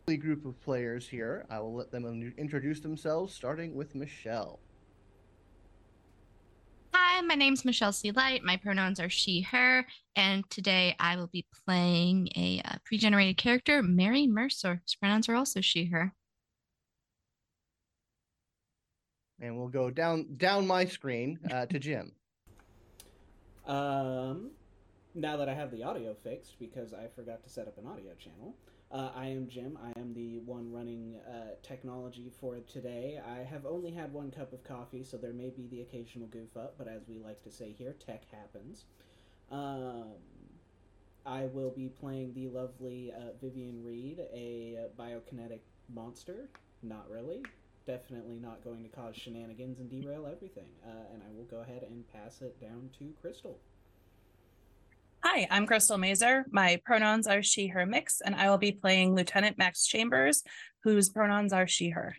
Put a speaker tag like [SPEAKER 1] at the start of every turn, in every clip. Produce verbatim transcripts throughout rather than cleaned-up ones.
[SPEAKER 1] Group of players here. I will let them introduce themselves, starting with Michelle.
[SPEAKER 2] Hi, my name's Michelle C. Light. My pronouns are she, her, and today I will be playing a uh, pre-generated character, Mary Mercer. His pronouns are also she, her.
[SPEAKER 1] And we'll go down down my screen uh, to Jim.
[SPEAKER 3] Um, Now that I have the audio fixed because I forgot to set up an audio channel, uh, I am Jim. I am the one running uh, technology for today. I have only had one cup of coffee, so there may be the occasional goof up, but as we like to say here, tech happens. Um, I will be playing the lovely uh, Vivian Reed, a uh, biokinetic monster. Not really. Definitely not going to cause shenanigans and derail everything. Uh, and I will go ahead and pass it down to Crystal.
[SPEAKER 4] Hi, I'm Crystal Mazer. My pronouns are she, her mix, and I will be playing Lieutenant Max Chambers, whose pronouns are she, her.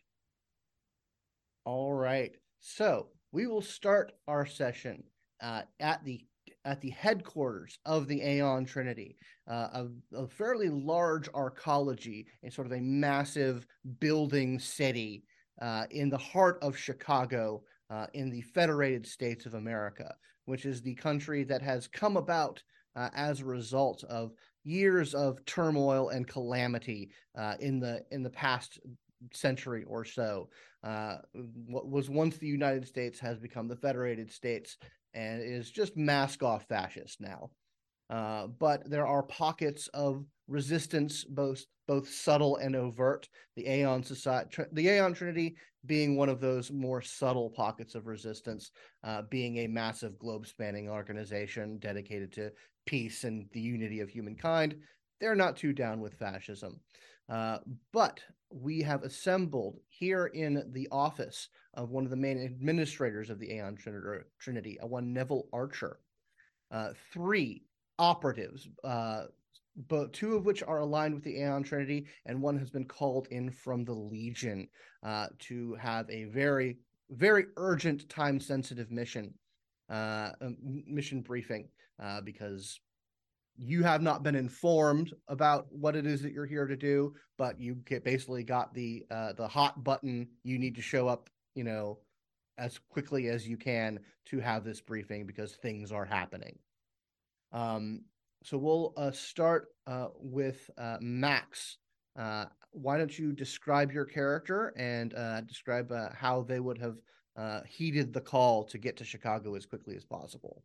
[SPEAKER 1] All right. So we will start our session uh, at the at the headquarters of the Aeon Trinity, uh, a, a fairly large arcology and sort of a massive building city uh, in the heart of Chicago, uh, in the Federated States of America, which is the country that has come about uh, as a result of years of turmoil and calamity uh, in the in the past century or so. Uh, what was once the United States has become the Federated States and is just mask off fascist now. Uh, but there are pockets of resistance, both both subtle and overt. The Aeon Society, the Aeon Trinity, being one of those more subtle pockets of resistance, uh, being a massive globe-spanning organization dedicated to peace and the unity of humankind. They're not too down with fascism, uh, but we have assembled here in the office of one of the main administrators of the Aeon Trinity, a one Neville Archer, uh, three operatives, uh, but two of which are aligned with the Aeon Trinity, and one has been called in from the Legion uh, to have a very, very urgent, time-sensitive mission, uh, mission briefing, uh, because you have not been informed about what it is that you're here to do, but you get basically got the uh, the hot button. You need to show up, you know, as quickly as you can to have this briefing because things are happening. Um, so we'll uh, start uh, with uh, Max. Uh, why don't you describe your character and uh, describe uh, how they would have uh, heeded the call to get to Chicago as quickly as possible?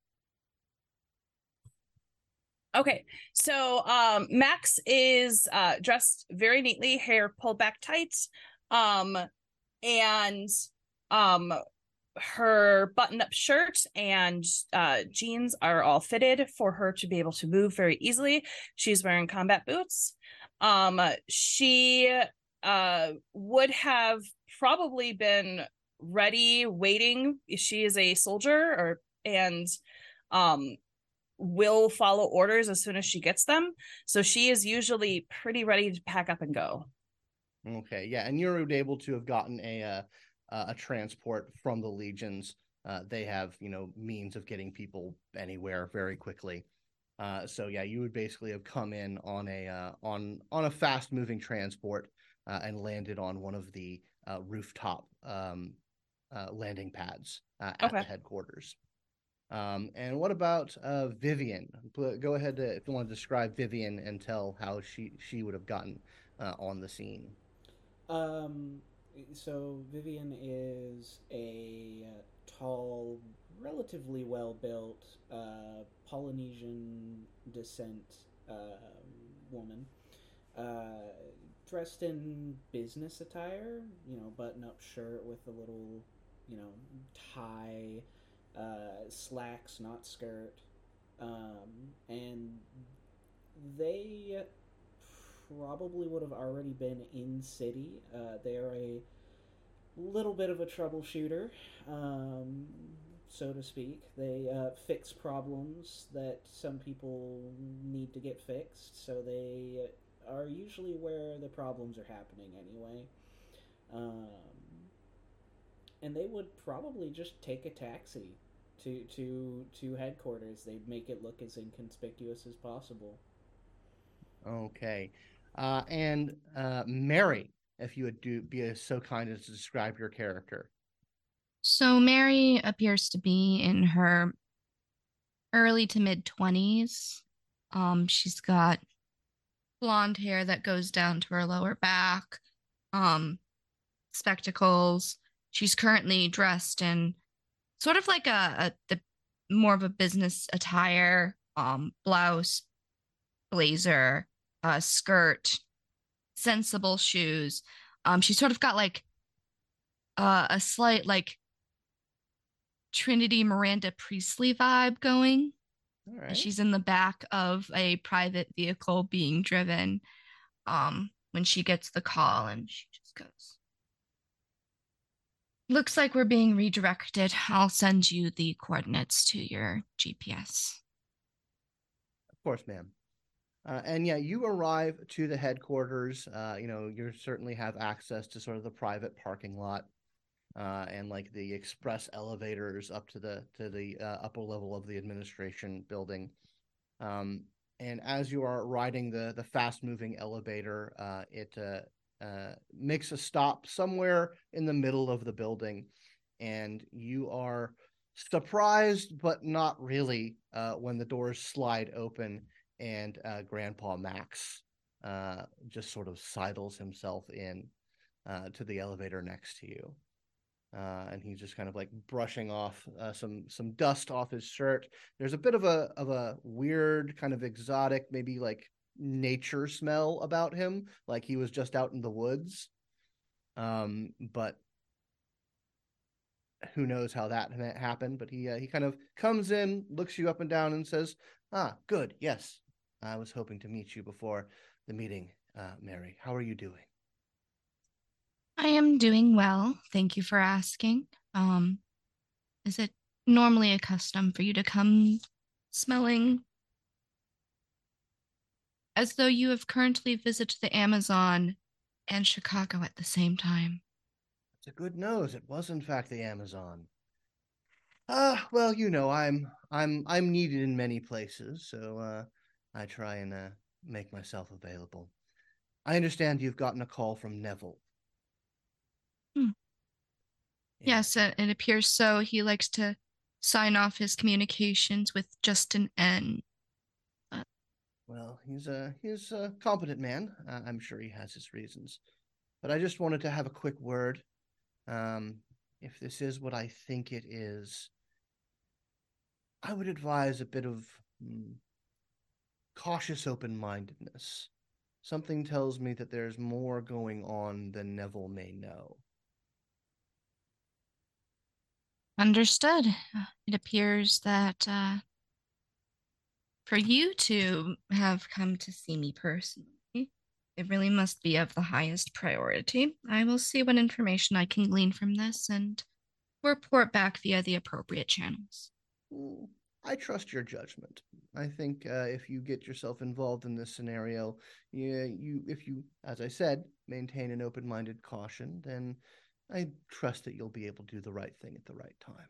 [SPEAKER 4] Okay, so um, Max is uh, dressed very neatly, hair pulled back tight, um, and um, her button-up shirt and uh, jeans are all fitted for her to be able to move very easily. She's wearing combat boots. Um, she uh, would have probably been ready, waiting. She is a soldier, or and um, will follow orders as soon as she gets them. So she is usually pretty ready to pack up and go.
[SPEAKER 1] Okay, yeah, and you're able to have gotten a uh, a transport from the legions. Uh, they have, you know, means of getting people anywhere very quickly. Uh, so yeah, you would basically have come in on a uh, on on a fast moving transport uh, and landed on one of the uh, rooftop um, uh, landing pads uh, at the
[SPEAKER 4] Okay.
[SPEAKER 1] headquarters. Um, and what about uh, Vivian? Go ahead to, if you want to describe Vivian and tell how she she would have gotten uh, on the scene.
[SPEAKER 3] Um, so Vivian is a uh, tall, relatively well built uh, Polynesian descent uh, woman, uh, dressed in business attire. You know, button up shirt with a little, you know, tie, uh, slacks, not skirt, um, and they probably would have already been in city. Uh, they are a little bit of a troubleshooter, um, so to speak. They uh, fix problems that some people need to get fixed, so they are usually where the problems are happening anyway. Um, and they would probably just take a taxi to to to headquarters. They'd make it look as inconspicuous as possible.
[SPEAKER 1] Okay. Uh, and uh, Mary, if you would do be so kind as to describe your character.
[SPEAKER 2] So Mary appears to be in her early to mid twenties. Um, she's got blonde hair that goes down to her lower back, um, spectacles. She's currently dressed in sort of like a, a the more of a business attire, um, blouse, blazer, uh, skirt, sensible shoes. Um, she's sort of got like uh, a slight like Trinity Miranda Priestley vibe going.
[SPEAKER 1] All
[SPEAKER 2] And
[SPEAKER 1] right.
[SPEAKER 2] she's in the back of a private vehicle being driven um, when she gets the call, and she just goes, looks like we're being redirected. I'll send you the coordinates to your G P S.
[SPEAKER 1] Of course, ma'am. Uh, and yeah, you arrive to the headquarters. Uh, you know, you certainly have access to sort of the private parking lot uh, and like the express elevators up to the to the uh, upper level of the administration building. Um, and as you are riding the the fast moving elevator, uh, it uh, uh, makes a stop somewhere in the middle of the building, and you are surprised but not really uh, when the doors slide open and uh, Grandpa Max uh, just sort of sidles himself in uh, to the elevator next to you. Uh, and he's just kind of like brushing off uh, some some dust off his shirt. There's a bit of a of a weird kind of exotic, maybe like nature smell about him, like he was just out in the woods. Um, but who knows how that happened? But he uh, he kind of comes in, looks you up and down, and says, "Ah, good, yes, I was hoping to meet you before the meeting, uh, Mary. How are you doing?"
[SPEAKER 2] I am doing well. Thank you for asking. Um, is it normally a custom for you to come smelling as though you have currently visited the Amazon and Chicago at the same time?
[SPEAKER 1] It's a good nose. It was in fact the Amazon. Uh, well, you know, I'm I'm I'm needed in many places, so uh I try and uh make myself available. I understand you've gotten a call from Neville.
[SPEAKER 2] Hmm.
[SPEAKER 1] Yeah.
[SPEAKER 2] Yes, it, it appears so. He likes to sign off his communications with just an N. Uh,
[SPEAKER 1] Well, he's a he's a competent man. Uh, I'm sure he has his reasons. But I just wanted to have a quick word. Um, if this is what I think it is, I would advise a bit of hmm, cautious open-mindedness. Something tells me that there's more going on than Neville may know.
[SPEAKER 2] Understood. Uh, It appears that uh, for you to have come to see me personally, it really must be of the highest priority. I will see what information I can glean from this and report back via the appropriate channels.
[SPEAKER 1] Mm, I trust your judgment. I think uh, if you get yourself involved in this scenario, yeah, you if you, as I said, maintain an open-minded caution, then I trust that you'll be able to do the right thing at the right time.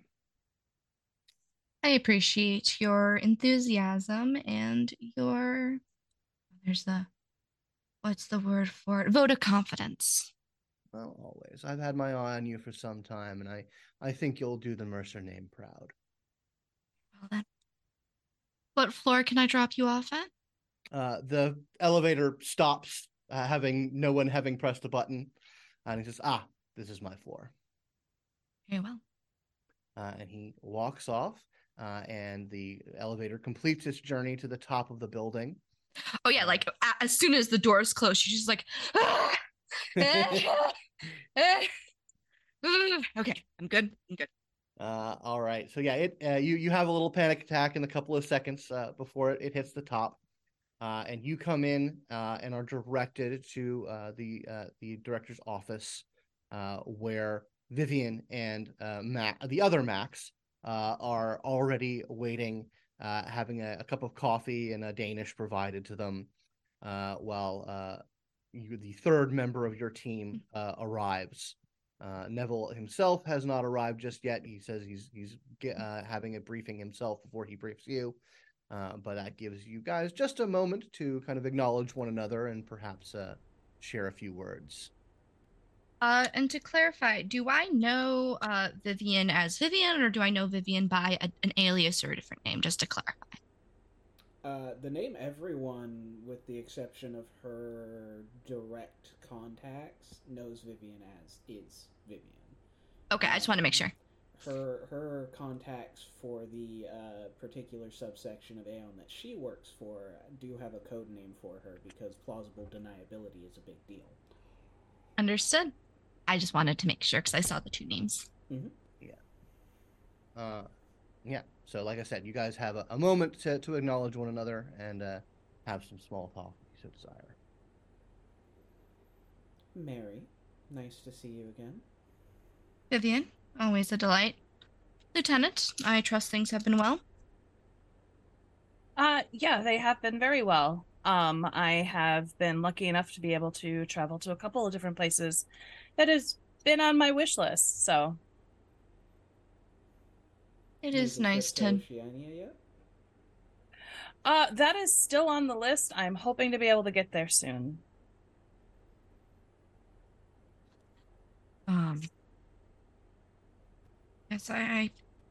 [SPEAKER 2] I appreciate your enthusiasm and your, there's the, what's the word for it? Vote of confidence.
[SPEAKER 1] Well, always. I've had my eye on you for some time, and I I think you'll do the Mercer name proud.
[SPEAKER 2] Well then, what floor can I drop you off at?
[SPEAKER 1] Uh, the elevator stops, uh, having no one having pressed a button, and he says, "Ah, this is my floor."
[SPEAKER 2] Very well.
[SPEAKER 1] Uh, and he walks off, uh, and the elevator completes its journey to the top of the building.
[SPEAKER 2] Oh yeah, like a- as soon as the doors close, she's just like, "Ah, ah, ah, ah." Okay, I'm good. I'm good.
[SPEAKER 1] Uh, all right, so yeah, it uh, you you have a little panic attack in a couple of seconds uh, before it, it hits the top, uh, and you come in uh, and are directed to uh, the uh, the director's office, uh, where Vivian and uh, Mac, the other Max, uh, are already waiting, uh, having a, a cup of coffee and a Danish provided to them, uh, while uh, you, the third member of your team uh, arrives. Uh, Neville himself has not arrived just yet. He says he's he's uh, having a briefing himself before he briefs you. Uh, but that gives you guys just a moment to kind of acknowledge one another and perhaps uh, share a few words.
[SPEAKER 2] Uh, and to clarify, do I know uh, Vivian as Vivian, or do I know Vivian by a, an alias or a different name? Just to clarify.
[SPEAKER 3] Uh, the name everyone, with the exception of her direct contacts, knows Vivian as is Vivian.
[SPEAKER 2] Okay, I just want to make sure.
[SPEAKER 3] Her her contacts for the uh, particular subsection of Aeon that she works for do have a code name for her because plausible deniability is a big deal.
[SPEAKER 2] Understood. I just wanted to make sure because I saw the two names.
[SPEAKER 3] Mm-hmm.
[SPEAKER 1] Yeah. Uh, yeah. So, like I said, you guys have a, a moment to, to acknowledge one another and uh, have some small talk if you so desire.
[SPEAKER 3] Mary, nice to see you again.
[SPEAKER 2] Vivian, always a delight. Lieutenant, I trust things have been well.
[SPEAKER 4] Uh, yeah, they have been very well. Um, I have been lucky enough to be able to travel to a couple of different places that has been on my wish list. So
[SPEAKER 2] It
[SPEAKER 3] Made
[SPEAKER 2] is
[SPEAKER 3] the
[SPEAKER 2] nice
[SPEAKER 3] trip
[SPEAKER 2] to.
[SPEAKER 3] Oceania yet?
[SPEAKER 4] uh, that is still on the list. I'm hoping to be able to get there soon.
[SPEAKER 2] Um. Yes, I, I.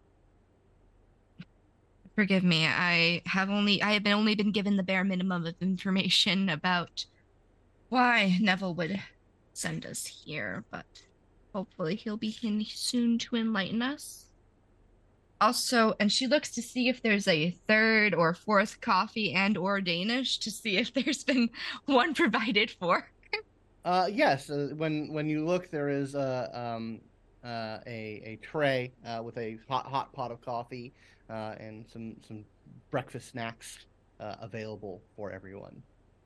[SPEAKER 2] Forgive me. I have only. I have been only been given the bare minimum of information about why Neville would send us here, but hopefully he'll be in soon to enlighten us. Also, and she looks to see if there's a third or fourth coffee and or Danish to see if there's been one provided for.
[SPEAKER 1] Uh, yes. Uh, when when you look, there is a um uh, a a tray uh, with a hot hot pot of coffee uh, and some some breakfast snacks uh, available for everyone.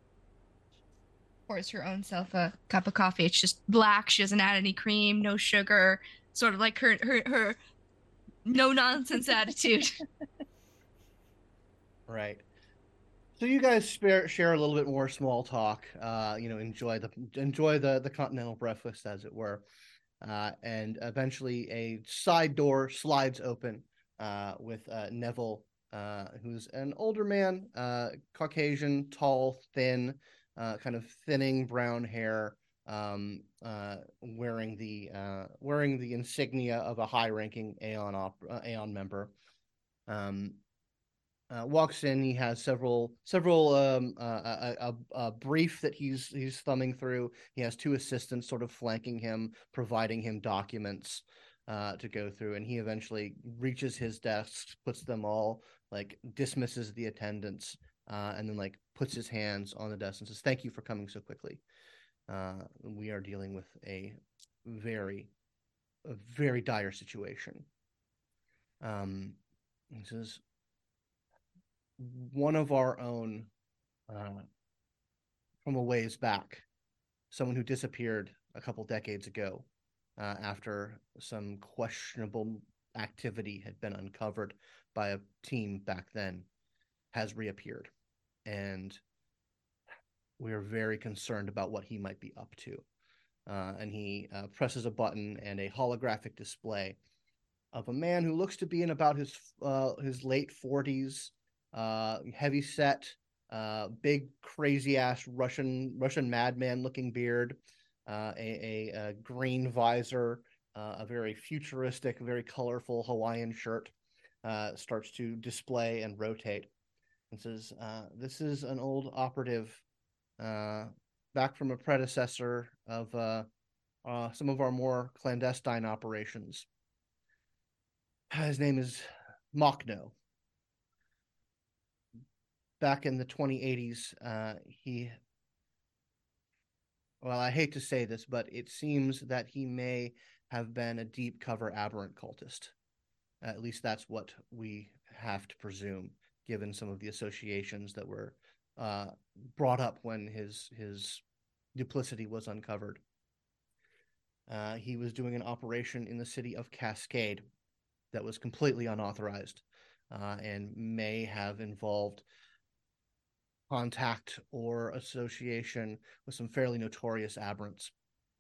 [SPEAKER 2] Pours her own self a cup of coffee. It's just black. She doesn't add any cream, no sugar. Sort of like her her her no nonsense attitude.
[SPEAKER 1] Right. So you guys spare, share a little bit more small talk. Uh, you know, enjoy the enjoy the the continental breakfast, as it were. Uh, and eventually, a side door slides open uh, with uh, Neville, uh, who's an older man, uh, Caucasian, tall, thin, uh, kind of thinning brown hair, um, uh, wearing the uh, wearing the insignia of a high-ranking Aeon op- uh, Aeon member. Um, uh, walks in. He has several several um, uh, a, a, a brief that he's he's thumbing through. He has two assistants sort of flanking him, providing him documents uh, to go through, and he eventually reaches his desk, puts them all like dismisses the attendants, uh, and then like puts his hands on the desk and says, "Thank you for coming so quickly. Uh, we are dealing with a very a very dire situation." Um, he says, one of our own uh, from a ways back, someone who disappeared a couple decades ago uh, after some questionable activity had been uncovered by a team back then, has reappeared. And we're very concerned about what he might be up to. Uh, and he uh, presses a button, and a holographic display of a man who looks to be in about his uh, his late forties, uh, heavy set, uh, big crazy ass Russian Russian madman looking beard, uh, a, a, a green visor, uh, a very futuristic, very colorful Hawaiian shirt, uh, starts to display and rotate, and says, uh, "This is an old operative, uh, back from a predecessor of uh, uh, some of our more clandestine operations. His name is Machno. Back in the twenty eighties, uh, he, well, I hate to say this, but it seems that he may have been a deep cover aberrant cultist. At least that's what we have to presume, given some of the associations that were uh, brought up when his his duplicity was uncovered. Uh, he was doing an operation in the city of Cascade that was completely unauthorized uh, and may have involved contact or association with some fairly notorious aberrants.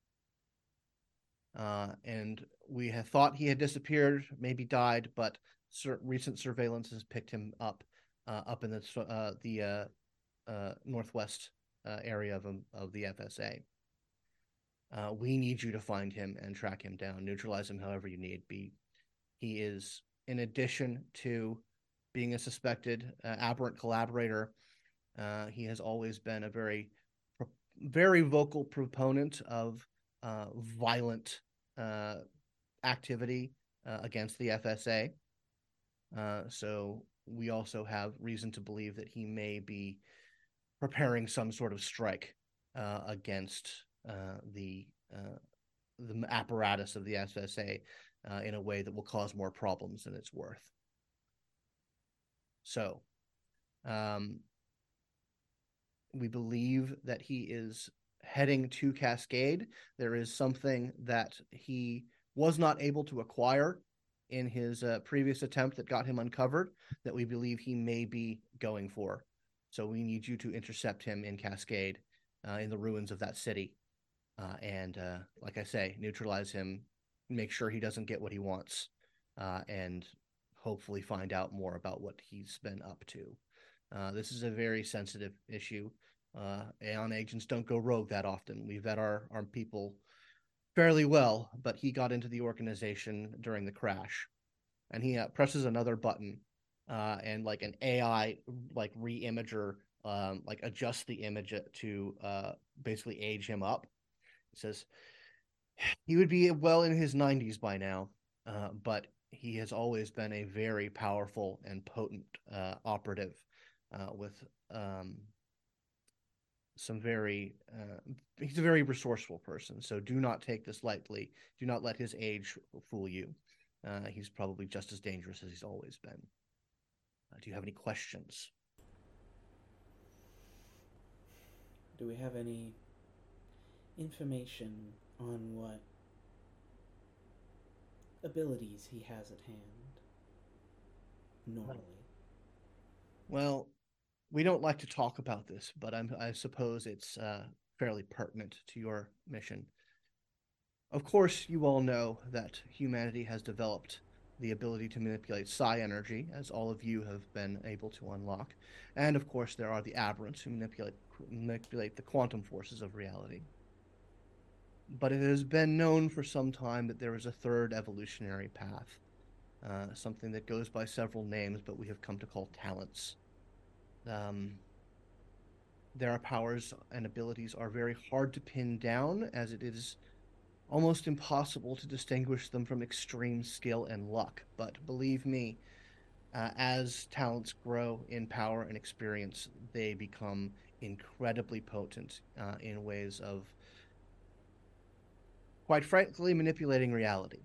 [SPEAKER 1] Uh, and we had thought he had disappeared, maybe died, but sur- recent surveillance has picked him up uh, up in the uh, the uh, uh, northwest uh, area of of the F S A. Uh, we need you to find him and track him down, neutralize him however you need be. He is, in addition to being a suspected uh, aberrant collaborator, uh, he has always been a very, very vocal proponent of uh, violent uh, activity uh, against the F S A. Uh, so we also have reason to believe that he may be preparing some sort of strike uh, against uh, the uh, the apparatus of the F S A uh, in a way that will cause more problems than it's worth. So, um, we believe that he is heading to Cascade. There is something that he was not able to acquire in his uh, previous attempt that got him uncovered that we believe he may be going for. So we need you to intercept him in Cascade, uh, in the ruins of that city. Uh, and uh, like I say, neutralize him, make sure he doesn't get what he wants, uh, and hopefully find out more about what he's been up to. Uh, this is a very sensitive issue. Uh, Aeon agents don't go rogue that often. We vet our, our people fairly well, but he got into the organization during the crash. And he uh, presses another button, uh, and like an A I like re-imager um, like adjusts the image to uh, basically age him up. It says he would be well in his nineties by now, uh, but he has always been a very powerful and potent uh, operative uh, with um, some very uh, he's a very resourceful person. So do not take this lightly. Do not let his age fool you. Uh, he's probably just as dangerous as he's always been. Uh, do you have any questions?
[SPEAKER 3] Do we have any information on what abilities he has at hand normally?
[SPEAKER 1] Well, we don't like to talk about this, but I'm, I suppose it's uh, fairly pertinent to your mission. Of course, you all know that humanity has developed the ability to manipulate psi energy, as all of you have been able to unlock. And of course, there are the aberrants who manipulate, manipulate the quantum forces of reality. But it has been known for some time that there is a third evolutionary path, uh, something that goes by several names, but we have come to call talents. Um, their powers and abilities are very hard to pin down, as it is almost impossible to distinguish them from extreme skill and luck. But believe me, uh, as talents grow in power and experience, they become incredibly potent uh, in ways of, quite frankly, manipulating reality.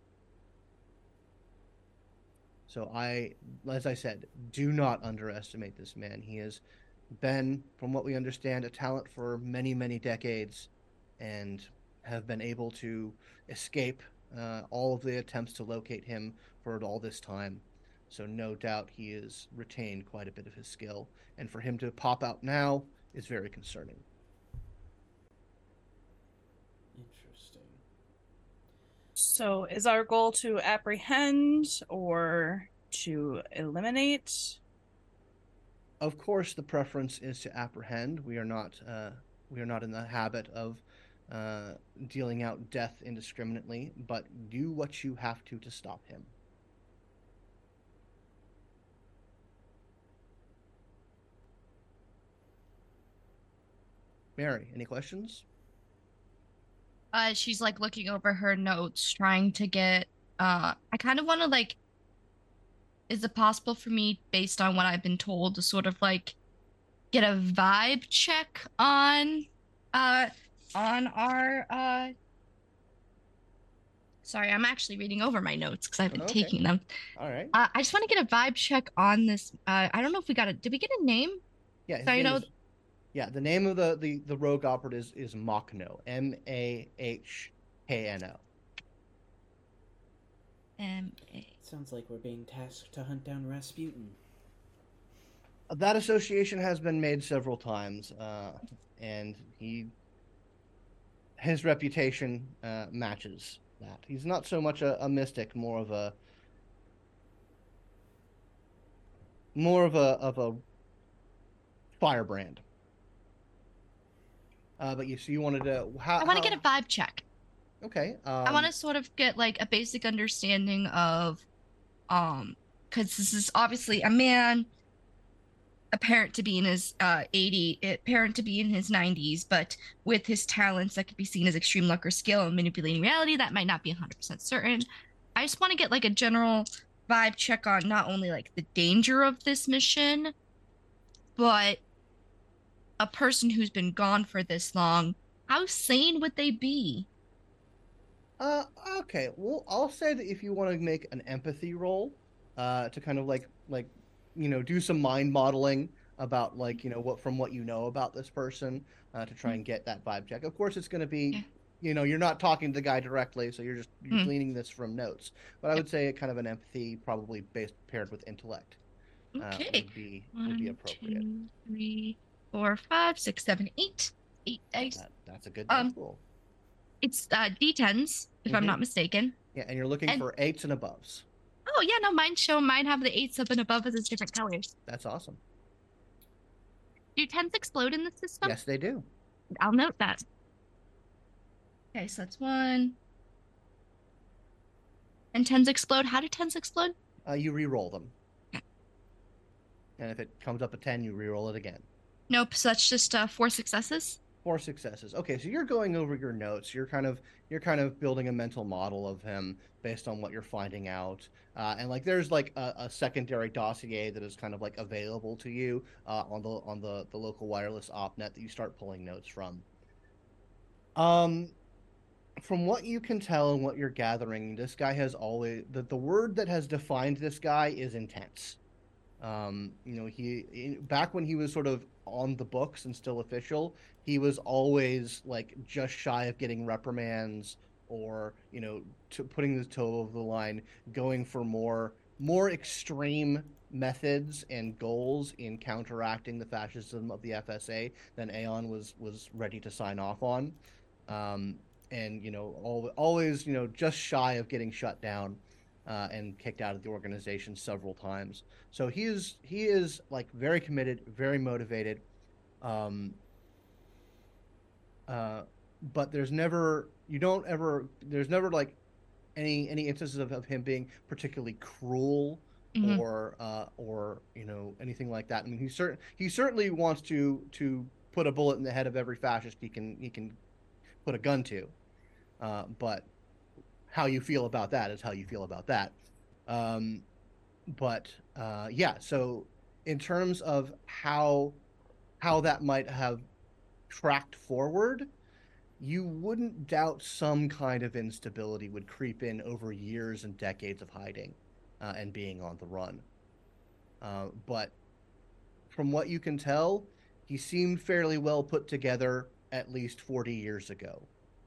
[SPEAKER 1] So I, as I said, do not underestimate this man. He has been, from what we understand, a talent for many, many decades, and have been able to escape uh, all of the attempts to locate him for all this time. So no doubt he has retained quite a bit of his skill. And for him to pop out now is very concerning.
[SPEAKER 3] Interesting.
[SPEAKER 4] So is our goal to apprehend or to eliminate?
[SPEAKER 1] Of course, the preference is to apprehend. We are not uh, we are not in the habit of uh, dealing out death indiscriminately, but do what you have to to stop him. Mary, any questions?
[SPEAKER 2] Uh, she's like looking over her notes, trying to get. Uh, I kind of want to like. Is it possible for me, based on what I've been told, to sort of like get a vibe check on, uh, on our uh. Sorry, I'm actually reading over my notes because I've been
[SPEAKER 1] Okay.
[SPEAKER 2] taking them.
[SPEAKER 1] All right.
[SPEAKER 2] Uh, I just want to get a vibe check on this. Uh, I don't know if we got a. Did we get a name?
[SPEAKER 1] Yeah. his
[SPEAKER 2] So you
[SPEAKER 1] name
[SPEAKER 2] know.
[SPEAKER 1] is- yeah. The name of the the the rogue operative is is Machno. M A H K N O.
[SPEAKER 2] M A.
[SPEAKER 3] Sounds like we're being tasked to hunt down Rasputin.
[SPEAKER 1] That association has been made several times, uh, and he his reputation uh, matches that. He's not so much a, a mystic, more of a more of a of a firebrand. Uh, but you so you wanted to how
[SPEAKER 2] I want to
[SPEAKER 1] how
[SPEAKER 2] get a vibe check.
[SPEAKER 1] okay. Um,
[SPEAKER 2] I want to sort of get like a basic understanding of, um, because this is obviously a man, a parent to be in his uh eighty, a parent to be in his nineties, but with his talents that could be seen as extreme luck or skill and manipulating reality, that might not be one hundred percent certain. I just want to get like a general vibe check on not only like the danger of this mission, but a person who's been gone for this long, how sane would they be?
[SPEAKER 1] Uh, okay. Well, I'll say that if you want to make an empathy roll, uh, to kind of like like, you know, do some mind modeling about like, you know, what from what you know about this person, uh, to try and get that vibe check. Of course, it's going to be,
[SPEAKER 2] Yeah.
[SPEAKER 1] you know, you're not talking to the guy directly, so you're just you're
[SPEAKER 2] Mm.
[SPEAKER 1] gleaning this from notes. But I
[SPEAKER 2] Yep.
[SPEAKER 1] would say kind of an empathy, probably based paired with intellect, uh,
[SPEAKER 2] Okay.
[SPEAKER 1] would be would be
[SPEAKER 2] One,
[SPEAKER 1] appropriate.
[SPEAKER 2] two, three, four, five, six, seven, eight. Eight dice.
[SPEAKER 1] That, that's a good dice
[SPEAKER 2] Um,
[SPEAKER 1] roll.
[SPEAKER 2] it's uh D tens, if I'm
[SPEAKER 1] Mhm.
[SPEAKER 2] not mistaken.
[SPEAKER 1] Yeah, and you're looking
[SPEAKER 2] And
[SPEAKER 1] for eights and aboves.
[SPEAKER 2] oh yeah, no, mine show mine have the eights up and above as its different colors.
[SPEAKER 1] That's awesome.
[SPEAKER 2] Do tens explode in the system?
[SPEAKER 1] Yes, they do.
[SPEAKER 2] I'll note that. Okay, so that's one. And tens explode. How do tens explode?
[SPEAKER 1] Uh, you re-roll them. And if it comes up a ten, you re-roll it again.
[SPEAKER 2] Nope, so that's just uh four successes.
[SPEAKER 1] Four successes. Okay, so you're going over your notes. You're kind of you're kind of building a mental model of him based on what you're finding out. Uh, and like there's like a, a secondary dossier that is kind of like available to you uh, on the on the the local wireless opnet that you start pulling notes from. Um, from what you can tell and what you're gathering, this guy has always the, the word that has defined this guy is intense. Um, you know, he in, back when he was sort of on the books and still official, he was always like just shy of getting reprimands or, you know, to putting the toe over the line, going for more more extreme methods and goals in counteracting the fascism of the F S A than Aeon was was ready to sign off on. Um, and you know, al always, you know, just shy of getting shut down uh, and kicked out of the organization several times. So he is he is like very committed, very motivated. Um, uh, but there's never you don't ever there's never like any any instances of, of him being particularly cruel
[SPEAKER 2] Mhm.
[SPEAKER 1] or uh, or you know anything like that. I mean, he certain he certainly wants to to put a bullet in the head of every fascist he can he can put a gun to. Uh, but how you feel about that is how you feel about that. Um, but uh, yeah, so in terms of how how that might have tracked forward, you wouldn't doubt some kind of instability would creep in over years and decades of hiding uh, and being on the run. Uh, but from what you can tell, he seemed fairly well put together at least forty years ago.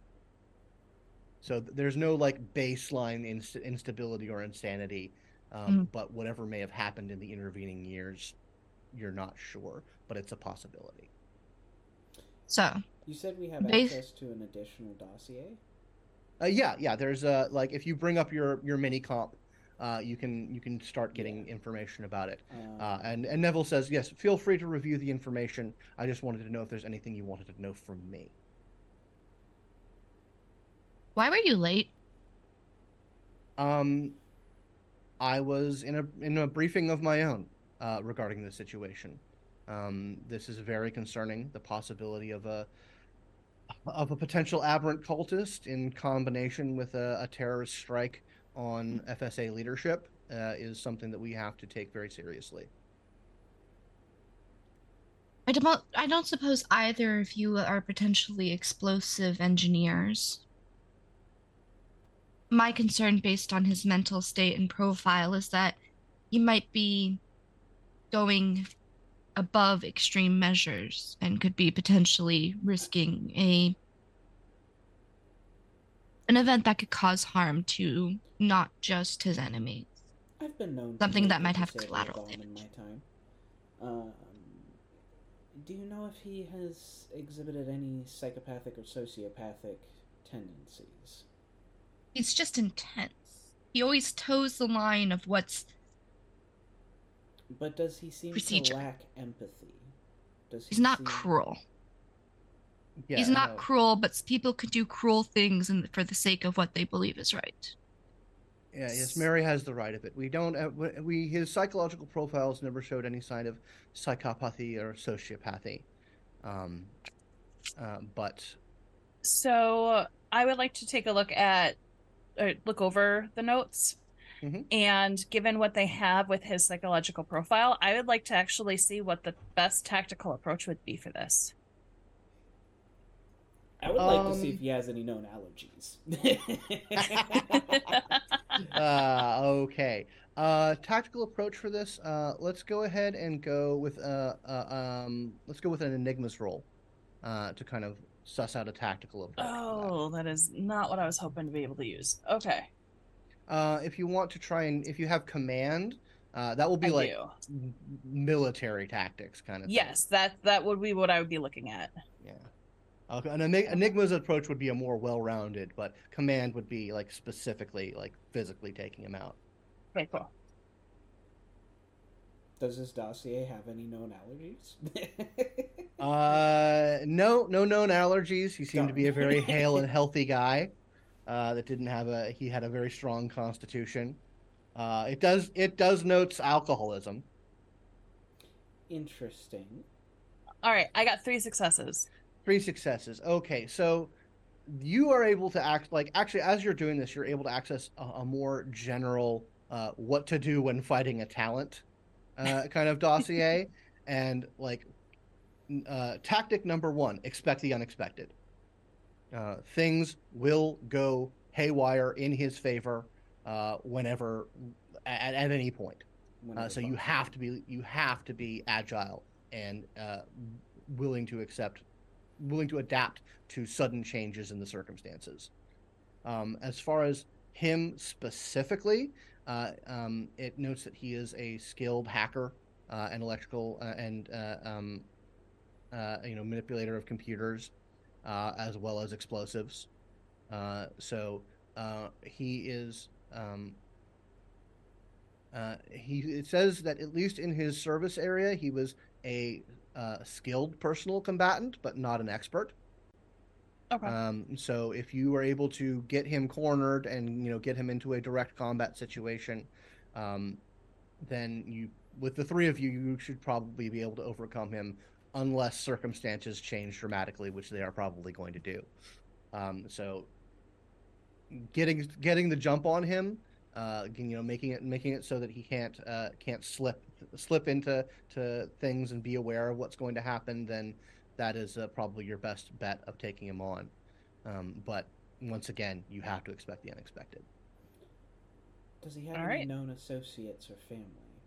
[SPEAKER 1] So there's no like baseline inst- instability or insanity, um,
[SPEAKER 2] Mhm.
[SPEAKER 1] but whatever may have happened in the intervening years, you're not sure, but it's a possibility.
[SPEAKER 2] So
[SPEAKER 3] You said we have
[SPEAKER 2] Base-
[SPEAKER 3] access to an additional dossier?
[SPEAKER 1] Uh, yeah, yeah. There's a like if you bring up your your mini comp, uh, you can you can start getting
[SPEAKER 3] Yeah.
[SPEAKER 1] information about it.
[SPEAKER 3] Um,
[SPEAKER 1] Uh, and and Neville says yes. Feel free to review the information. I just wanted to know if there's anything you wanted to know from me.
[SPEAKER 2] why were you late?
[SPEAKER 1] Um, I was in a in a briefing of my own uh, regarding the situation. Um, this is very concerning. The possibility of a of a potential aberrant cultist in combination with a, a terrorist strike on F S A leadership uh, is something that we have to take very seriously.
[SPEAKER 2] I don't I don't suppose either of you are potentially explosive engineers. My concern based on his mental state and profile is that he might be going above extreme measures and could be potentially risking a an event that could cause harm to not just his enemies.
[SPEAKER 3] I've been known
[SPEAKER 2] Something
[SPEAKER 3] to
[SPEAKER 2] that might
[SPEAKER 3] make a
[SPEAKER 2] have
[SPEAKER 3] disabled
[SPEAKER 2] collateral
[SPEAKER 3] bomb in
[SPEAKER 2] damage.
[SPEAKER 3] my time. Um, do you know if he has exhibited any psychopathic or sociopathic tendencies?
[SPEAKER 2] He's just intense. He always toes the line of what's
[SPEAKER 3] But does he seem
[SPEAKER 2] procedure.
[SPEAKER 3] to lack empathy? Does he
[SPEAKER 2] He's not
[SPEAKER 3] seem...
[SPEAKER 2] cruel.
[SPEAKER 1] Yeah,
[SPEAKER 2] He's not
[SPEAKER 1] no.
[SPEAKER 2] cruel, but people could do cruel things in, for the sake of what they believe is right.
[SPEAKER 1] Yeah, yes, Mary has the right of it. We don't. Uh, we his psychological profiles never showed any sign of psychopathy or sociopathy, um, uh, but
[SPEAKER 4] So I would like to take a look at, or look over the notes.
[SPEAKER 1] Mhm.
[SPEAKER 4] And given what they have with his psychological profile, I would like to actually see what the best tactical approach would be for this.
[SPEAKER 3] I would like to see
[SPEAKER 1] Um,
[SPEAKER 3] if he has any known allergies.
[SPEAKER 1] uh, okay. Uh, tactical approach for this. Uh, let's go ahead and go with uh, uh um, let's go with an enigmas roll, uh, to kind of suss out a tactical approach. for
[SPEAKER 4] Oh, that is not what I was hoping to be able to use. Okay.
[SPEAKER 1] that. Uh, if you want to try and if you have command, uh, that will be
[SPEAKER 4] I
[SPEAKER 1] like
[SPEAKER 4] do.
[SPEAKER 1] m- military tactics kind of thing.
[SPEAKER 4] Yes, that that would be what I would be looking at.
[SPEAKER 1] Yeah. Uh, an enig- enigma's approach would be a more well-rounded, but command would be like specifically like physically taking him out.
[SPEAKER 4] Okay, cool.
[SPEAKER 3] Does his dossier have any known allergies?
[SPEAKER 1] Uh, no, no known allergies. He seemed to be a
[SPEAKER 3] Darn.
[SPEAKER 1] very hale and healthy guy. Uh, that didn't have a. He had a very strong constitution. Uh, it does. It does notes alcoholism.
[SPEAKER 3] Interesting.
[SPEAKER 4] All right, I got three successes.
[SPEAKER 1] Three successes. Okay, so you are able to act like actually as you're doing this, you're able to access a, a more general uh, what to do when fighting a talent uh, kind of dossier, and like uh, tactic number one: expect the unexpected. Uh, things will go haywire in his favor uh, whenever, at, at any point. Uh, so you have to be you have to be agile and uh, willing to accept, willing to adapt to sudden changes in the circumstances. Um, as far as him specifically, uh, um, it notes that he is a skilled hacker uh, and electrical uh, and uh, um, uh, you know manipulator of computers, uh, as well as explosives. Uh, so uh, he is. Um, uh, he it says that at least in his service area, he was a uh, skilled personal combatant, but not an expert.
[SPEAKER 4] Okay.
[SPEAKER 1] Um, so if you were able to get him cornered and you know get him into a direct combat situation, um, then you, with the three of you, you should probably be able to overcome him, unless circumstances change dramatically, which they are probably going to do. Um, so getting getting the jump on him, uh, you know, making it making it so that he can't uh, can't slip slip into to things and be aware of what's going to happen, then that is uh, probably your best bet of taking him on. Um, but once again, you have to expect the unexpected.
[SPEAKER 3] Does he have
[SPEAKER 4] All
[SPEAKER 3] any
[SPEAKER 4] right.
[SPEAKER 3] known associates or family?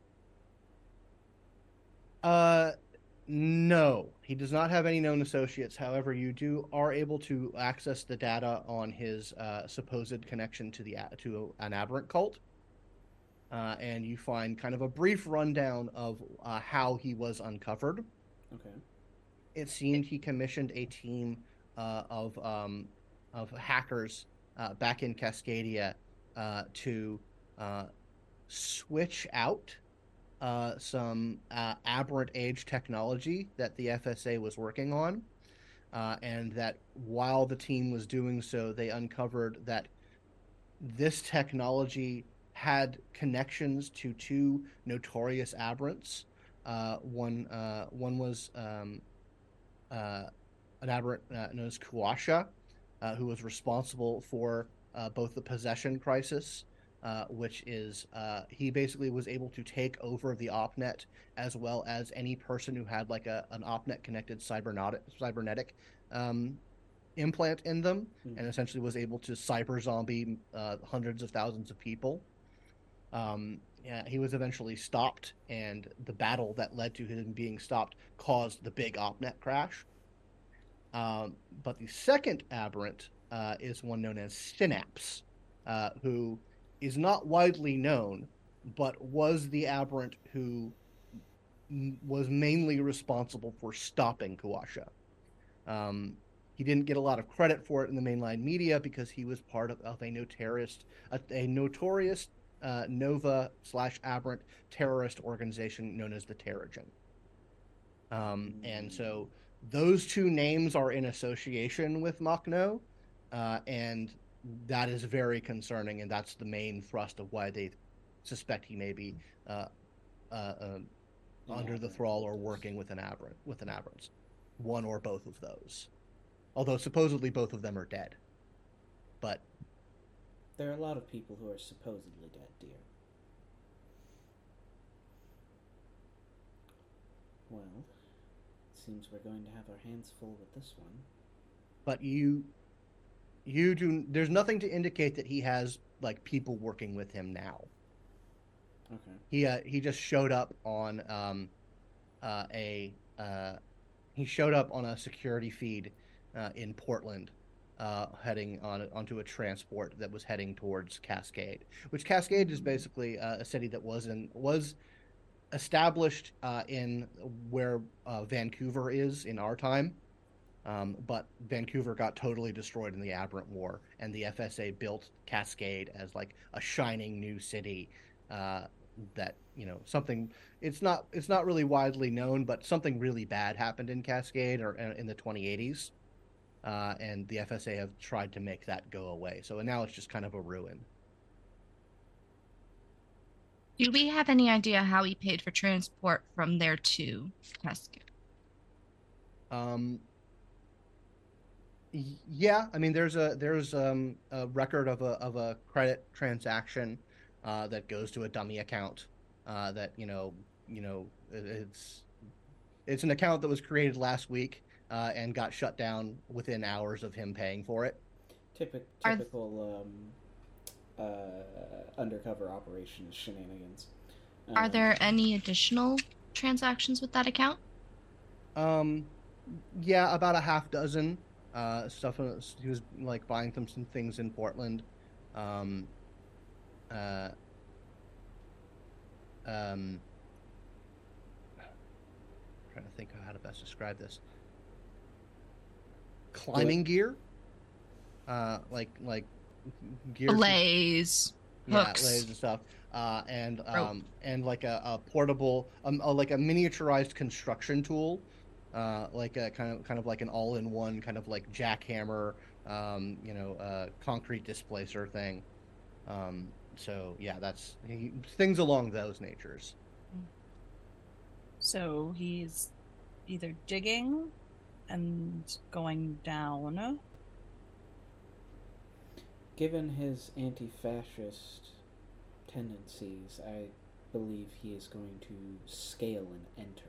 [SPEAKER 1] Uh, no, he does not have any known associates. However, you do are able to access the data on his uh, supposed connection to the to an aberrant cult, uh, and you find kind of a brief rundown of uh, how he was uncovered.
[SPEAKER 3] Okay.
[SPEAKER 1] It seemed he commissioned a team uh, of um, of hackers uh, back in Cascadia uh, to uh, switch out uh, some uh, aberrant age technology that the F S A was working on, uh, and that while the team was doing so, they uncovered that this technology had connections to two notorious aberrants. Uh, one uh, one was um, uh, an aberrant uh, known as Kuasha, uh, who was responsible for uh, both the possession crisis, uh, which is uh, he basically was able to take over the OpNet as well as any person who had like a an OpNet connected cybernetic cybernetic um, implant in them,
[SPEAKER 3] Mhm.
[SPEAKER 1] and essentially was able to cyber zombie uh, hundreds of thousands of people. Um, yeah, he was eventually stopped, and the battle that led to him being stopped caused the big OpNet crash. Um, but the second aberrant uh, is one known as Synapse, uh, who is not widely known, but was the aberrant who m- was mainly responsible for stopping Kuasha. Um, he didn't get a lot of credit for it in the mainline media because he was part of, of a notorious, a, a notorious uh, Nova slash Aberrant terrorist organization known as the Terrigen. Um, and so those two names are in association with Machno, uh, and that is very concerning, and that's the main thrust of why they suspect he may be uh, uh, uh, under the thrall or working with an aberrant, with an aberrant, one or both of those. Although supposedly both of them are dead, but
[SPEAKER 3] there are a lot of people who are supposedly dead, dear. Well, it seems we're going to have our hands full with this one.
[SPEAKER 1] But you, you do. There's nothing to indicate that he has like people working with him now.
[SPEAKER 3] Okay.
[SPEAKER 1] He uh, he just showed up on um, uh, a uh, he showed up on a security feed uh, in Portland, uh, heading on onto a transport that was heading towards Cascade. Which Cascade is basically uh, a city that was in was established uh, in where uh, Vancouver is in our time. Um, but Vancouver got totally destroyed in the Aberrant War, and the F S A built Cascade as like a shining new city. Uh, that you know something. It's not. It's not really widely known, but something really bad happened in Cascade or in the twenty eighties, uh, and the F S A have tried to make that go away. So now it's just kind of a ruin.
[SPEAKER 2] Do we have any idea how he paid for transport from there to Cascade?
[SPEAKER 1] Um. Yeah, I mean, there's a there's um, a record of a of a credit transaction uh, that goes to a dummy account. Uh, that you know, you know, it's it's an account that was created last week uh, and got shut down within hours of him paying for it.
[SPEAKER 3] Typic,
[SPEAKER 2] Are-
[SPEAKER 3] typical um, uh, undercover operations shenanigans.
[SPEAKER 2] Are
[SPEAKER 3] Um,
[SPEAKER 2] there any additional transactions with that account?
[SPEAKER 1] Um, yeah, about a half dozen. Uh, stuff. uh, He was like buying some some things in Portland. Um, uh, um, trying to think of how to best describe this. Climbing gear, uh, like like gear.
[SPEAKER 2] Belays,
[SPEAKER 1] Yeah,
[SPEAKER 2] hooks.
[SPEAKER 1] lays and stuff. Uh, and
[SPEAKER 2] Rope.
[SPEAKER 1] um, and like a, a portable, um, a, like a miniaturized construction tool, uh, like a kind of kind of like an all-in-one kind of like jackhammer, um, you know, uh, concrete displacer thing. Um, so yeah, that's he, things along those natures.
[SPEAKER 4] So he's either digging and going down.
[SPEAKER 3] Given his anti-fascist tendencies, I believe he is going to scale and enter.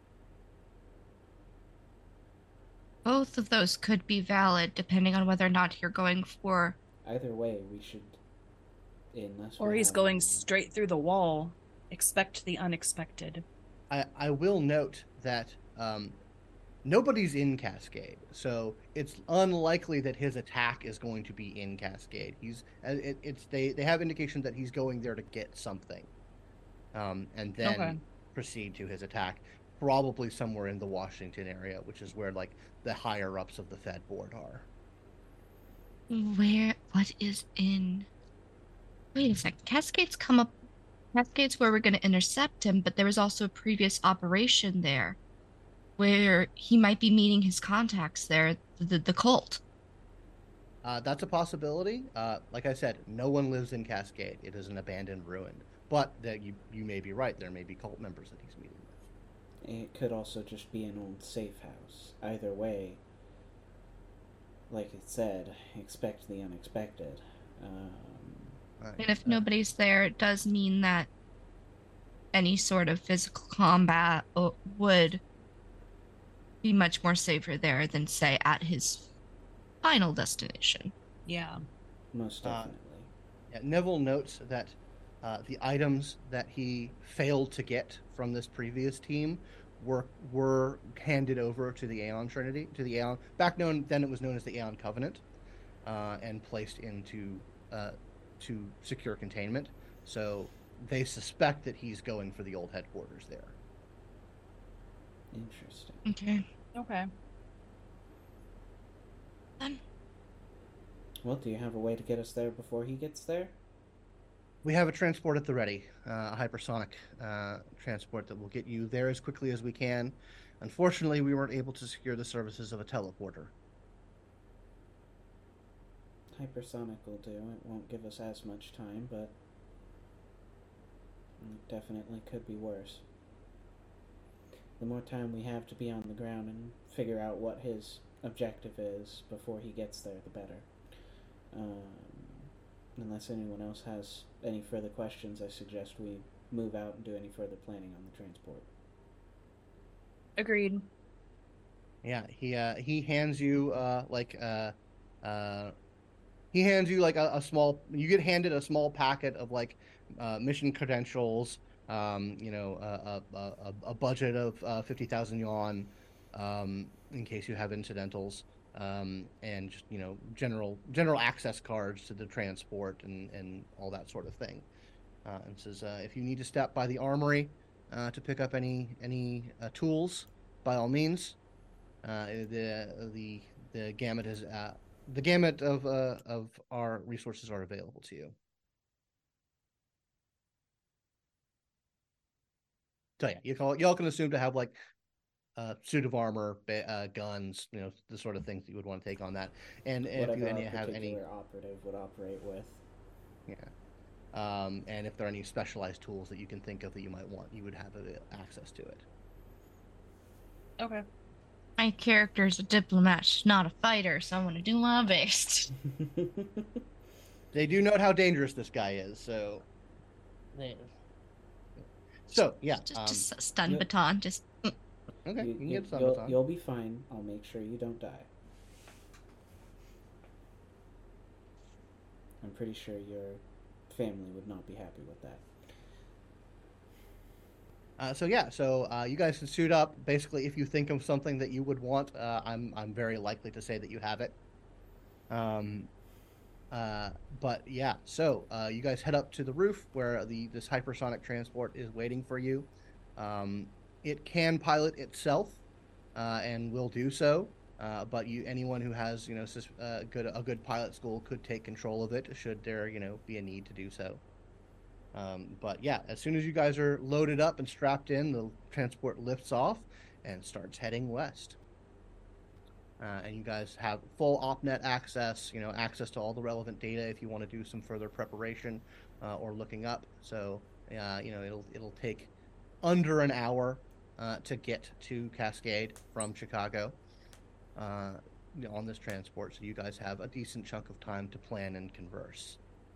[SPEAKER 2] Both of those could be valid depending on whether or not you're going for.
[SPEAKER 3] Either way, we should. Unless
[SPEAKER 4] Or
[SPEAKER 3] we
[SPEAKER 4] he's
[SPEAKER 3] have-
[SPEAKER 4] going straight through the wall. Expect the unexpected.
[SPEAKER 1] I, I will note that um, nobody's in Cascade, so it's unlikely that his attack is going to be in Cascade. He's uh, it, it's they they have indication that he's going there to get something, um, and then
[SPEAKER 4] Okay.
[SPEAKER 1] proceed to his attack, probably somewhere in the Washington area, which is where like the higher ups of the Fed board are.
[SPEAKER 2] Where? What is in. Wait a second. Cascade's come up. Cascade's where we're going to intercept him, but there was also a previous operation there where he might be meeting his contacts there, the, the cult.
[SPEAKER 1] Uh, that's a possibility. Uh, like I said, no one lives in Cascade. It is an abandoned ruin. But that you you may be right. There may be cult members that he's meeting with.
[SPEAKER 3] It could also just be an old safe house. Either way, like it said, expect the unexpected. Um,
[SPEAKER 1] Right.
[SPEAKER 2] And if
[SPEAKER 1] Uh,
[SPEAKER 2] nobody's there, it does mean that any sort of physical combat o- would be much more safer there than, say, at his final destination.
[SPEAKER 4] Yeah.
[SPEAKER 3] most
[SPEAKER 1] Uh,
[SPEAKER 3] definitely.
[SPEAKER 1] Yeah, Neville notes that uh, the items that he failed to get from this previous team were were handed over to the Aeon Trinity, to the Aeon. Back known then, it was known as the Aeon Covenant, uh, and placed into uh, to secure containment. So they suspect that he's going for the old headquarters there.
[SPEAKER 3] Interesting.
[SPEAKER 2] Okay.
[SPEAKER 4] Okay.
[SPEAKER 2] Then
[SPEAKER 3] Well, do you have a way to get us there before he gets there?
[SPEAKER 1] We have a transport at the ready, uh, a hypersonic uh, transport that will get you there as quickly as we can. Unfortunately, we weren't able to secure the services of a teleporter.
[SPEAKER 3] Hypersonic will do. It won't give us as much time, but it definitely could be worse. The more time we have to be on the ground and figure out what his objective is before he gets there, the better. Um, unless anyone else has any further questions, I suggest we move out and do any further planning on the transport.
[SPEAKER 4] Agreed.
[SPEAKER 1] Yeah, he uh, he hands you uh, like uh, uh, he hands you like a, a small. You get handed a small packet of like uh, mission credentials. Um, you know, a a, a, a budget of uh, fifty thousand yuan, um, in case you have incidentals, um, and just, you know, general general access cards to the transport and and all that sort of thing. Uh, and says, uh, if you need to stop by the armory uh, to pick up any any uh, tools, by all means. Uh, the the the gamut is uh, the gamut of uh, of our resources are available to you. So yeah, you call y'all can assume to have like a suit of armor, uh, guns, you know, the sort of things that you would want to take on that. And
[SPEAKER 3] Whatever
[SPEAKER 1] if you
[SPEAKER 3] any
[SPEAKER 1] have any,
[SPEAKER 3] operative would operate with.
[SPEAKER 1] Yeah. Um, and if there are any specialized tools that you can think of that you might want, you would have access to it.
[SPEAKER 4] Okay.
[SPEAKER 2] My character's a diplomat, not a fighter, so I'm gonna do my best.
[SPEAKER 1] They do note how dangerous this guy is, so. So yeah,
[SPEAKER 2] just,
[SPEAKER 1] um,
[SPEAKER 2] just a stun
[SPEAKER 3] yep.
[SPEAKER 2] baton. Just
[SPEAKER 1] okay. You, you can
[SPEAKER 3] you,
[SPEAKER 1] get stun
[SPEAKER 3] you'll,
[SPEAKER 1] baton.
[SPEAKER 3] You'll be fine. I'll make sure you don't die. I'm pretty sure your family would not be happy with that.
[SPEAKER 1] Uh, so yeah, so uh, you guys can suit up. Basically, if you think of something that you would want, uh, I'm I'm very likely to say that you have it. Um, uh, but yeah, so uh, you guys head up to the roof where the this hypersonic transport is waiting for you. Um, it can pilot itself, uh, and will do so. Uh, but you, anyone who has, you know, uh, good a good pilot school could take control of it should there, you know, be a need to do so. Um, but yeah, as soon as you guys are loaded up and strapped in, the transport lifts off and starts heading west. Uh, and you guys have full OpNet access, you know, access to all the relevant data if you want to do some further preparation uh, or looking up. So, uh, you know, it'll it'll take under an hour uh, to get to Cascade from Chicago uh, you know, on this transport. So you guys have a decent chunk of time to plan and converse.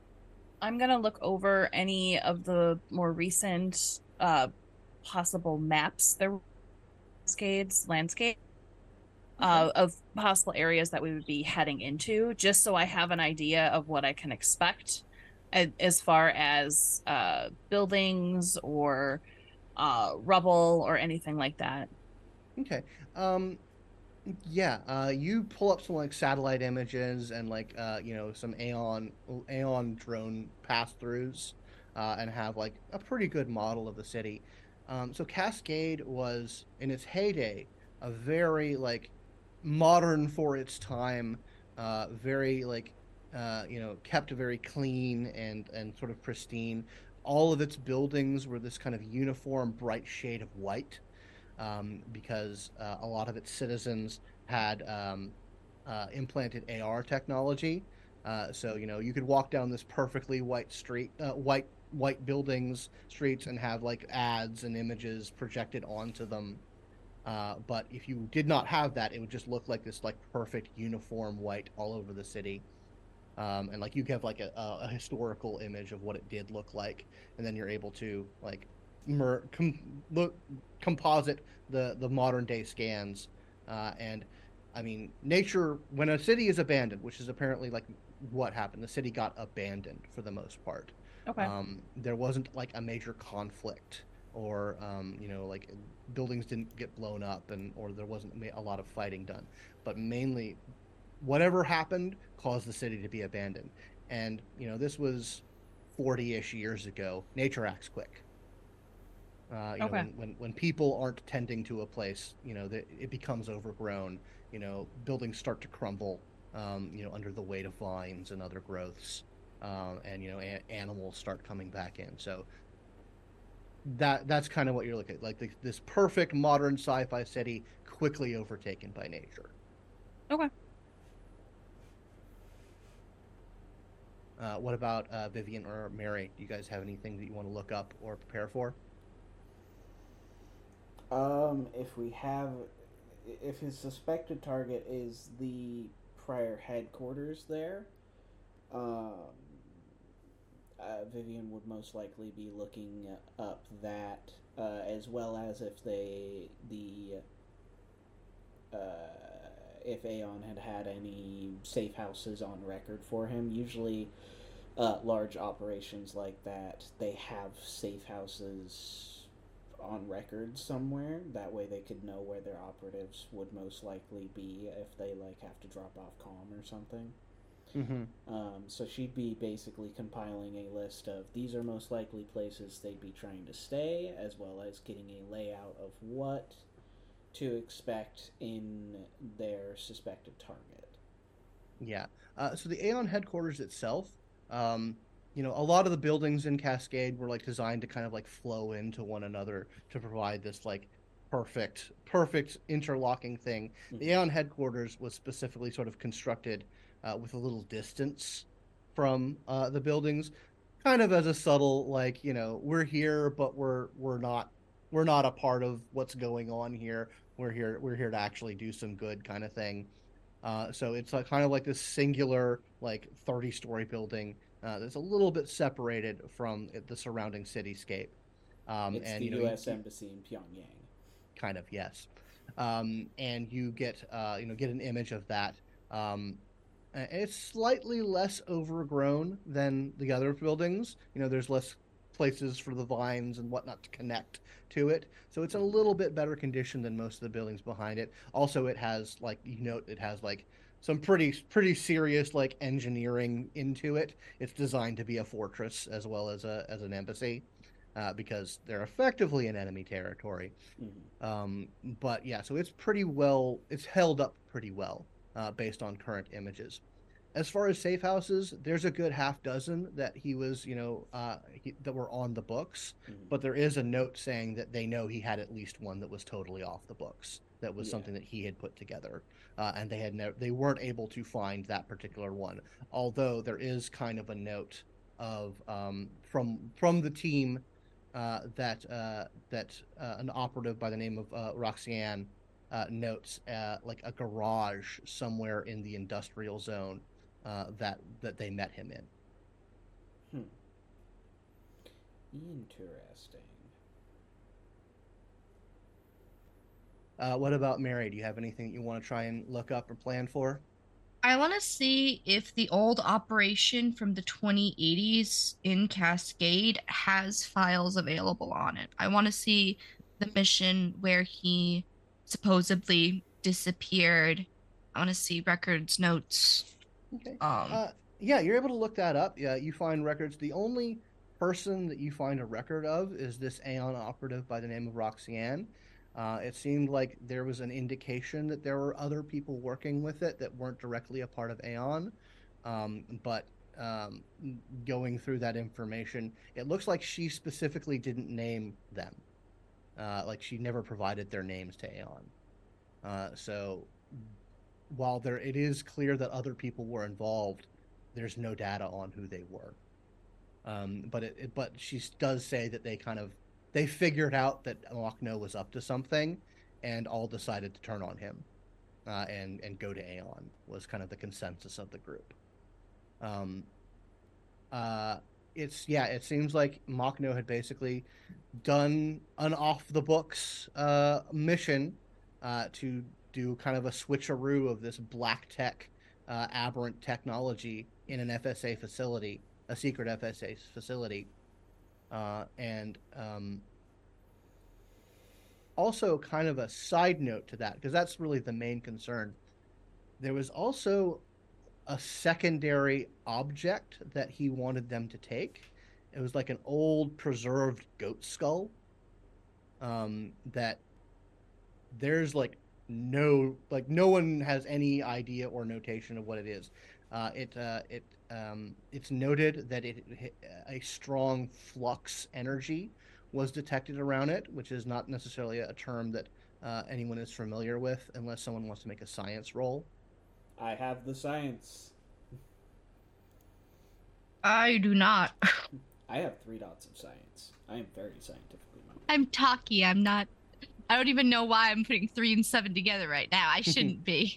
[SPEAKER 4] I'm gonna look over any of the more recent uh, possible maps, there cascades, landscape, okay. uh, of possible areas that we would be heading into, just so I have an idea of what I can expect as far as uh, buildings or uh, rubble or anything like that.
[SPEAKER 1] Okay. Um, yeah, uh, you pull up some like satellite images and like uh, you know, some Aeon Aeon drone pass-throughs, uh, and have like a pretty good model of the city. Um, so Cascade was in its heyday a very like modern for its time, uh, very like uh, you know, kept very clean and and sort of pristine. All of its buildings were this kind of uniform bright shade of white. Um, because uh, a lot of its citizens had um, uh, implanted A R technology. Uh, so you know, you could walk down this perfectly white street, uh, white white buildings, streets, and have like ads and images projected onto them. Uh, but if you did not have that, it would just look like this like perfect uniform white all over the city. Um, and like you have like a, a historical image of what it did look like, and then you're able to like mer- com- look composite the the modern day scans. Uh, and I mean, nature, when a city is abandoned, which is apparently like what happened, the city got abandoned for the most part.
[SPEAKER 4] Okay.
[SPEAKER 1] Um, there wasn't like a major conflict, or um, you know, like buildings didn't get blown up, and or there wasn't a lot of fighting done, but mainly whatever happened caused the city to be abandoned. And you know, this was forty-ish years ago. Nature acts quick. Uh, you
[SPEAKER 4] okay.
[SPEAKER 1] know, when, when when people aren't tending to a place, you know, that it becomes overgrown. You know, buildings start to crumble. Um, you know, under the weight of vines and other growths. um, and you know a- animals start coming back in. So that that's kind of what you're looking at, like the, this perfect modern sci-fi city quickly overtaken by nature.
[SPEAKER 4] Okay.
[SPEAKER 1] Uh, what about uh, Vivian or Mary? Do you guys have anything that you want to look up or prepare for?
[SPEAKER 3] Um, if we have, if his suspected target is the prior headquarters there, um, uh, Vivian would most likely be looking up that, uh, as well as if they the uh, if Aeon had had any safe houses on record for him. Usually, uh, large operations like that, they have safe houses on record somewhere. That way, they could know where their operatives would most likely be if they like have to drop off comm or something.
[SPEAKER 1] Mm-hmm.
[SPEAKER 3] Um, so she'd be basically compiling a list of these are most likely places they'd be trying to stay, as well as getting a layout of what to expect in their suspected target.
[SPEAKER 1] Yeah. Uh, so the Aeon headquarters itself, um, you know, a lot of the buildings in Cascade were like designed to kind of like flow into one another to provide this like perfect, perfect interlocking thing. The
[SPEAKER 3] Mm-hmm.
[SPEAKER 1] Aeon headquarters was specifically sort of constructed uh, with a little distance from uh, the buildings, kind of as a subtle like, you know, we're here, but we're we're not we're not a part of what's going on here. We're here we're here to actually do some good kind of thing. Uh, so it's like kind of like this singular, like thirty story building uh, that's a little bit separated from the surrounding cityscape. Um,
[SPEAKER 3] It's
[SPEAKER 1] and
[SPEAKER 3] the
[SPEAKER 1] you know,
[SPEAKER 3] U
[SPEAKER 1] you,
[SPEAKER 3] S
[SPEAKER 1] you
[SPEAKER 3] Embassy in Pyongyang.
[SPEAKER 1] kind of yes, um, and you get uh, you know get an image of that. Um, it's slightly less overgrown than the other buildings. You know, there's less places for the vines and whatnot to connect to it. So it's in a
[SPEAKER 3] Mm-hmm.
[SPEAKER 1] little bit better condition than most of the buildings behind it. Also, it has like you note it has like some pretty pretty serious like engineering into it. It's designed to be a fortress as well as a as an embassy. Uh, because they're effectively in enemy territory.
[SPEAKER 3] Mm-hmm.
[SPEAKER 1] Um, but yeah, so it's pretty well, it's held up pretty well uh, based on current images. As far as safe houses, there's a good half dozen that he was, you know, uh, he, that were on the books.
[SPEAKER 3] Mm-hmm.
[SPEAKER 1] But there is a note saying that they know he had at least one that was totally off the books. That was
[SPEAKER 3] Yeah.
[SPEAKER 1] something that he had put together, uh, and they had no, they weren't able to find that particular one. Although there is kind of a note of um, from from the team uh, that uh, that uh, an operative by the name of uh, Roxanne uh, notes uh, like a garage somewhere in the industrial zone uh, that that they met him in.
[SPEAKER 3] Hmm. Interesting.
[SPEAKER 1] Uh, what about Mary? Do you have anything you want to try and look up or plan for?
[SPEAKER 2] I want to see if the old operation from the twenty eighties in Cascade has files available on it. I want to see the mission where he supposedly disappeared. I want to see records, notes.
[SPEAKER 1] Okay.
[SPEAKER 2] Um,
[SPEAKER 1] Uh, yeah, you're able to look that up. Yeah, you find records. The only person that you find a record of is this Aeon operative by the name of Roxanne. Uh, it seemed like there was an indication that there were other people working with it that weren't directly a part of Aeon. Um, but um, going through that information, it looks like she specifically didn't name them. Uh, like she never provided their names to Aeon. Uh, so while there it is clear that other people were involved, there's no data on who they were. Um, but it, it, but she does say that they kind of they figured out that Machno was up to something, and all decided to turn on him uh, and and go to Aeon was kind of the consensus of the group. Um, uh, it's yeah, it seems like Machno had basically done an off the books uh, mission uh, to do kind of a switcheroo of this black tech uh, aberrant technology in an F S A facility, a secret F S A facility, uh, and um, also kind of a side note to that because that's really the main concern. There was also a secondary object that he wanted them to take. It was like an old preserved goat skull um, that there's like no like no one has any idea or notation of what it is. Uh, it uh, it um, it's noted that it, it a strong flux energy was detected around it, which is not necessarily a term that uh, anyone is familiar with, unless someone wants to make a science roll.
[SPEAKER 3] I have the science.
[SPEAKER 2] I do not.
[SPEAKER 3] I have three dots of science. I am very scientifically minded.
[SPEAKER 2] I'm talky. I'm not. I don't even know why I'm putting three and seven together right now. I shouldn't be.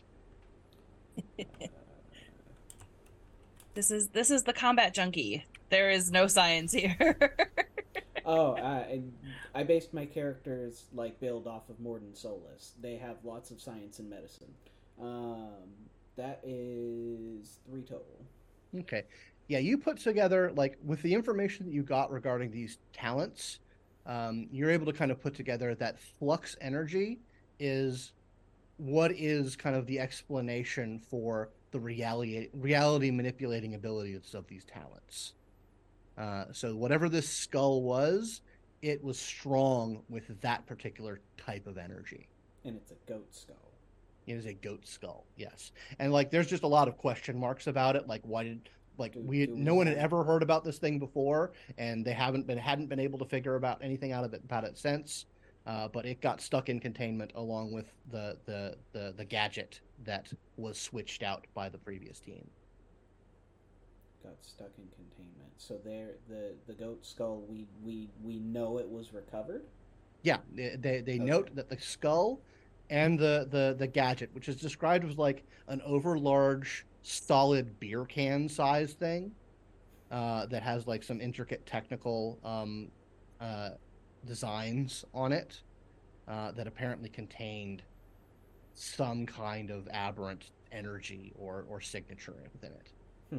[SPEAKER 4] This is this is the combat junkie. There is no science here.
[SPEAKER 3] Oh, I I based my characters like build off of Morden Solus. They have lots of science and medicine. Um, that is three total.
[SPEAKER 1] Okay. Yeah, you put together, like, with the information that you got regarding these talents, um, you're able to kind of put together that flux energy is what is kind of the explanation for the reality reality manipulating abilities of these talents. Uh, so whatever this skull was, it was strong with that particular type of energy.
[SPEAKER 3] And it's a goat skull.
[SPEAKER 1] It is a goat skull, yes. And like, there's just a lot of question marks about it. Like, why did like
[SPEAKER 3] Do-
[SPEAKER 1] we
[SPEAKER 3] do we
[SPEAKER 1] no one had
[SPEAKER 3] have-
[SPEAKER 1] ever heard about this thing before, and they haven't been hadn't been able to figure about anything out of it about it since. Uh, but it got stuck in containment along with the, the the the gadget that was switched out by the previous team.
[SPEAKER 3] Got stuck in containment. So there, the the goat skull. We we we know it was recovered.
[SPEAKER 1] Yeah, they they, they
[SPEAKER 3] Okay.
[SPEAKER 1] note that the skull and the, the the gadget, which is described as like an overlarge, solid beer can size thing, uh, that has like some intricate technical um, uh, designs on it, uh, that apparently contained some kind of aberrant energy or or signature within it.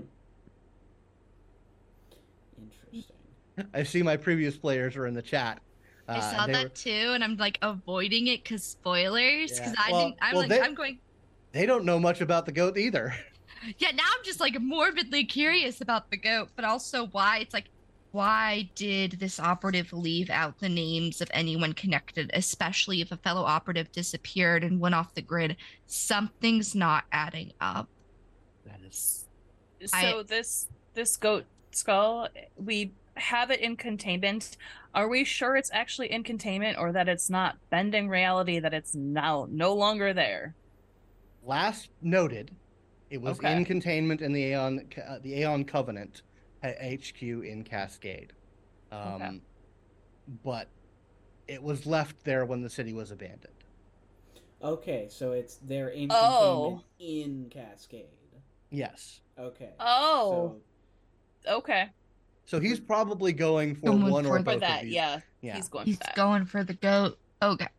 [SPEAKER 3] Interesting.
[SPEAKER 1] I see my previous players are in the chat.
[SPEAKER 2] I
[SPEAKER 1] uh,
[SPEAKER 2] saw
[SPEAKER 1] they
[SPEAKER 2] that
[SPEAKER 1] were-
[SPEAKER 2] too, and I'm like avoiding it because spoilers. Because
[SPEAKER 1] Yeah,
[SPEAKER 2] I
[SPEAKER 1] well-
[SPEAKER 2] didn't. I'm
[SPEAKER 1] well,
[SPEAKER 2] like,
[SPEAKER 1] they-
[SPEAKER 2] I'm going.
[SPEAKER 1] They don't know much about the goat either.
[SPEAKER 2] Yeah, now I'm just like morbidly curious about the goat, but also why it's like, why did this operative leave out the names of anyone connected, especially if a fellow operative disappeared and went off the grid? Something's not adding up.
[SPEAKER 1] That is
[SPEAKER 4] So this this goat skull, we have it in containment. Are we sure it's actually in containment, or that it's not bending reality, that it's now no longer there?
[SPEAKER 1] last noted. It was
[SPEAKER 4] Okay.
[SPEAKER 1] in containment in the Aeon, uh, the Aeon Covenant at H Q in Cascade, um,
[SPEAKER 4] Okay.
[SPEAKER 1] but it was left there when the city was abandoned.
[SPEAKER 3] Okay, so it's they're in
[SPEAKER 4] Oh.
[SPEAKER 3] containment in Cascade.
[SPEAKER 1] Yes,
[SPEAKER 3] Okay.
[SPEAKER 4] Oh,
[SPEAKER 3] So
[SPEAKER 4] okay.
[SPEAKER 1] so he's probably going for
[SPEAKER 2] Going
[SPEAKER 1] one or
[SPEAKER 2] for
[SPEAKER 1] both
[SPEAKER 4] For that,
[SPEAKER 1] of these.
[SPEAKER 4] yeah,
[SPEAKER 1] Yeah.
[SPEAKER 4] he's going
[SPEAKER 2] He's
[SPEAKER 4] for that.
[SPEAKER 2] going for the goat. Okay.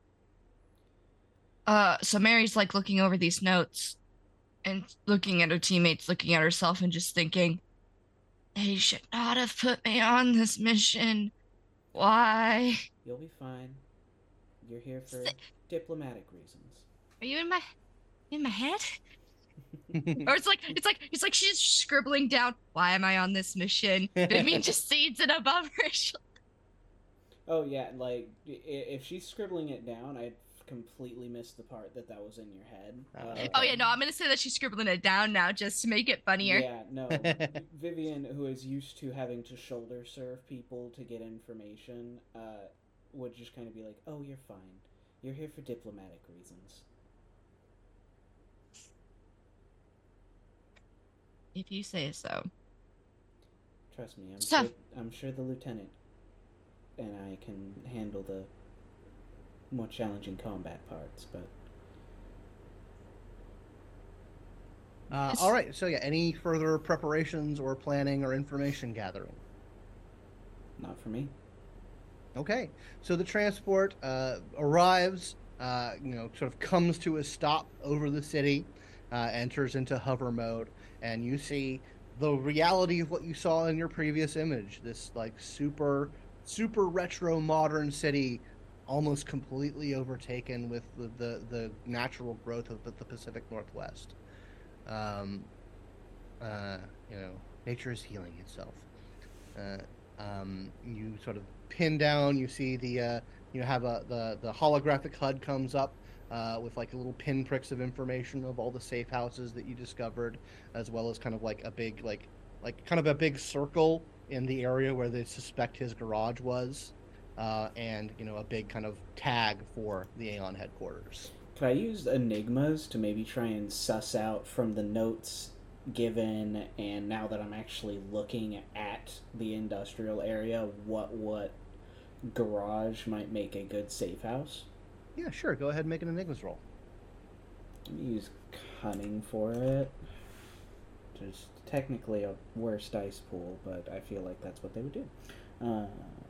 [SPEAKER 2] Uh, so Mary's like looking over these notes and looking at her teammates, looking at herself, and just thinking, they should not have put me on this mission. Why?
[SPEAKER 3] you'll be fine. You're here for
[SPEAKER 2] Si-
[SPEAKER 3] diplomatic reasons.
[SPEAKER 2] Are you in my in my head? Or it's like it's like it's like she's scribbling down, why am I on this mission? Vivian just sees it above her. shoulder.
[SPEAKER 3] Oh yeah, like i- if she's scribbling it down, I completely missed the part that that was in your head.
[SPEAKER 1] Oh,
[SPEAKER 3] Uh,
[SPEAKER 1] okay.
[SPEAKER 2] Oh yeah, no, I'm gonna say that she's scribbling it down now just to make it funnier.
[SPEAKER 3] Yeah, no. Vivian, who is used to having to shoulder serve people to get information, uh, would just kind of be like, "Oh, you're fine. You're here for diplomatic reasons."
[SPEAKER 2] If you say so.
[SPEAKER 3] Trust me, I'm
[SPEAKER 2] So-
[SPEAKER 3] sure, I'm sure the lieutenant and I can handle the more challenging combat parts, but
[SPEAKER 1] Uh,
[SPEAKER 2] Yes.
[SPEAKER 1] all right. So yeah, any further preparations or planning or information gathering?
[SPEAKER 3] not for me.
[SPEAKER 1] Okay, so the transport uh, arrives, uh, you know, sort of comes to a stop over the city, uh, enters into hover mode, and you see the reality of what you saw in your previous image. This like super, super retro modern city, almost completely overtaken with the, the, the natural growth of the, the Pacific Northwest. Um, uh, you know, nature is healing itself. Uh, um, you sort of pin down. You see the uh, you have a the the holographic H U D comes up. uh, with like little pinpricks of information of all the safe houses that you discovered, as well as kind of like a big like like kind of a big circle in the area where they suspect his garage was, uh, and you know a big kind of tag for the Aeon headquarters.
[SPEAKER 3] Could I use enigmas to maybe try and suss out from the notes given, and now that I'm actually looking at the industrial area, what what garage might make a good safe house?
[SPEAKER 1] Yeah, sure. Go ahead and make an enigmas roll.
[SPEAKER 3] Let me use cunning for it. Just technically a worse dice pool, but I feel like that's what they would do. Um,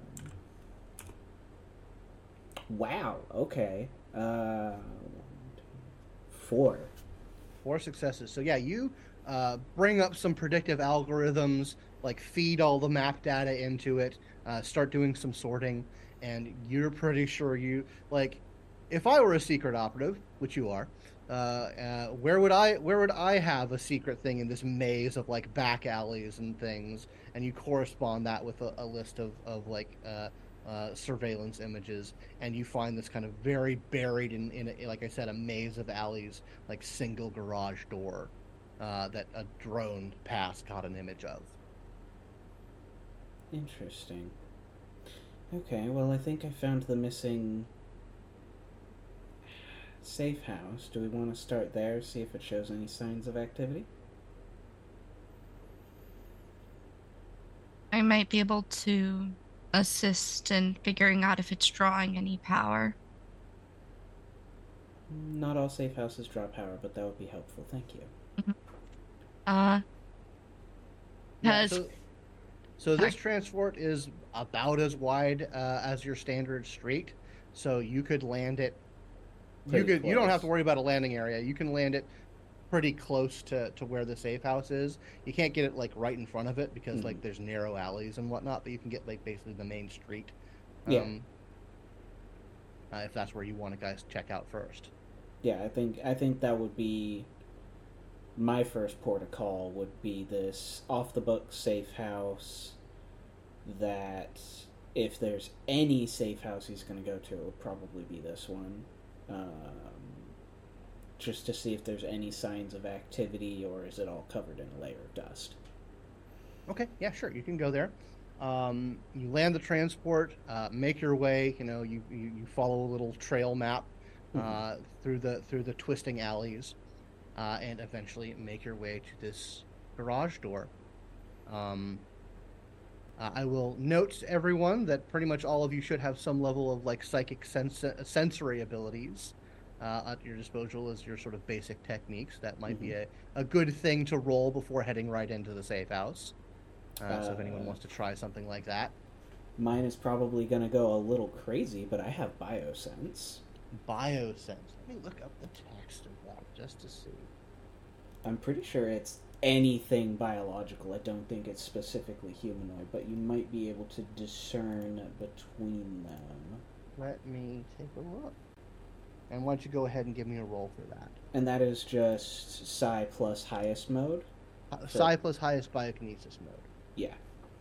[SPEAKER 3] wow. Okay. Uh, four.
[SPEAKER 1] Four successes. So yeah, you uh, bring up some predictive algorithms, like feed all the map data into it, uh, start doing some sorting, and you're pretty sure you like. If I were a secret operative, which you are, uh, uh, where would I where would I have a secret thing in this maze of like back alleys and things? And you correspond that with a, a list of of like uh, uh, surveillance images, and you find this kind of very buried in in a, like I said, a maze of alleys, like single garage door uh, that a drone past got an image of.
[SPEAKER 3] Interesting. Okay, well, I think I found the missing safe house. Do we want to start there, see if it shows any signs of activity?
[SPEAKER 2] I might be able to assist in figuring out if it's drawing any power.
[SPEAKER 3] Not all safe houses draw power, but that would be helpful. Thank you.
[SPEAKER 2] Mm-hmm. Uh,
[SPEAKER 1] Yeah,
[SPEAKER 2] because
[SPEAKER 1] so, so this transport is about as wide uh, as your standard street, so you could land it. You
[SPEAKER 3] Pretty
[SPEAKER 1] could. You don't have
[SPEAKER 3] close.
[SPEAKER 1] to worry about a landing area. You can land it pretty close to, to where the safe house is. You can't get it like right in front of it because
[SPEAKER 3] Mhm.
[SPEAKER 1] like there's narrow alleys and whatnot, but you can get like basically the main street.
[SPEAKER 3] Yeah.
[SPEAKER 1] Um, uh, if that's where you want to guys check out first.
[SPEAKER 3] Yeah, I think I think that would be my first port of call. Would be this off the book safe house. That if there's any safe house he's going to go to, it would probably be this one. Um, just to see if there's any signs of activity, or is it all covered in a layer of dust?
[SPEAKER 1] Okay, yeah, sure. You can go there. Um, you land the transport, uh, make your way. You know, you, you, you follow a little trail map uh,
[SPEAKER 3] Mhm.
[SPEAKER 1] through the through the twisting alleys, uh, and eventually make your way to this garage door. Um, uh, I will note to everyone that pretty much all of you should have some level of like psychic sens- sensory abilities uh, at your disposal as your sort of basic techniques. That might be a, a good thing to roll before heading right into the safe house. Uh, so if anyone
[SPEAKER 3] Uh,
[SPEAKER 1] wants to try something like that,
[SPEAKER 3] Mine is probably going to go a little crazy, but I have biosense.
[SPEAKER 1] biosense. Let me look up the text of that just to see.
[SPEAKER 3] I'm pretty sure it's anything biological. I don't think it's specifically humanoid, but you might be able to discern between them.
[SPEAKER 1] Let me take a look. And why don't you go ahead and give me a roll for that?
[SPEAKER 3] And that is just psi plus highest mode.
[SPEAKER 1] Uh,
[SPEAKER 3] So-
[SPEAKER 1] Psi plus highest biokinesis mode.
[SPEAKER 3] Yeah.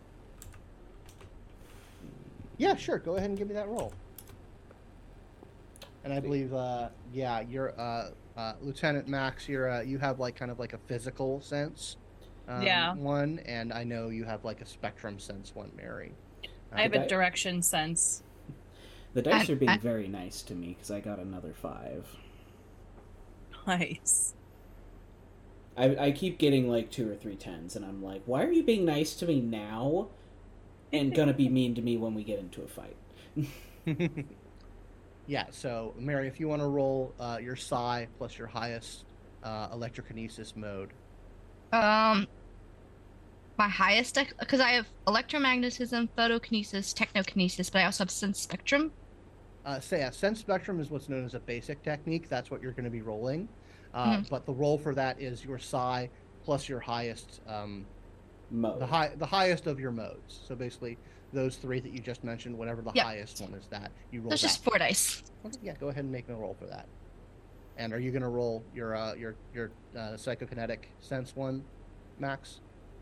[SPEAKER 1] Yeah, sure. Go ahead and give me that roll. And I believe, uh, yeah, you're uh, uh, Lieutenant Max. You're uh, you have like kind of like a physical sense, um,
[SPEAKER 4] Yeah.
[SPEAKER 1] one, and I know you have like a spectrum sense one, Mary.
[SPEAKER 4] I have
[SPEAKER 3] Okay.
[SPEAKER 4] a direction sense.
[SPEAKER 3] The dice
[SPEAKER 2] I-
[SPEAKER 3] are being
[SPEAKER 2] I-
[SPEAKER 3] very nice to me because I got another five.
[SPEAKER 4] Nice.
[SPEAKER 3] I, I keep getting like two or three tens, and I'm like, why are you being nice to me now and gonna be mean to me when we get into a fight?
[SPEAKER 1] Yeah, so Mary, if you want to roll uh, your psi plus your highest uh, electrokinesis mode.
[SPEAKER 2] um, my highest because I have electromagnetism, photokinesis, technokinesis, but I also have sense spectrum.
[SPEAKER 1] Uh, say yeah, sense spectrum is what's known as a basic technique. That's what you're going to be rolling. Uh,
[SPEAKER 2] Mhm.
[SPEAKER 1] But the roll for that is your psi plus your highest, um,
[SPEAKER 3] Mode.
[SPEAKER 1] the high, the highest of your modes. So basically, those three that you just mentioned, whatever the
[SPEAKER 2] Yep.
[SPEAKER 1] highest one is, that you roll.
[SPEAKER 2] That's
[SPEAKER 1] that.
[SPEAKER 2] just four dice.
[SPEAKER 1] Okay, yeah, go ahead and make me a roll for that. And are you going to roll your uh, your your uh, psychokinetic sense one, Max?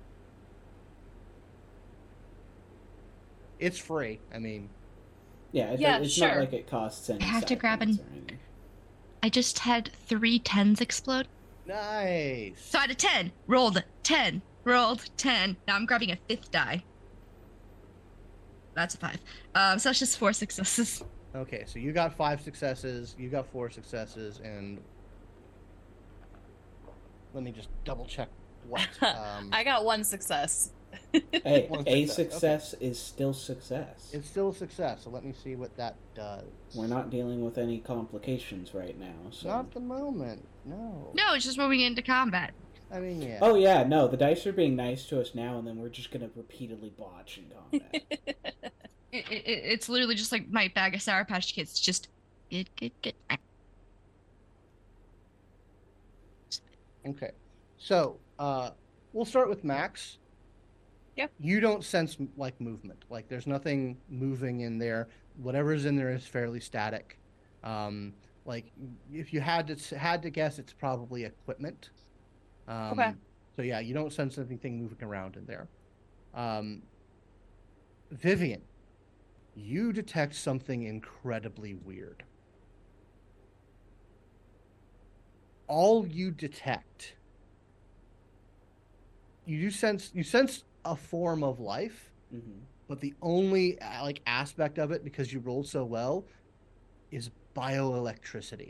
[SPEAKER 1] It's free. I mean,
[SPEAKER 3] Yeah, it,
[SPEAKER 4] Yeah,
[SPEAKER 3] it's
[SPEAKER 4] sure.
[SPEAKER 3] not like it costs any.
[SPEAKER 2] I have to
[SPEAKER 3] side
[SPEAKER 2] grab
[SPEAKER 3] points
[SPEAKER 2] an-
[SPEAKER 3] or anything.
[SPEAKER 2] I just had three tens explode.
[SPEAKER 1] Nice.
[SPEAKER 2] So out of ten, rolled ten, rolled ten. Now I'm grabbing a fifth die. That's a five. Um, so that's just four successes.
[SPEAKER 1] Okay, so you got five successes, you got four successes, and let me just double check what. Um,
[SPEAKER 4] I got one success.
[SPEAKER 3] Hey,
[SPEAKER 1] One
[SPEAKER 3] a
[SPEAKER 1] success,
[SPEAKER 3] success is still success.
[SPEAKER 1] it's still a success, so let me see what that does.
[SPEAKER 3] We're not dealing with any complications right now, so.
[SPEAKER 1] Not at the moment, no.
[SPEAKER 2] No, it's just moving into combat.
[SPEAKER 1] I mean, yeah.
[SPEAKER 3] Oh yeah, no, the dice are being nice to us now, and then we're just gonna repeatedly botch in combat.
[SPEAKER 2] It, it, it's literally just like my bag of Sour Patch Kids. It's just good, good, good.
[SPEAKER 1] Okay, so uh, we'll start with Max.
[SPEAKER 4] Yep.
[SPEAKER 1] You don't sense like movement. Like there's nothing moving in there. Whatever's in there is fairly static. Um, like if you had to had to guess, it's probably equipment. Um,
[SPEAKER 4] Okay.
[SPEAKER 1] So yeah, you don't sense anything moving around in there. Um, Vivian, you detect something incredibly weird. All you detect, you do sense you sense a form of life,
[SPEAKER 3] hmm
[SPEAKER 1] but the only uh, like aspect of it, because you rolled so well, is bioelectricity.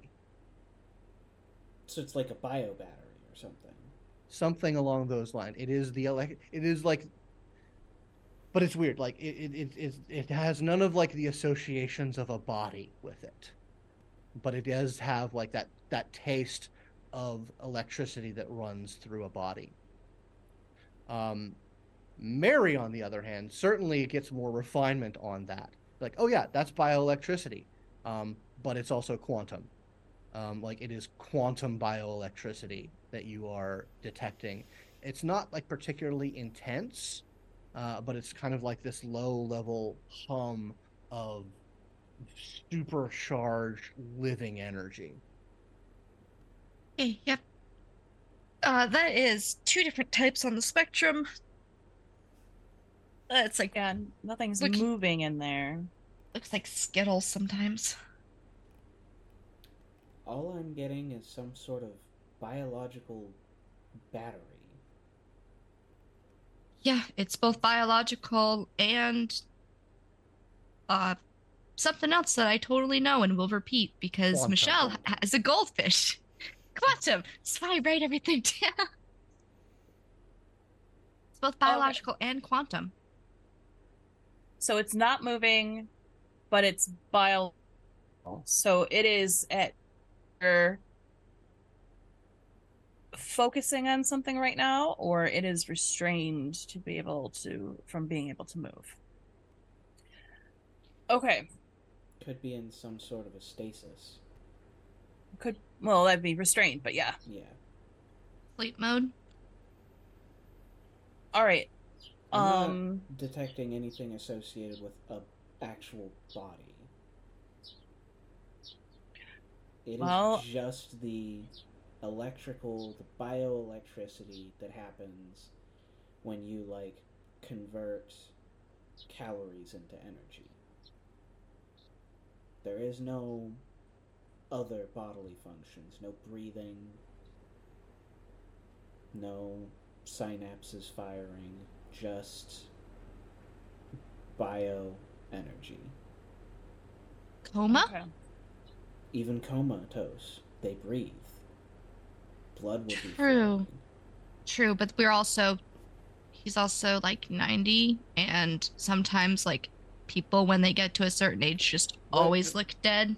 [SPEAKER 3] So it's like a bio battery or something.
[SPEAKER 1] Something along those lines. It is the elect. It is like, but it's weird. Like it, it, it, it, it has none of like the associations of a body with it, but it does have like that that taste of electricity that runs through a body. Um, Mary, on the other hand, certainly gets more refinement on that. Like, oh yeah, that's bioelectricity, um, but it's also quantum. Um, like it is quantum bioelectricity that you are detecting. It's not like particularly intense, uh, but it's kind of like this low level hum of supercharged living energy.
[SPEAKER 2] Okay, yep. Uh, that is two different types on the spectrum. Uh, it's like
[SPEAKER 4] Yeah, nothing's
[SPEAKER 2] Look-
[SPEAKER 4] moving in there.
[SPEAKER 2] looks like Skittles sometimes.
[SPEAKER 3] All I'm getting is some sort of biological battery.
[SPEAKER 2] Yeah, it's both biological and uh something else that I totally know and will repeat because
[SPEAKER 1] Quantum.
[SPEAKER 2] Michelle ha- has a goldfish. Quantum. That's why I write everything down. It's both biological and quantum.
[SPEAKER 4] So it's not moving, but it's bio. So it is at you're focusing on something right now, or it is restrained to be able to from being able to move. Okay.
[SPEAKER 3] Could be in some sort of a stasis.
[SPEAKER 4] Could well that'd be restrained, but yeah.
[SPEAKER 3] Yeah.
[SPEAKER 2] Sleep mode.
[SPEAKER 4] All right.
[SPEAKER 3] I'm
[SPEAKER 4] Um
[SPEAKER 3] not detecting anything associated with a actual body. It is
[SPEAKER 4] Well-
[SPEAKER 3] just the electrical, the bioelectricity that happens when you like convert calories into energy. There is no other bodily functions, no breathing, no synapses firing, just bioenergy.
[SPEAKER 2] Coma?
[SPEAKER 4] okay.
[SPEAKER 3] Even comatose, they breathe. Blood would be
[SPEAKER 2] True.
[SPEAKER 3] flowing.
[SPEAKER 2] True, but we're also he's also like ninety and sometimes like people when they get to a certain age just
[SPEAKER 3] What?
[SPEAKER 2] always look dead.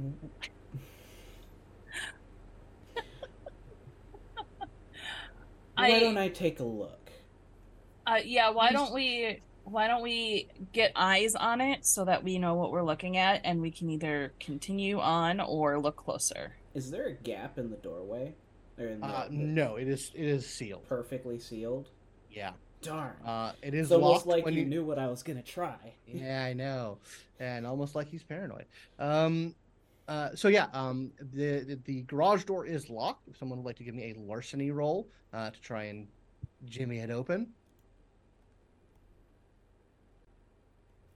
[SPEAKER 3] Why
[SPEAKER 4] I-
[SPEAKER 3] don't I take a look?
[SPEAKER 4] Uh yeah, why
[SPEAKER 2] You
[SPEAKER 4] don't
[SPEAKER 2] s-
[SPEAKER 4] we why don't we get eyes on it so that we know what we're looking at and we can either continue on or look closer.
[SPEAKER 3] Is there a gap in the doorway? Or in the,
[SPEAKER 1] Uh,
[SPEAKER 3] the-
[SPEAKER 1] no, it is it is sealed.
[SPEAKER 3] perfectly sealed?
[SPEAKER 1] Yeah.
[SPEAKER 3] Darn.
[SPEAKER 1] Uh, it is
[SPEAKER 3] it's almost
[SPEAKER 1] locked
[SPEAKER 3] like
[SPEAKER 1] when
[SPEAKER 3] you
[SPEAKER 1] you
[SPEAKER 3] knew what I was gonna try.
[SPEAKER 1] Yeah, I know, and almost like he's paranoid. Um, uh, so yeah, um, the, the the garage door is locked. If someone would like to give me a larceny roll uh, to try and jimmy it open,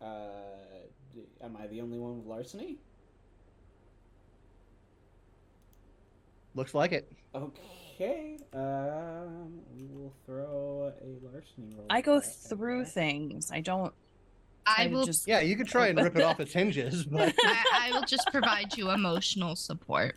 [SPEAKER 3] Uh, d- am I the only one with larceny?
[SPEAKER 1] Looks like it.
[SPEAKER 3] Okay. Um, we will throw a larceny roll.
[SPEAKER 4] I
[SPEAKER 3] at
[SPEAKER 4] go
[SPEAKER 3] that, I
[SPEAKER 4] through
[SPEAKER 3] guess.
[SPEAKER 4] things. I don't.
[SPEAKER 2] I
[SPEAKER 4] try to
[SPEAKER 2] will.
[SPEAKER 4] Just
[SPEAKER 1] Yeah, you could try and rip it off its hinges, but
[SPEAKER 2] I, I will just provide you emotional support.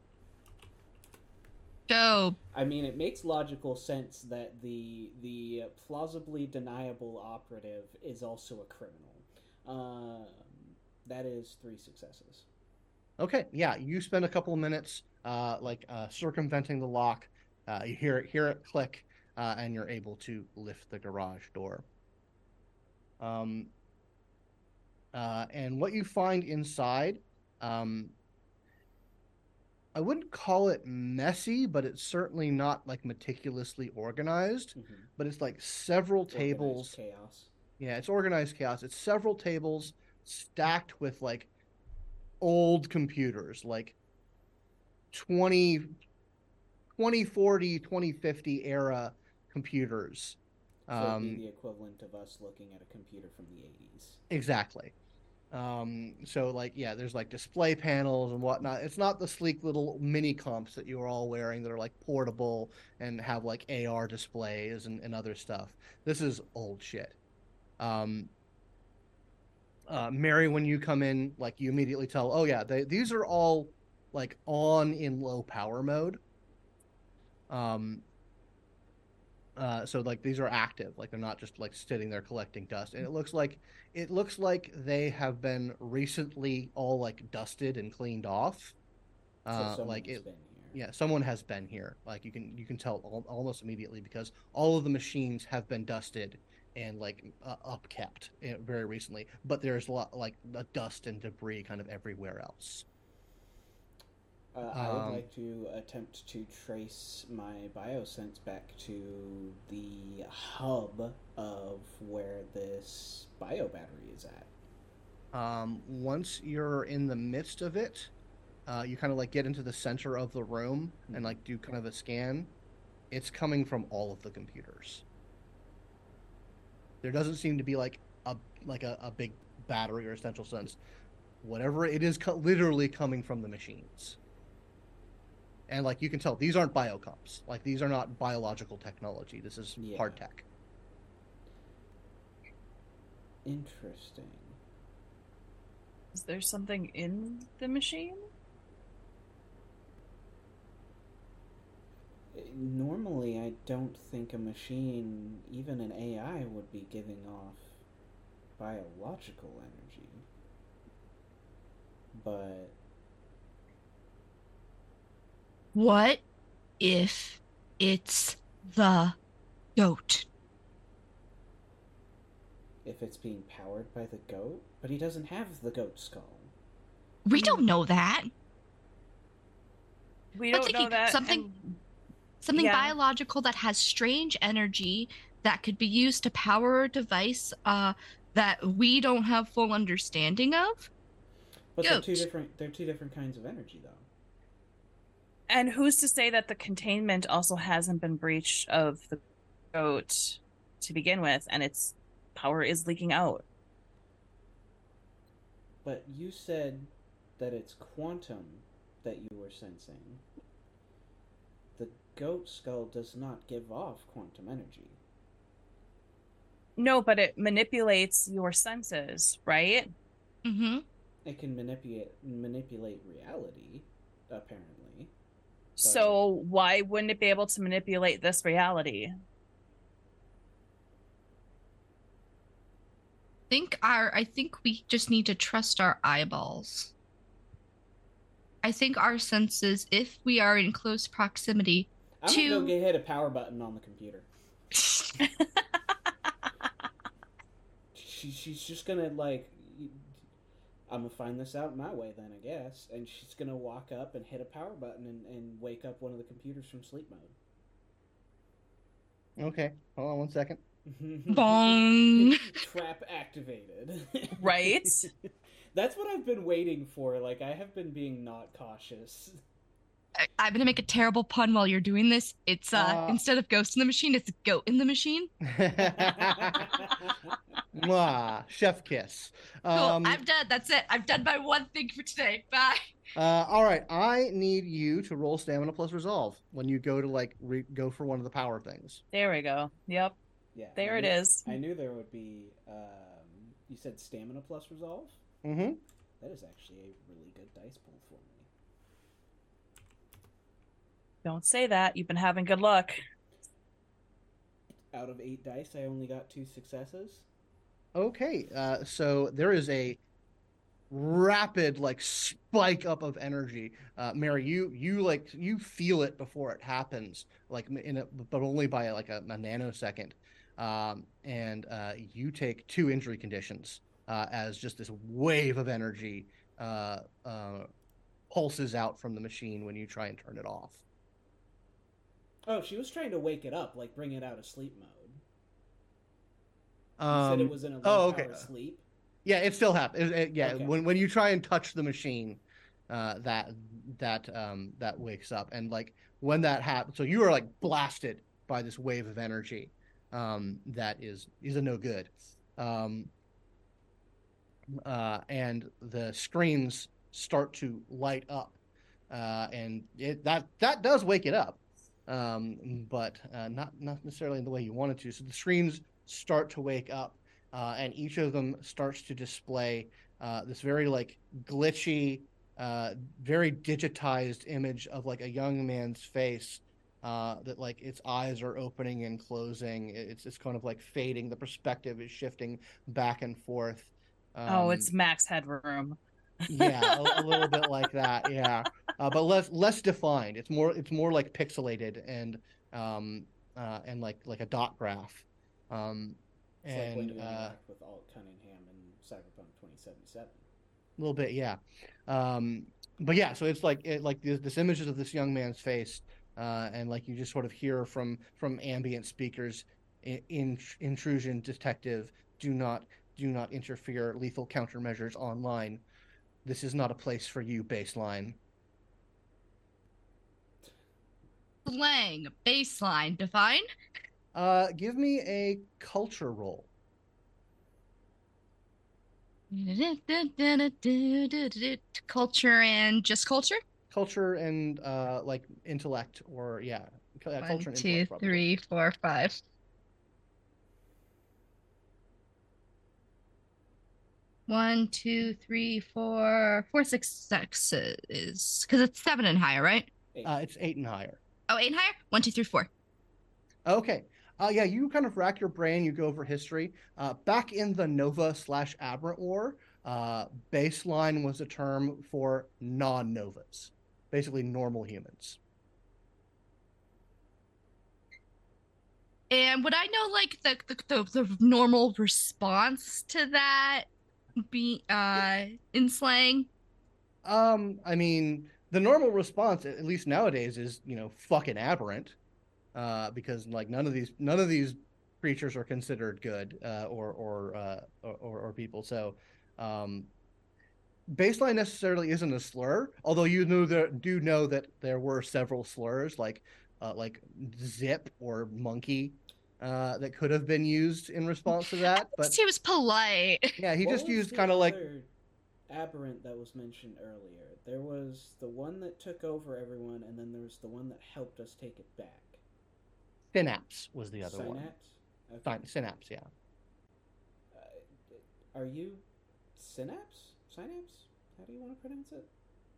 [SPEAKER 2] Go.
[SPEAKER 3] I mean, it makes logical sense that the the plausibly deniable operative is also a criminal. Um, that is three successes.
[SPEAKER 1] okay, yeah, you spend a couple of minutes, uh, like uh, circumventing the lock. Uh, you hear it, hear it click, uh, and you're able to lift the garage door. Um, uh, and what you find inside, um, I wouldn't call it messy, but it's certainly not like meticulously organized.
[SPEAKER 3] Mhm.
[SPEAKER 1] But it's like several
[SPEAKER 3] Organized
[SPEAKER 1] tables.
[SPEAKER 3] chaos.
[SPEAKER 1] Yeah, it's organized chaos. It's several tables stacked with like old computers, like twenty, twenty forty, twenty fifty era computers.
[SPEAKER 3] So it'd be
[SPEAKER 1] Um,
[SPEAKER 3] the equivalent of us looking at a computer from the eighties.
[SPEAKER 1] exactly. Um, so like, yeah, there's like display panels and whatnot. It's not the sleek little mini comps that you are all wearing that are like portable and have like A R displays and, and other stuff. This is old shit. Um, uh, Mary, when you come in, like you immediately tell, oh yeah, they, these are all like on in low power mode. Um, uh, so like these are active, like they're not just like sitting there collecting dust. And it looks like it looks like they have been recently all like dusted and cleaned off.
[SPEAKER 3] So
[SPEAKER 1] Uh,
[SPEAKER 3] someone
[SPEAKER 1] like
[SPEAKER 3] has
[SPEAKER 1] it,
[SPEAKER 3] been here.
[SPEAKER 1] yeah, someone has been here. Like you can you can tell al- almost immediately because all of the machines have been dusted and like uh, upkept uh, very recently. But there's a lot like uh, dust and debris kind of everywhere else.
[SPEAKER 3] Uh, I would
[SPEAKER 1] Um,
[SPEAKER 3] like to attempt to trace my biosense back to the hub of where this bio battery is at.
[SPEAKER 1] Um, once you're in the midst of it, uh, you kind of like get into the center of the room and like do kind of a scan. It's coming from all of the computers. There doesn't seem to be like a like a, a big battery or essential sense. Whatever it is, co- literally coming from the machines. And like you can tell, these aren't biocomps. Like these are not biological technology. This is
[SPEAKER 3] Yeah.
[SPEAKER 1] hard tech.
[SPEAKER 3] Interesting.
[SPEAKER 4] Is there something in the machine?
[SPEAKER 3] Normally, I don't think a machine, even an A I, would be giving off biological energy. But
[SPEAKER 2] What if it's the goat?
[SPEAKER 3] if it's being powered by the goat, but he doesn't have the goat skull.
[SPEAKER 2] We don't know that.
[SPEAKER 4] We
[SPEAKER 2] But
[SPEAKER 4] don't know
[SPEAKER 2] thinking
[SPEAKER 4] that.
[SPEAKER 2] something-
[SPEAKER 4] and-
[SPEAKER 2] Something
[SPEAKER 4] Yeah.
[SPEAKER 2] biological that has strange energy that could be used to power a device uh, that we don't have full understanding of.
[SPEAKER 3] But they're two
[SPEAKER 2] Goat.
[SPEAKER 3] different. They're two different kinds of energy, though.
[SPEAKER 4] And who's to say that the containment also hasn't been breached of the goat to begin with, and its power is leaking out?
[SPEAKER 3] But you said that it's quantum that you were sensing. The goat skull does not give off quantum energy.
[SPEAKER 4] No, but it manipulates your senses, right?
[SPEAKER 2] Mm-hmm.
[SPEAKER 3] It can manipulate manipulate reality, apparently.
[SPEAKER 4] So why wouldn't it be able to manipulate this reality?
[SPEAKER 2] Think our. I think we just need to trust our eyeballs. I think our senses, if we are in close proximity,
[SPEAKER 3] I'm gonna go
[SPEAKER 2] Two-
[SPEAKER 3] get hit a power button on the computer. She, she's just gonna like. I'm gonna find this out my way then, I guess. And she's gonna walk up and hit a power button and, and wake up one of the computers from sleep mode.
[SPEAKER 1] Okay, hold on one second.
[SPEAKER 2] bong.
[SPEAKER 3] Trap activated.
[SPEAKER 4] Right?
[SPEAKER 3] That's what I've been waiting for. Like, I have been being not cautious.
[SPEAKER 2] I- I'm gonna make a terrible pun while you're doing this. It's uh,
[SPEAKER 1] Uh,
[SPEAKER 2] instead of ghost in the machine, it's goat in the machine.
[SPEAKER 1] Mwah, chef kiss.
[SPEAKER 2] Cool.
[SPEAKER 1] Um,
[SPEAKER 2] I'm done. That's it. I've done my one thing for today. Bye.
[SPEAKER 1] Uh, all right, I need you to roll stamina plus resolve when you go to like re- go for one of the power things.
[SPEAKER 4] There we go. Yep.
[SPEAKER 3] Yeah,
[SPEAKER 4] There
[SPEAKER 3] I
[SPEAKER 4] it
[SPEAKER 3] knew,
[SPEAKER 4] is.
[SPEAKER 3] I knew there would be. Um, you said stamina plus resolve.
[SPEAKER 1] Mm-hmm.
[SPEAKER 3] That is actually a really good dice pool for me.
[SPEAKER 4] Don't say that. You've been having good luck.
[SPEAKER 3] Out of eight dice, I only got two successes.
[SPEAKER 1] Okay, uh, so there is a rapid like spike up of energy. Uh, Mary, you you like you feel it before it happens, like in a, but only by like a, a nanosecond. Um, and uh, you take two injury conditions uh, as just this wave of energy uh, uh, pulses out from the machine when you try and turn it off.
[SPEAKER 3] Oh, she was trying to wake it up, like bring it out of sleep mode. You
[SPEAKER 1] Um,
[SPEAKER 3] said it was in a low
[SPEAKER 1] oh,
[SPEAKER 3] power
[SPEAKER 1] okay.
[SPEAKER 3] sleep.
[SPEAKER 1] Yeah, it still happens. It, it, yeah,
[SPEAKER 3] Okay.
[SPEAKER 1] when when you try and touch the machine, uh, that that um that wakes up, and like when that happens, so you are like blasted by this wave of energy, um, that is is a no good, um, uh, and the screens start to light up, uh, and it that that does wake it up, um, but uh, not not necessarily in the way you wanted to. So the screens start to wake up, uh, and each of them starts to display uh, this very like glitchy, uh, very digitized image of like a young man's face. Uh, that like its eyes are opening and closing. It's it's kind of like fading. The perspective is shifting back and forth.
[SPEAKER 4] Oh,
[SPEAKER 1] Um,
[SPEAKER 4] it's Max Headroom.
[SPEAKER 1] yeah, a, a little bit like that. Yeah, uh, but less less defined. It's more it's more like pixelated and um uh and like like a dot graph, um
[SPEAKER 3] It's like when
[SPEAKER 1] and
[SPEAKER 3] you
[SPEAKER 1] uh
[SPEAKER 3] interact with Alt Cunningham in Cyberpunk twenty seventy-seven.
[SPEAKER 1] a little bit, yeah. Um, but yeah, so it's like it like this, this images of this young man's face, uh, and like you just sort of hear from from ambient speakers, in, in intrusion detective, do not do not interfere, lethal countermeasures online. This is not a place for you, baseline.
[SPEAKER 2] Slang, baseline, define.
[SPEAKER 1] Uh, give me a culture roll.
[SPEAKER 2] Culture and just culture.
[SPEAKER 1] Culture and uh, like intellect, or yeah,
[SPEAKER 2] One,
[SPEAKER 1] culture and
[SPEAKER 2] two,
[SPEAKER 1] intellect probably.
[SPEAKER 2] three, four, five. One, two, three, four, four successes. Because it's seven and higher, right?
[SPEAKER 3] Eight.
[SPEAKER 1] Uh, it's eight and higher.
[SPEAKER 2] Oh, eight and higher? One, two, three, four.
[SPEAKER 1] Okay. Uh, yeah, you kind of rack your brain. You go over history. Uh, back in the Nova slash Aberrant War, uh, baseline was a term for non-Novas, basically normal humans.
[SPEAKER 2] And would I know like the the, the, the normal response to that be uh in slang?
[SPEAKER 1] Um, I mean, the normal response, at least nowadays, is you know fucking aberrant, uh, because like none of these none of these creatures are considered good, uh, or or, uh, or or people. So, um, baseline necessarily isn't a slur, although you know that do know that there were several slurs like uh, like zip or monkey, uh, that could have been used in response to that. But
[SPEAKER 2] He was polite.
[SPEAKER 1] yeah, he
[SPEAKER 3] what
[SPEAKER 1] just
[SPEAKER 3] was
[SPEAKER 1] used
[SPEAKER 3] the
[SPEAKER 1] kind of like
[SPEAKER 3] other aberrant that was mentioned earlier? There was the one that took over everyone, and then there was the one that helped us take it back.
[SPEAKER 1] synapse was the other
[SPEAKER 3] Synapse?
[SPEAKER 1] one.
[SPEAKER 3] Okay.
[SPEAKER 1] Synapse, yeah.
[SPEAKER 3] Uh, are you Synapse? Synapse? How do you want to pronounce it?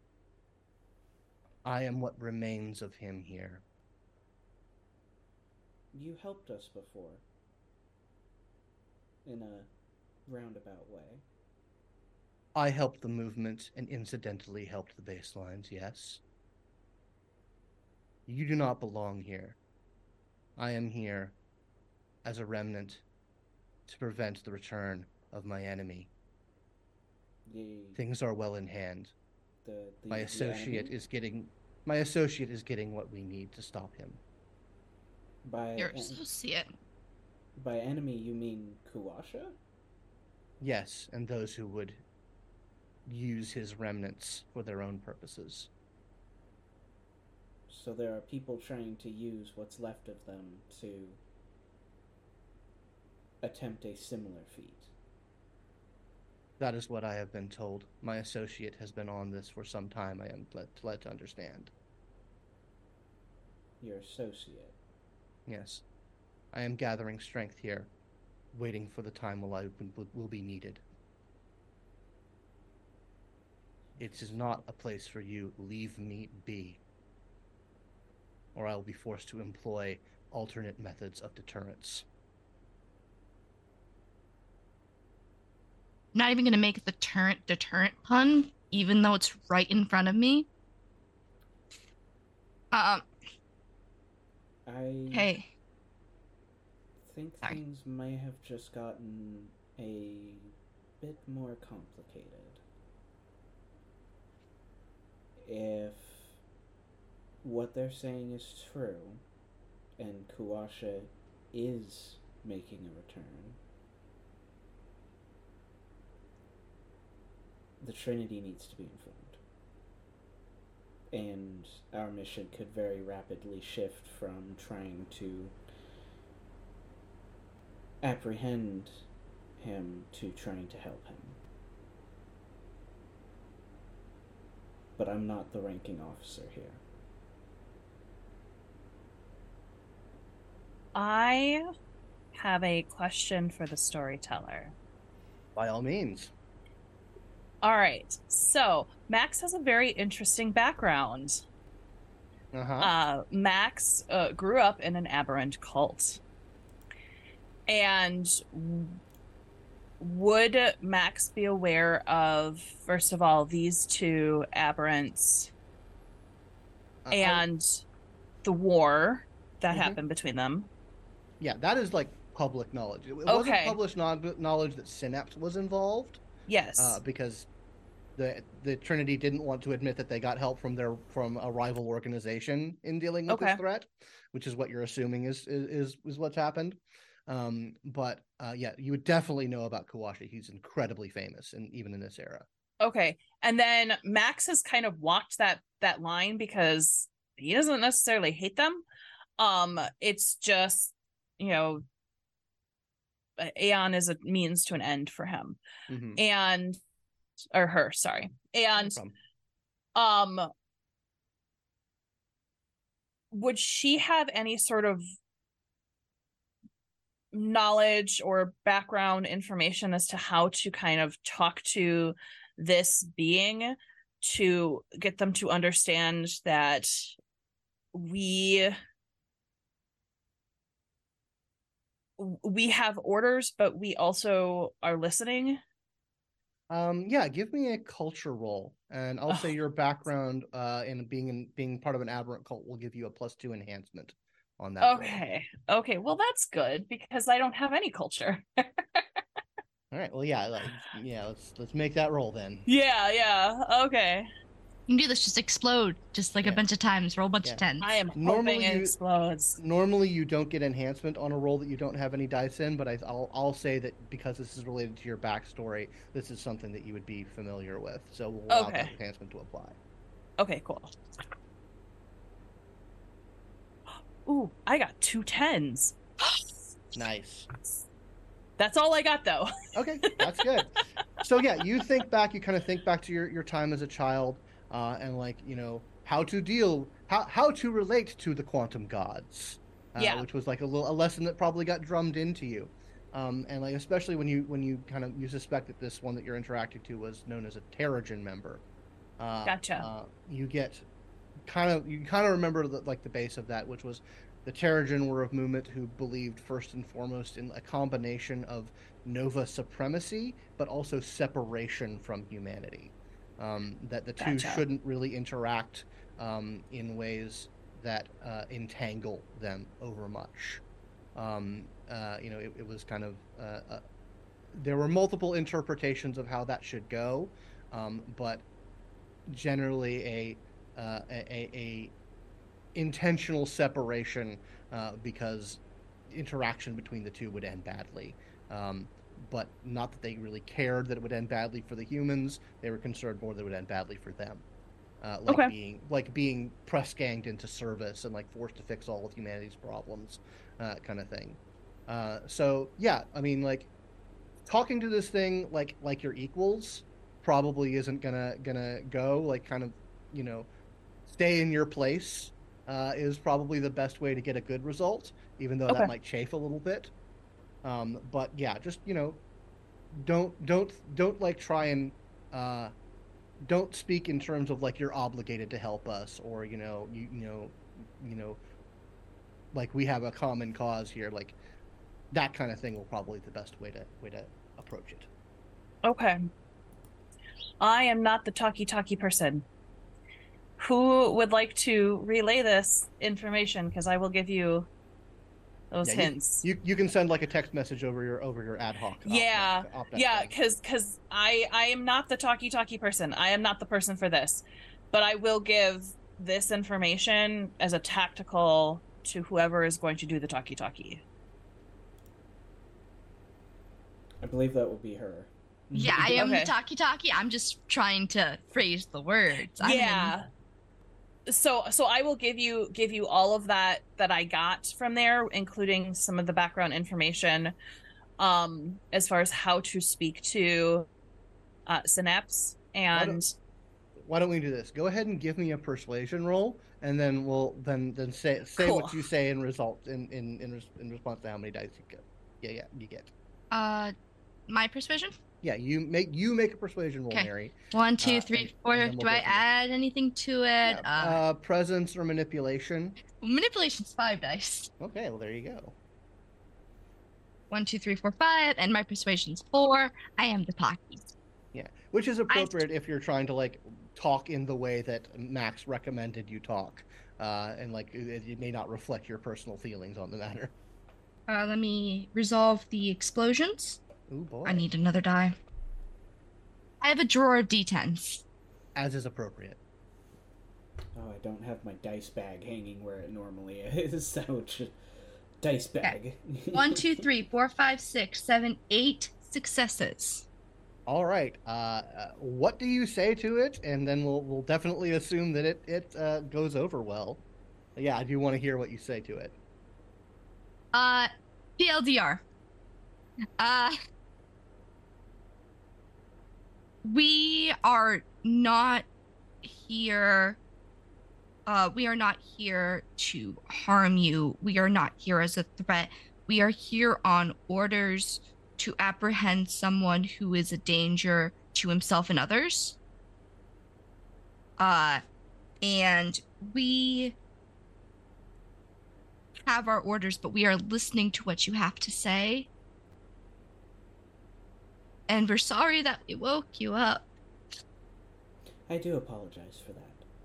[SPEAKER 1] I am what remains of him here.
[SPEAKER 3] You helped us before. In a roundabout way.
[SPEAKER 1] I helped the movement and incidentally helped the baselines, yes. You do not belong here. I am here as a remnant to prevent the return of my enemy.
[SPEAKER 3] The,
[SPEAKER 1] Things are well in hand.
[SPEAKER 3] the, the
[SPEAKER 1] My
[SPEAKER 3] the
[SPEAKER 1] associate
[SPEAKER 3] enemy?
[SPEAKER 1] is getting my associate is getting what we need to stop him.
[SPEAKER 3] By
[SPEAKER 2] Your
[SPEAKER 3] en-
[SPEAKER 2] associate.
[SPEAKER 3] by enemy you mean Kuasha?
[SPEAKER 1] Yes, and those who would use his remnants for their own purposes.
[SPEAKER 3] So there are people trying to use what's left of them to attempt a similar feat.
[SPEAKER 1] That is what I have been told. My associate has been on this for some time, I am led, led to understand.
[SPEAKER 3] Your associate?
[SPEAKER 1] Yes. I am gathering strength here, waiting for the time will I will, will be needed. It is not a place for you. Leave me be, or I will be forced to employ alternate methods of deterrence.
[SPEAKER 2] I'm not even going to make the deterrent deterrent pun, even though it's right in front of me. Um.
[SPEAKER 3] I
[SPEAKER 2] Hey.
[SPEAKER 3] think
[SPEAKER 2] Sorry.
[SPEAKER 3] things may have just gotten a bit more complicated. If what they're saying is true, and Kuwasha is making a return, the Trinity needs to be informed. And our mission could very rapidly shift from trying to apprehend him to trying to help him. But I'm not the ranking officer here.
[SPEAKER 4] I have a question for the storyteller.
[SPEAKER 1] By all means.
[SPEAKER 4] All right. So, Max has a very interesting background.
[SPEAKER 1] Uh-huh.
[SPEAKER 4] Uh, Max uh, grew up in an aberrant cult. And w- would Max be aware of, first of all, these two aberrants
[SPEAKER 1] Uh,
[SPEAKER 4] and I... the war that
[SPEAKER 1] Mhm.
[SPEAKER 4] happened between them?
[SPEAKER 1] Yeah, that is like public knowledge. It, it
[SPEAKER 4] Okay.
[SPEAKER 1] wasn't published no- knowledge that Synapse was involved.
[SPEAKER 4] Yes.
[SPEAKER 1] Uh, because the the Trinity didn't want to admit that they got help from their from a rival organization in dealing with
[SPEAKER 4] Okay.
[SPEAKER 1] this threat, which is what you're assuming is is is what's happened. Um, but uh, yeah, you would definitely know about Kuwasha. He's incredibly famous, and even in this era.
[SPEAKER 4] Okay. And then Max has kind of walked that that line because he doesn't necessarily hate them. Um, it's just, you know, Aeon is a means to an end for him.
[SPEAKER 1] Mm-hmm.
[SPEAKER 4] And or her, sorry. And
[SPEAKER 1] No
[SPEAKER 4] um would she have any sort of knowledge or background information as to how to kind of talk to this being to get them to understand that we we have orders, but we also are listening?
[SPEAKER 1] Um, yeah, give me a culture roll, and I'll
[SPEAKER 4] Oh.
[SPEAKER 1] say your background uh, in being in being part of an aberrant cult will give you a plus two enhancement on that.
[SPEAKER 4] Okay. Roll. Okay. Well, that's good because I don't have any culture.
[SPEAKER 1] All right. Well, yeah, like, yeah. Let's let's make that roll then.
[SPEAKER 4] Yeah. Yeah. Okay.
[SPEAKER 2] You can do this. Just explode, just like
[SPEAKER 1] Yeah.
[SPEAKER 2] a bunch of times. Roll a bunch
[SPEAKER 1] Yeah.
[SPEAKER 2] of tens.
[SPEAKER 4] I am
[SPEAKER 1] Normally
[SPEAKER 4] hoping it
[SPEAKER 1] you-
[SPEAKER 4] explodes.
[SPEAKER 1] Normally, you don't get enhancement on a roll that you don't have any dice in, but I, I'll I'll say that because this is related to your backstory, this is something that you would be familiar with. So we'll allow
[SPEAKER 4] Okay.
[SPEAKER 1] that enhancement to apply.
[SPEAKER 4] Okay. Cool. Ooh, I got two tens.
[SPEAKER 1] Nice.
[SPEAKER 4] That's all I got though.
[SPEAKER 1] Okay, that's good. So yeah, you think back, you kind of think back to your, your time as a child, uh, and like, you know, how to deal, how how to relate to the quantum gods, uh,
[SPEAKER 4] Yeah.
[SPEAKER 1] which was like a little a lesson that probably got drummed into you, um, and like especially when you when you kind of you suspect that this one that you're interacting to was known as a Terrigen member. Uh,
[SPEAKER 4] Gotcha.
[SPEAKER 1] Uh, you get kind of you kind of remember the, like the base of that, which was the Terrigen were of movement who believed first and foremost in a combination of Nova supremacy, but also separation from humanity. Um, that the two
[SPEAKER 4] Gotcha.
[SPEAKER 1] shouldn't really interact um, in ways that uh, entangle them over much. Um, uh, you know, it, it was kind of uh, uh, there were multiple interpretations of how that should go, um, but generally a, uh, a, a a intentional separation uh, because interaction between the two would end badly. Um, but not that they really cared that it would end badly for the humans. They were concerned more that it would end badly for them. Uh, like
[SPEAKER 4] Okay.
[SPEAKER 1] being like being press ganged into service and like forced to fix all of humanity's problems, uh, kind of thing. Uh, so yeah, I mean, like talking to this thing like like your equals probably isn't gonna gonna go. Like, kind of, you know, stay in your place uh, is probably the best way to get a good result, even though that
[SPEAKER 4] Okay.
[SPEAKER 1] might chafe a little bit. Um, but yeah, just, you know, don't don't don't like try and uh, don't speak in terms of like you're obligated to help us, or you know you you know you know like we have a common cause here. Like, that kind of thing will probably be the best way to way to approach it.
[SPEAKER 4] Okay. I am not the talkie talkie person. Who would like to relay this information? Because I will give you those
[SPEAKER 1] Yeah,
[SPEAKER 4] hints.
[SPEAKER 1] You, you you can send like a text message over your over your ad hoc.
[SPEAKER 4] Yeah,
[SPEAKER 1] op, op,
[SPEAKER 4] yeah, because because I I am not the talkie talkie person. I am not the person for this, but I will give this information as a tactical to whoever is going to do the talkie talkie.
[SPEAKER 3] I believe that will be her.
[SPEAKER 2] Yeah, I am
[SPEAKER 4] Okay.
[SPEAKER 2] the talkie talkie. I'm just trying to phrase the words. I'm
[SPEAKER 4] Yeah. So so I will give you give you all of that that I got from there, including some of the background information, um, as far as how to speak to uh, Synapse. And
[SPEAKER 1] why don't, why don't we do this? Go ahead and give me a persuasion roll, and then we'll then then say say
[SPEAKER 4] Cool.
[SPEAKER 1] what you say in result in in in, in response to how many dice you get. Yeah, yeah, you get.
[SPEAKER 2] Uh, my persuasion.
[SPEAKER 1] Yeah, you make you make a persuasion roll,
[SPEAKER 2] Okay.
[SPEAKER 1] Mary.
[SPEAKER 2] One, two,
[SPEAKER 1] Uh,
[SPEAKER 2] three,
[SPEAKER 1] and-
[SPEAKER 2] four.
[SPEAKER 1] and then we'll
[SPEAKER 2] Do
[SPEAKER 1] go
[SPEAKER 2] I
[SPEAKER 1] from there.
[SPEAKER 2] add anything to it?
[SPEAKER 1] Yeah,
[SPEAKER 2] Uh,
[SPEAKER 1] uh, presence or manipulation.
[SPEAKER 2] manipulation's five dice.
[SPEAKER 1] Okay, well, there you go.
[SPEAKER 2] One, two, three, four, five, and my persuasion's four. I am the talkie.
[SPEAKER 1] Yeah, which is appropriate if you're trying to like talk in the way that Max recommended you talk, uh, and like it, it may not reflect your personal feelings on the matter.
[SPEAKER 2] Uh, let me resolve the explosions.
[SPEAKER 1] Ooh boy.
[SPEAKER 2] I need another die. I have a drawer of d tens.
[SPEAKER 1] As is appropriate.
[SPEAKER 3] Oh, I don't have my dice bag hanging where it normally is. Ouch. Dice bag.
[SPEAKER 2] One, two, three, four, five, six, seven, eight successes.
[SPEAKER 1] All right. Uh, uh, what do you say to it? And then we'll we'll definitely assume that it it uh, goes over well. Yeah, I do want to hear what you say to it.
[SPEAKER 2] Uh, P L D R. Uh, we are not here. Uh, we are not here to harm you. We are not here as a threat. We are here on orders to apprehend someone who is a danger to himself and others. Uh, and we have our orders, but we are listening to what you have to say. And we're sorry that we woke you up.
[SPEAKER 3] I do apologize for that.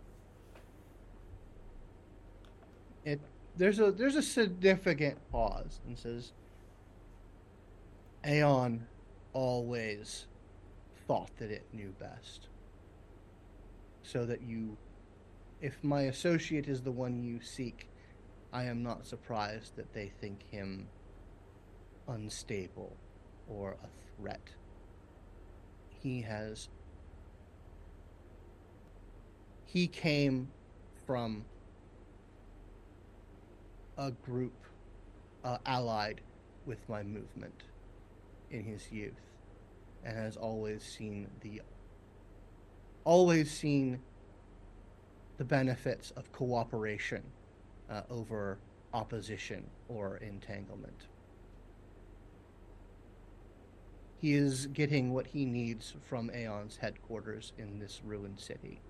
[SPEAKER 1] It there's a there's a significant pause and says, Aeon always thought that it knew best. So that you, if my associate is the one you seek, I am not surprised that they think him unstable or a threat. He has he came from a group uh, allied with my movement in his youth, and has always seen the always seen the benefits of cooperation uh, over opposition or entanglement. He is getting what he needs from Aeon's headquarters in this ruined city.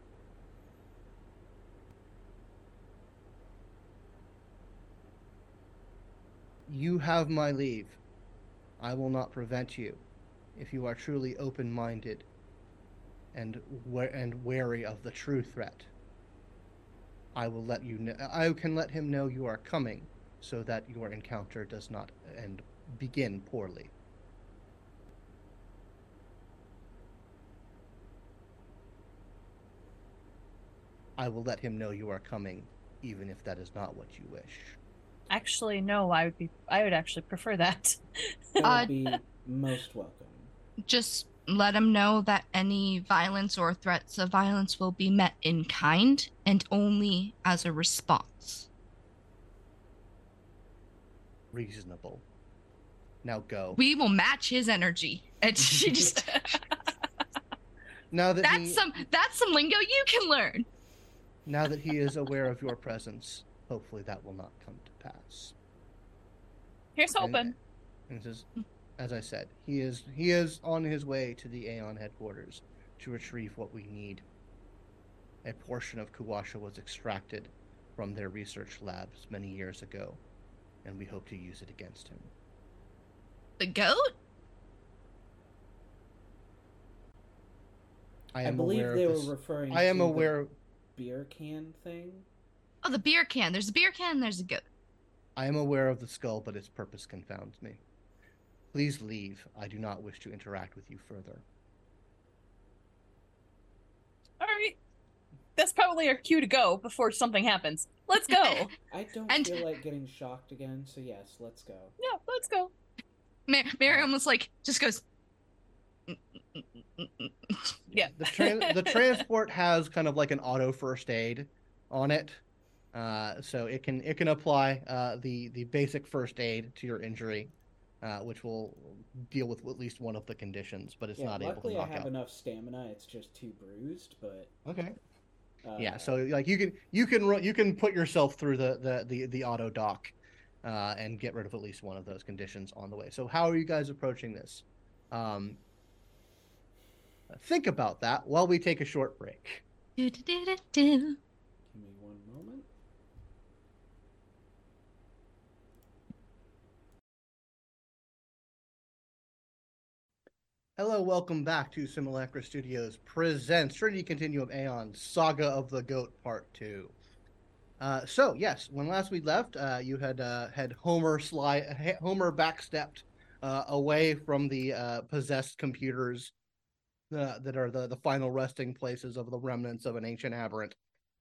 [SPEAKER 1] You have my leave. I will not prevent you if you are truly open-minded and wa- and wary of the true threat. I will let you know. I can let him know you are coming, so that your encounter does not end begin poorly. I will let him know you are coming, even if that is not what you wish.
[SPEAKER 4] Actually, no, I would be I would actually prefer that.
[SPEAKER 3] It
[SPEAKER 2] Uh,
[SPEAKER 3] would be most welcome.
[SPEAKER 2] Just let him know that any violence or threats of violence will be met in kind and only as a response.
[SPEAKER 1] Reasonable. Now go.
[SPEAKER 2] We will match his energy. And she just
[SPEAKER 1] Now that
[SPEAKER 2] that's
[SPEAKER 1] he,
[SPEAKER 2] some that's some lingo you can learn.
[SPEAKER 1] now that he is aware of your presence, hopefully that will not come to pass.
[SPEAKER 4] Here's
[SPEAKER 1] And-
[SPEAKER 4] hoping.
[SPEAKER 1] And says, as I said, he is he is on his way to the Aeon headquarters to retrieve what we need. A portion of Kuwasha was extracted from their research labs many years ago, and we hope to use it against him.
[SPEAKER 2] The goat?
[SPEAKER 1] I
[SPEAKER 3] I,
[SPEAKER 1] am
[SPEAKER 3] believe
[SPEAKER 1] aware
[SPEAKER 3] they
[SPEAKER 1] of
[SPEAKER 3] were
[SPEAKER 1] this.
[SPEAKER 3] referring
[SPEAKER 1] I am
[SPEAKER 3] to
[SPEAKER 1] aware.
[SPEAKER 3] the beer can thing.
[SPEAKER 2] Oh, the beer can. There's a beer can and there's a goat.
[SPEAKER 1] I am aware of the skull, but its purpose confounds me. Please leave. I do not wish to interact with you further.
[SPEAKER 4] All right. That's probably our cue to go before something happens. Let's go.
[SPEAKER 3] I don't
[SPEAKER 2] And-
[SPEAKER 3] feel like getting shocked again, so yes, let's go.
[SPEAKER 4] Yeah, let's go.
[SPEAKER 2] Mar- Mary almost like just goes.
[SPEAKER 4] Yeah.
[SPEAKER 1] The tran- the transport has kind of like an auto first aid on it, uh, so it can it can apply uh, the the basic first aid to your injury, uh, which will deal with at least one of the conditions, but it's
[SPEAKER 3] yeah,
[SPEAKER 1] not able to
[SPEAKER 3] luckily I
[SPEAKER 1] knock
[SPEAKER 3] have
[SPEAKER 1] out.
[SPEAKER 3] enough stamina. It's just too bruised, but
[SPEAKER 1] Okay.
[SPEAKER 3] uh,
[SPEAKER 1] Yeah, so like you can you can ru- you can put yourself through the the the, the auto dock, uh, and get rid of at least one of those conditions on the way. So how are you guys approaching this? Um, think about that while we take a short break.
[SPEAKER 2] Do-do-do-do-do.
[SPEAKER 3] give me one moment.
[SPEAKER 1] Hello, welcome back to Simulacra Studios presents Trinity Continuum Aeon Saga of the Goat Part two. Uh, so yes, when last we left, uh, you had uh, had Homer sly Homer backstepped uh, away from the uh, possessed computers uh, that are the, the final resting places of the remnants of an ancient aberrant.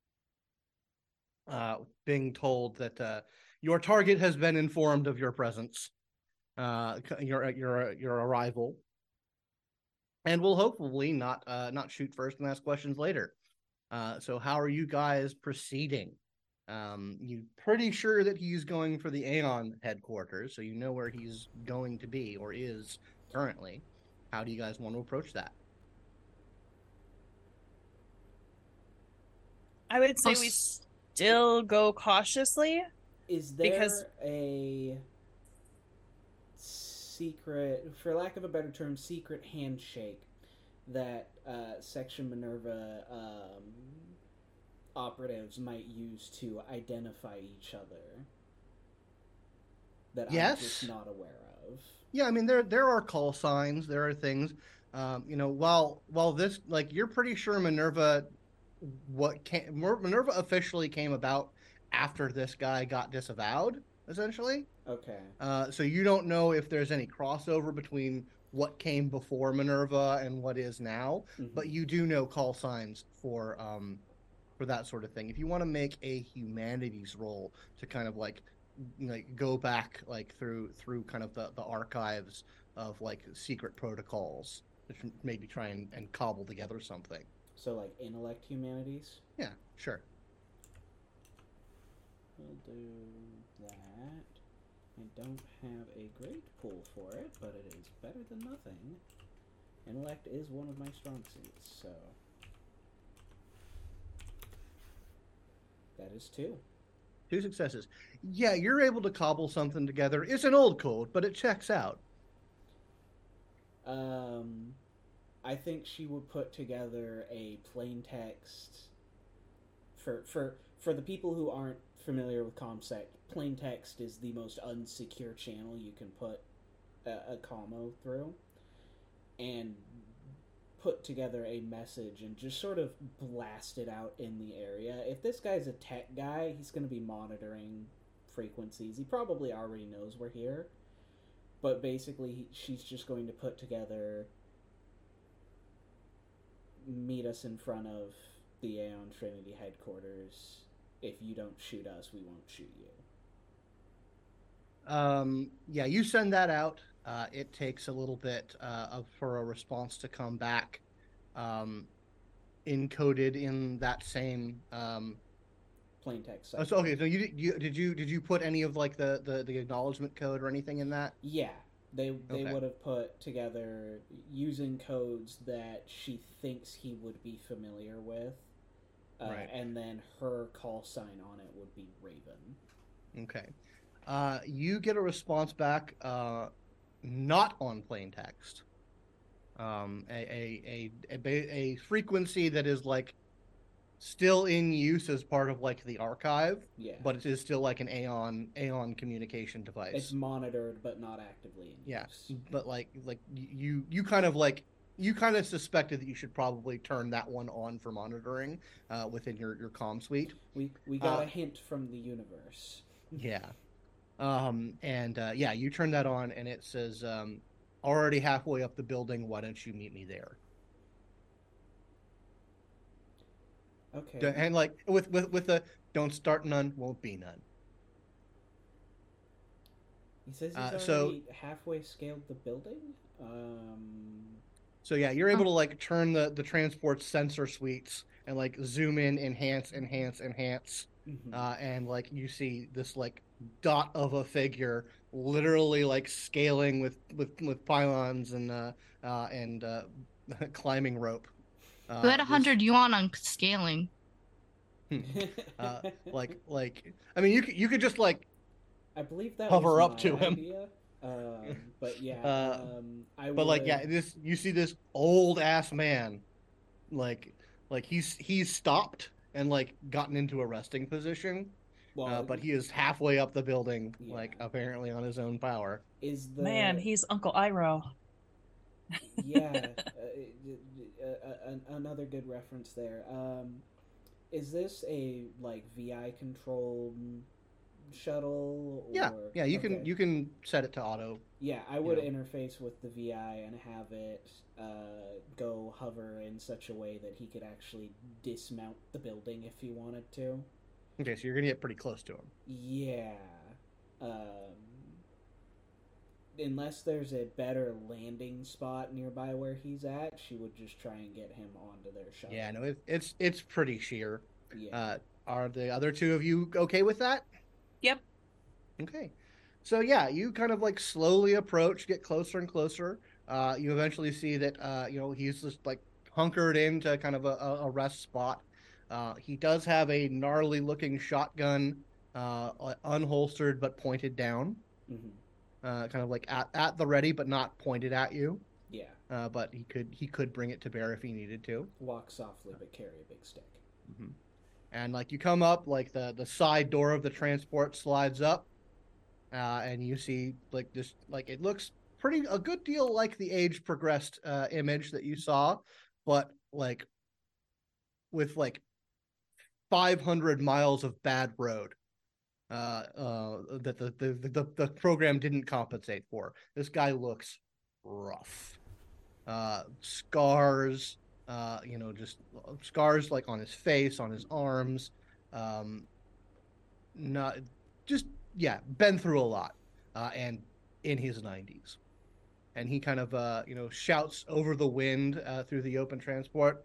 [SPEAKER 1] Uh, being told that uh, your target has been informed of your presence, uh, your your your arrival, and will hopefully not uh, not shoot first and ask questions later. Uh, so how are you guys proceeding? Um, you're pretty sure that he's going for the Aeon headquarters, so you know where he's going to be or is currently. How do you guys want to approach that?
[SPEAKER 4] I would say
[SPEAKER 2] Oh,
[SPEAKER 4] we
[SPEAKER 2] s-
[SPEAKER 4] still go cautiously.
[SPEAKER 3] Is there
[SPEAKER 4] Because-
[SPEAKER 3] a secret, for lack of a better term, secret handshake that uh, Section Minerva um, operatives might use to identify each other that I'm
[SPEAKER 1] Yes.
[SPEAKER 3] just not aware of?
[SPEAKER 1] Yeah, I mean there there are call signs, there are things. Um, you know, while while this like you're pretty sure Minerva what came Minerva officially came about after this guy got disavowed, essentially.
[SPEAKER 3] Okay.
[SPEAKER 1] Uh, so you don't know if there's any crossover between what came before Minerva and what is now,
[SPEAKER 3] Mhm.
[SPEAKER 1] but you do know call signs for um for that sort of thing. If you want to make a humanities roll to kind of like like go back like through through kind of the, the archives of like secret protocols, maybe try and, and cobble together something.
[SPEAKER 3] So, like, intellect humanities?
[SPEAKER 1] Yeah, sure.
[SPEAKER 3] We'll do that. I don't have a great pool for it, but it is better than nothing. Intellect is one of my strong suits, so... That is two.
[SPEAKER 1] Two successes. Yeah, you're able to cobble something together. It's an old code, but it checks out.
[SPEAKER 3] Um, I think she would put together a plain text... For, for, for the people who aren't familiar with ComSec, plain text is the most unsecure channel you can put a, a commo through, and put together a message and just sort of blast it out in the area. If this guy's a tech guy, he's going to be monitoring frequencies. He probably already knows we're here, but basically he, she's just going to put together, meet us in front of the Aeon Trinity headquarters. If you don't shoot us, we won't shoot you.
[SPEAKER 1] Um, yeah, you send that out. Uh, it takes a little bit uh, of, for a response to come back, um, encoded in that same. Um,
[SPEAKER 3] Plain text.
[SPEAKER 1] oh, so, okay, so you, you did you did you put any of like the, the, the acknowledgement code or anything in that?
[SPEAKER 3] Yeah, They they
[SPEAKER 1] Okay.
[SPEAKER 3] would have put together using codes that she thinks he would be familiar with, uh,
[SPEAKER 1] Right.
[SPEAKER 3] and then her call sign on it would be Raven.
[SPEAKER 1] Okay. Uh, you get a response back, uh, not on plain text. Um, a a a a, ba- a frequency that is like still in use as part of like the archive,
[SPEAKER 3] Yeah,
[SPEAKER 1] but it is still like an Aeon Aeon communication device.
[SPEAKER 3] it's monitored but not actively in
[SPEAKER 1] Yeah,
[SPEAKER 3] use.
[SPEAKER 1] but like like you you kind of like you kind of suspected that you should probably turn that one on for monitoring uh, within your your comm suite.
[SPEAKER 3] We we got
[SPEAKER 1] Uh,
[SPEAKER 3] a hint from the universe.
[SPEAKER 1] Yeah. Um, and uh, yeah, you turn that on and it says, um, already halfway up the building, why don't you meet me there?
[SPEAKER 3] Okay.
[SPEAKER 1] And like with with with the don't start none, won't be none.
[SPEAKER 3] He says he's
[SPEAKER 1] Uh,
[SPEAKER 3] already
[SPEAKER 1] so
[SPEAKER 3] halfway scaled the building. Um,
[SPEAKER 1] so yeah, you're able to like turn the the transport sensor suites and like zoom in, enhance, enhance, enhance,
[SPEAKER 3] mhm.
[SPEAKER 1] uh, and like you see this like dot of a figure literally like scaling with with with pylons and uh, uh and uh, climbing rope.
[SPEAKER 2] Who
[SPEAKER 1] Uh,
[SPEAKER 2] had a
[SPEAKER 1] this
[SPEAKER 2] hundred yuan on scaling?
[SPEAKER 1] uh, like like I mean you could you could just like
[SPEAKER 3] I believe that
[SPEAKER 1] hover
[SPEAKER 3] was
[SPEAKER 1] up
[SPEAKER 3] my
[SPEAKER 1] to him.
[SPEAKER 3] idea. Um, but yeah,
[SPEAKER 1] Uh,
[SPEAKER 3] um, I
[SPEAKER 1] but like yeah,
[SPEAKER 3] would-
[SPEAKER 1] this you see this old ass man, like like he's he's stopped and like gotten into a resting position,
[SPEAKER 3] well,
[SPEAKER 1] uh, but he is halfway up the building,
[SPEAKER 3] Yeah.
[SPEAKER 1] like apparently on his own power.
[SPEAKER 3] is the
[SPEAKER 4] Man, he's Uncle Iroh.
[SPEAKER 3] yeah uh, uh, uh, uh, another good reference there. Um, is this a like V I controlled shuttle? Or...
[SPEAKER 1] Yeah, yeah, you
[SPEAKER 3] okay.
[SPEAKER 1] can you can set it to auto.
[SPEAKER 3] Yeah, I would
[SPEAKER 1] know.
[SPEAKER 3] interface with the V I and have it uh, go hover in such a way that he could actually dismount the building if he wanted to.
[SPEAKER 1] Okay, so you're gonna get pretty close to him.
[SPEAKER 3] Yeah. Um, unless there's a better landing spot nearby where he's at, she would just try and get him onto their shuttle.
[SPEAKER 1] Yeah, no, it, it's it's pretty sheer.
[SPEAKER 3] Yeah.
[SPEAKER 1] Uh, are the other two of you okay with that?
[SPEAKER 4] Yep.
[SPEAKER 1] Okay. So yeah, you kind of like slowly approach, get closer and closer. Uh, you eventually see that uh, you know, he's just like hunkered into kind of a, a rest spot. Uh, he does have a gnarly looking shotgun, uh, unholstered but pointed down,
[SPEAKER 3] hmm
[SPEAKER 1] uh, kind of like at, at the ready but not pointed at you.
[SPEAKER 3] Yeah.
[SPEAKER 1] Uh, but he could he could bring it to bear if he needed to.
[SPEAKER 3] Walk softly but carry a big stick.
[SPEAKER 1] Mm-hmm. And like you come up, like the the side door of the transport slides up, uh, and you see like this, like it looks pretty a good deal like the age progressed uh, image that you saw, but like with like five hundred miles of bad road uh, uh, that the, the the the program didn't compensate for. This guy looks rough, uh, scars. Uh, you know, just scars like on his face, on his arms, um, not just yeah, been through a lot, uh, and in his nineties, and he kind of uh, you know shouts over the wind uh, through the open transport.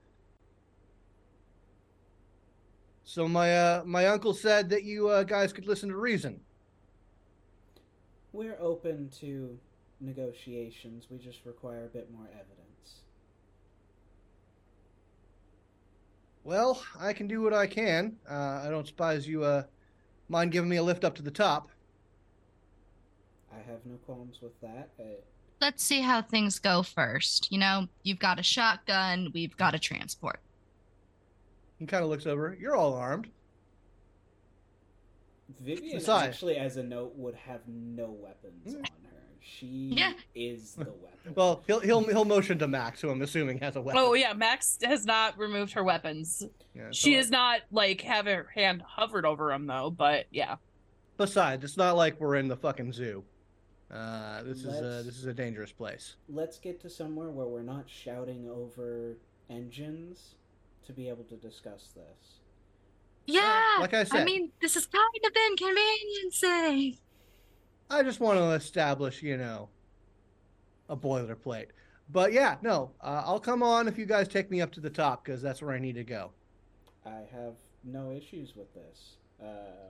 [SPEAKER 1] So my uh, my uncle said that you uh, guys could listen to reason.
[SPEAKER 3] We're open to negotiations. We just require a bit more evidence.
[SPEAKER 1] Well, I can do what I can. Uh, I don't suppose you uh, mind giving me a lift up to the top.
[SPEAKER 3] I have no qualms with that. Uh,
[SPEAKER 2] Let's see how things go first. You know, you've got a shotgun, we've got a transport.
[SPEAKER 1] He kind of looks over. You're all armed.
[SPEAKER 3] Vivian
[SPEAKER 1] Besides-
[SPEAKER 3] actually, as a note, would have no weapons
[SPEAKER 1] Mm.
[SPEAKER 3] on her. She
[SPEAKER 2] Yeah.
[SPEAKER 3] is the weapon.
[SPEAKER 1] Well, he'll he'll he'll motion to Max, who I'm assuming has a weapon.
[SPEAKER 4] Oh yeah, Max has not removed her weapons.
[SPEAKER 1] Yeah, so
[SPEAKER 4] She
[SPEAKER 1] like-
[SPEAKER 4] is not like have her hand hovered over him though, but yeah.
[SPEAKER 1] Besides, it's not like we're in the fucking zoo. Uh, this is a
[SPEAKER 3] Let's-
[SPEAKER 1] this is a dangerous place.
[SPEAKER 3] Let's get to somewhere where we're not shouting over engines to be able to discuss this.
[SPEAKER 2] Yeah,
[SPEAKER 1] like I said-
[SPEAKER 2] mean, this is kind of inconveniencing.
[SPEAKER 1] I just want to establish, you know, a boilerplate. But yeah, no, uh, I'll come on if you guys take me up to the top because that's where I need to go.
[SPEAKER 3] I have no issues with this. Uh,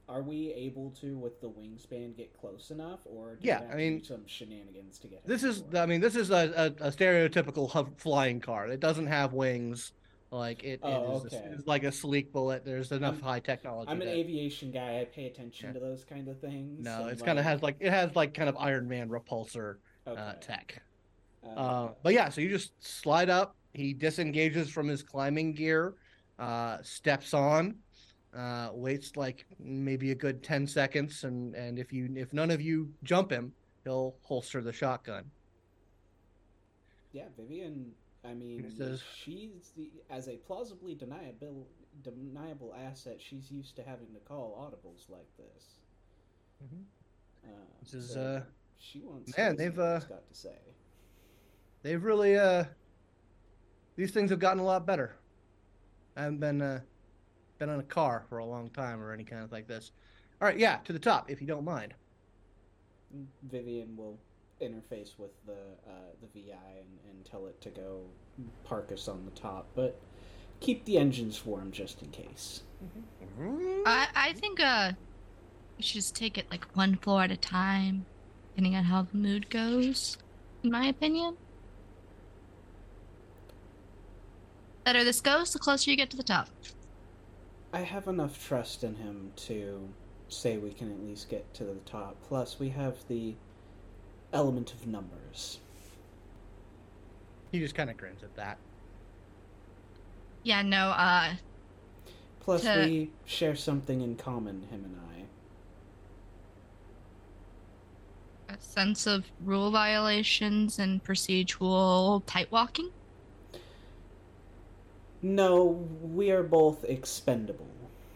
[SPEAKER 3] are we able to, with the wingspan, get close enough, or do
[SPEAKER 1] Yeah,
[SPEAKER 3] we have
[SPEAKER 1] I
[SPEAKER 3] to
[SPEAKER 1] mean,
[SPEAKER 3] do some shenanigans to get him
[SPEAKER 1] This is,
[SPEAKER 3] before?
[SPEAKER 1] I mean, this is a, a, a stereotypical hu- flying car. It doesn't have wings. Like it, it
[SPEAKER 3] Oh,
[SPEAKER 1] is, a, it
[SPEAKER 3] okay.
[SPEAKER 1] is like a sleek bullet. There's enough
[SPEAKER 3] I'm
[SPEAKER 1] high technology
[SPEAKER 3] I'm an
[SPEAKER 1] that,
[SPEAKER 3] aviation guy. I pay attention
[SPEAKER 1] yeah.
[SPEAKER 3] to those kind of things.
[SPEAKER 1] No,
[SPEAKER 3] And
[SPEAKER 1] it's kind of
[SPEAKER 3] like,
[SPEAKER 1] has like it has like kind of Iron Man repulsor uh,
[SPEAKER 3] okay,
[SPEAKER 1] tech. Uh,
[SPEAKER 3] uh,
[SPEAKER 1] but yeah, so you just slide up. He disengages from his climbing gear, uh, steps on, uh, waits like maybe a good ten seconds, and and if you if none of you jump him, he'll holster the shotgun.
[SPEAKER 3] yeah, Vivian. I
[SPEAKER 1] He
[SPEAKER 3] mean,
[SPEAKER 1] says,
[SPEAKER 3] she's the as a plausibly deniable deniable asset. She's used to having to call audibles like this.
[SPEAKER 1] Mhm.
[SPEAKER 3] Uh,
[SPEAKER 1] This is
[SPEAKER 3] so
[SPEAKER 1] uh
[SPEAKER 3] she wants
[SPEAKER 1] man,
[SPEAKER 3] to listen
[SPEAKER 1] they've
[SPEAKER 3] to what
[SPEAKER 1] uh
[SPEAKER 3] he's got to say.
[SPEAKER 1] they've really uh these things have gotten a lot better. I haven't been uh been on a car for a long time or any kind of like this. All right, yeah, to the top if you don't mind.
[SPEAKER 3] Vivian will interface with the uh, the V I and, and tell it to go park us on the top, but keep the engines warm just in case.
[SPEAKER 2] I I think uh we should just take it like one floor at a time, depending on how the mood goes, in my opinion. The better this goes, the closer you get to the top.
[SPEAKER 3] I have enough trust in him to say we can at least get to the top. Plus, we have the element of numbers.
[SPEAKER 1] He just kind of grins at that.
[SPEAKER 2] Yeah, no, uh
[SPEAKER 3] Plus,
[SPEAKER 2] To-
[SPEAKER 3] we share something in common, him and I.
[SPEAKER 2] a sense of rule violations and procedural tight walking.
[SPEAKER 3] No, we are both expendable.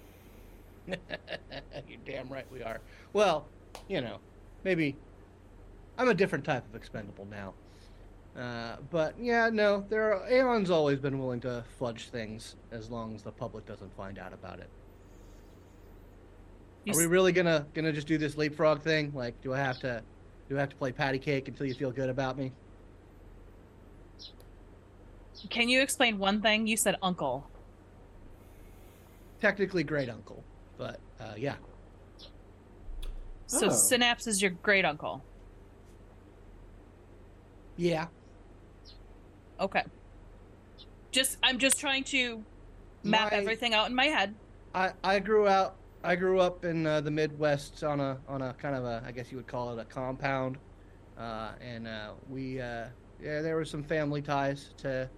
[SPEAKER 1] You're damn right we are. Well, you know, maybe I'm a different type of expendable now. Uh, but yeah, no, there are Aeon's always been willing to fudge things as long as the public doesn't find out about it.
[SPEAKER 4] You
[SPEAKER 1] Are we really gonna gonna just do this leapfrog thing? Like, do I have to do I have to play patty cake until you feel good about me?
[SPEAKER 4] Can you explain one thing? You said uncle.
[SPEAKER 1] Technically, great uncle, but uh, yeah,
[SPEAKER 4] So
[SPEAKER 3] Oh.
[SPEAKER 4] Synapse is your great uncle.
[SPEAKER 1] yeah.
[SPEAKER 4] Okay. Just I'm just trying to map
[SPEAKER 1] My-
[SPEAKER 4] everything out in my head.
[SPEAKER 1] I I grew out I grew up in uh, the Midwest on a on a kind of a I guess you would call it a compound, uh, and uh, we uh, yeah there were some family ties to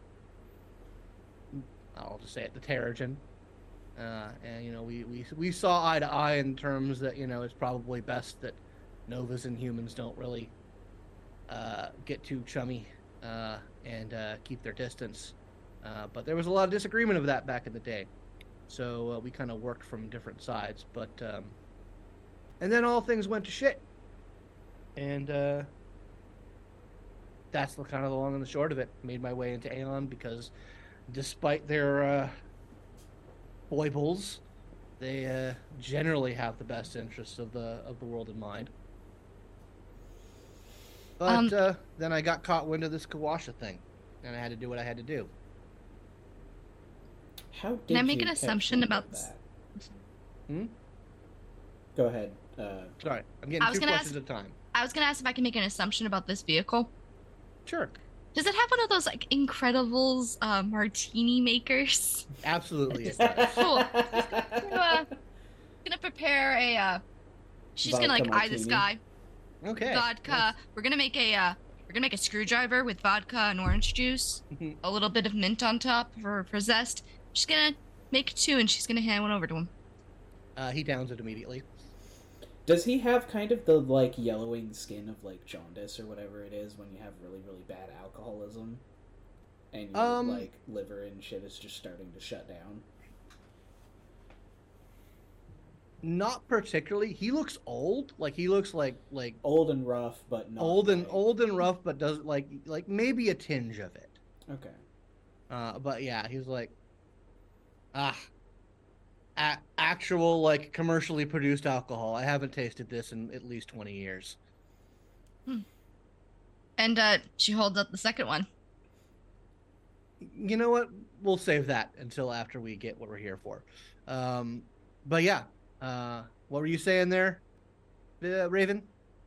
[SPEAKER 1] I'll just say it the Terrigen, uh, and you know we, we we saw eye to eye in terms that you know it's probably best that Novas and humans don't really uh, get too chummy uh, and uh, keep their distance, uh, but there was a lot of disagreement of that back in the day. So uh, we kind of worked from different sides, but um, and then all things went to shit, and uh, that's the kind of the long and the short of it. Made my way into Aeon because, despite their uh, foibles, they uh, generally have the best interests of the of the world in mind. But
[SPEAKER 2] Um,
[SPEAKER 1] uh, then I got caught wind of this Kawasha thing, and I had to do what I had to do.
[SPEAKER 3] How did
[SPEAKER 2] Can I make
[SPEAKER 3] you
[SPEAKER 2] an
[SPEAKER 3] catch
[SPEAKER 2] assumption
[SPEAKER 3] wind
[SPEAKER 2] about
[SPEAKER 3] of
[SPEAKER 2] this?
[SPEAKER 3] that?
[SPEAKER 1] Hmm?
[SPEAKER 3] Go ahead. Uh,
[SPEAKER 1] Sorry, I'm getting
[SPEAKER 2] I was
[SPEAKER 1] two
[SPEAKER 2] gonna
[SPEAKER 1] questions
[SPEAKER 2] ask-
[SPEAKER 1] at a time.
[SPEAKER 2] I was gonna ask if I can make an assumption about this vehicle.
[SPEAKER 1] Sure,
[SPEAKER 2] Does it have one of those like Incredibles uh, martini makers?
[SPEAKER 1] absolutely it does.
[SPEAKER 2] Cool. uh, Gonna prepare a. Uh, she's gonna
[SPEAKER 3] Vodka
[SPEAKER 2] like eye this
[SPEAKER 3] martini.
[SPEAKER 2] guy.
[SPEAKER 1] Okay.
[SPEAKER 2] Vodka. We're gonna make a. Uh, we're gonna make a screwdriver with vodka and orange juice.
[SPEAKER 1] Mhm.
[SPEAKER 2] A little bit of mint on top for for zest. She's gonna make two, and she's gonna hand one over to him.
[SPEAKER 1] Uh, he downs it immediately.
[SPEAKER 3] Does he have kind of the like yellowing skin of like jaundice or whatever it is when you have really really bad alcoholism, and your
[SPEAKER 1] Um,
[SPEAKER 3] like liver and shit is just starting to shut down?
[SPEAKER 1] Not particularly. He looks old. Like he looks like like
[SPEAKER 3] Old and rough, but not
[SPEAKER 1] old and
[SPEAKER 3] like-
[SPEAKER 1] old and rough, but does like like maybe a tinge of it.
[SPEAKER 3] Okay.
[SPEAKER 1] Uh, but yeah, he's like, ah, a- actual like commercially produced alcohol. I haven't tasted this in at least twenty years.
[SPEAKER 2] And uh, she holds up the second one.
[SPEAKER 1] You know what? We'll save that until after we get what we're here for. Um, but yeah, uh, what were you saying there, uh, Raven?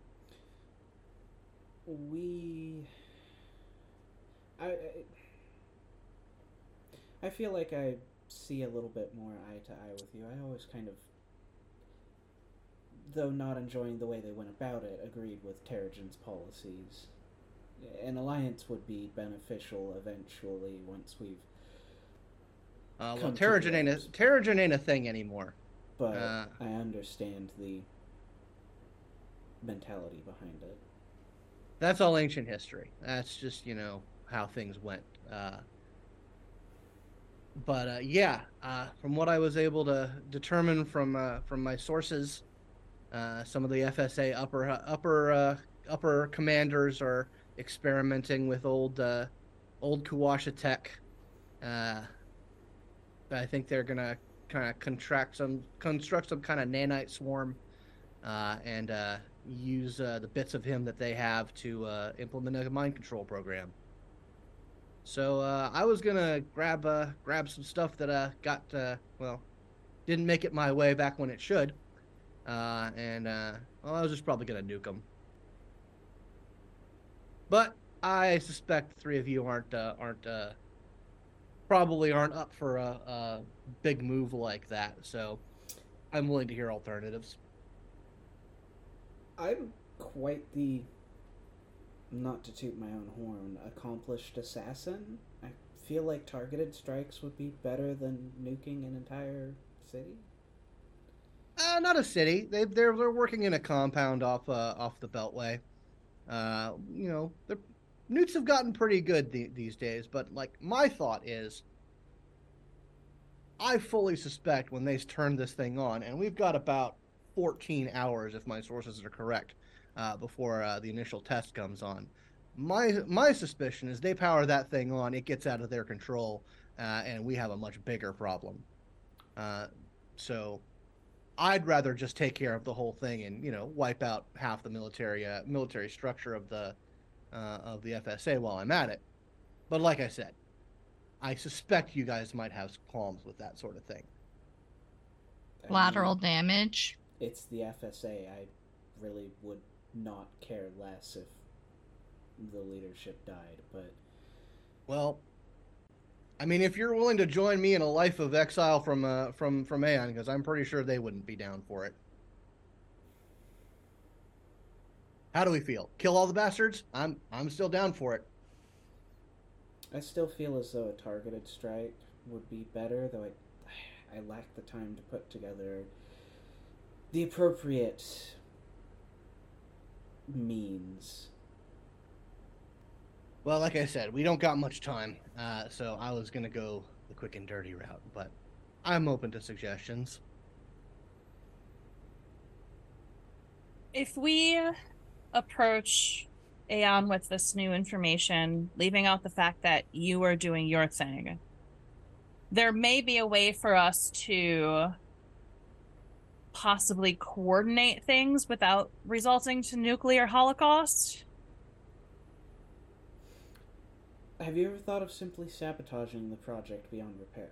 [SPEAKER 3] We, I, I, I feel like I see a little bit more eye to eye with you. I always kind of, though not enjoying the way they went about it, agreed with Terrigen's policies. An alliance would be beneficial eventually once we've.
[SPEAKER 1] Uh, well,
[SPEAKER 3] come
[SPEAKER 1] Terrigen ain't a
[SPEAKER 3] terms.
[SPEAKER 1] Terrigen ain't a thing anymore.
[SPEAKER 3] But
[SPEAKER 1] Uh,
[SPEAKER 3] I understand the mentality behind it.
[SPEAKER 1] That's all ancient history. That's just, you know, how things went. Uh, but uh, yeah, uh, from what I was able to determine from uh, from my sources, uh, some of the F S A upper upper uh, upper commanders are experimenting with old uh, old Kuwasha tech. Uh, I think they're gonna kind of contract some construct some kind of nanite swarm uh, and uh, use uh, the bits of him that they have to uh, implement a mind control program. So uh, I was gonna grab uh, grab some stuff that uh, got uh, well didn't make it my way back when it should, uh, and uh, well I was just probably gonna nuke them. But I suspect the three of you aren't uh, aren't uh, probably aren't up for a, a big move like that. So I'm willing to hear alternatives.
[SPEAKER 3] I'm quite the, not to toot my own horn, accomplished assassin. I feel like targeted strikes would be better than nuking an entire city.
[SPEAKER 1] Uh, not a city. They they're they're working in a compound off uh, off the Beltway. Uh, you know, the newts have gotten pretty good the, these days. But like my thought is, I fully suspect when they turn this thing on, and we've got about fourteen hours, if my sources are correct, uh, before uh, the initial test comes on. My my suspicion is they power that thing on, it gets out of their control, uh, and we have a much bigger problem. Uh, so I'd rather just take care of the whole thing and you know wipe out half the military uh, military structure of the uh, of the F S A while I'm at it. But like I said, I suspect you guys might have qualms with that sort of thing.
[SPEAKER 3] I
[SPEAKER 2] Lateral
[SPEAKER 3] mean,
[SPEAKER 2] damage.
[SPEAKER 3] it's the F S A. I really would not care less if the leadership died, but
[SPEAKER 1] Well, I mean, if you're willing to join me in a life of exile from uh, from from Aeon, because I'm pretty sure they wouldn't be down for it. How do we feel? Kill all the bastards? I'm I'm still down for it.
[SPEAKER 3] I still feel as though a targeted strike would be better, though I, I lack the time to put together the appropriate means.
[SPEAKER 1] Well, like I said, we don't got much time, uh, so I was gonna go the quick and dirty route, but I'm open to suggestions.
[SPEAKER 4] If we approach Aeon with this new information, leaving out the fact that you are doing your thing, there may be a way for us to possibly coordinate things without resulting to nuclear holocaust.
[SPEAKER 3] Have you ever thought of simply sabotaging the project beyond repair?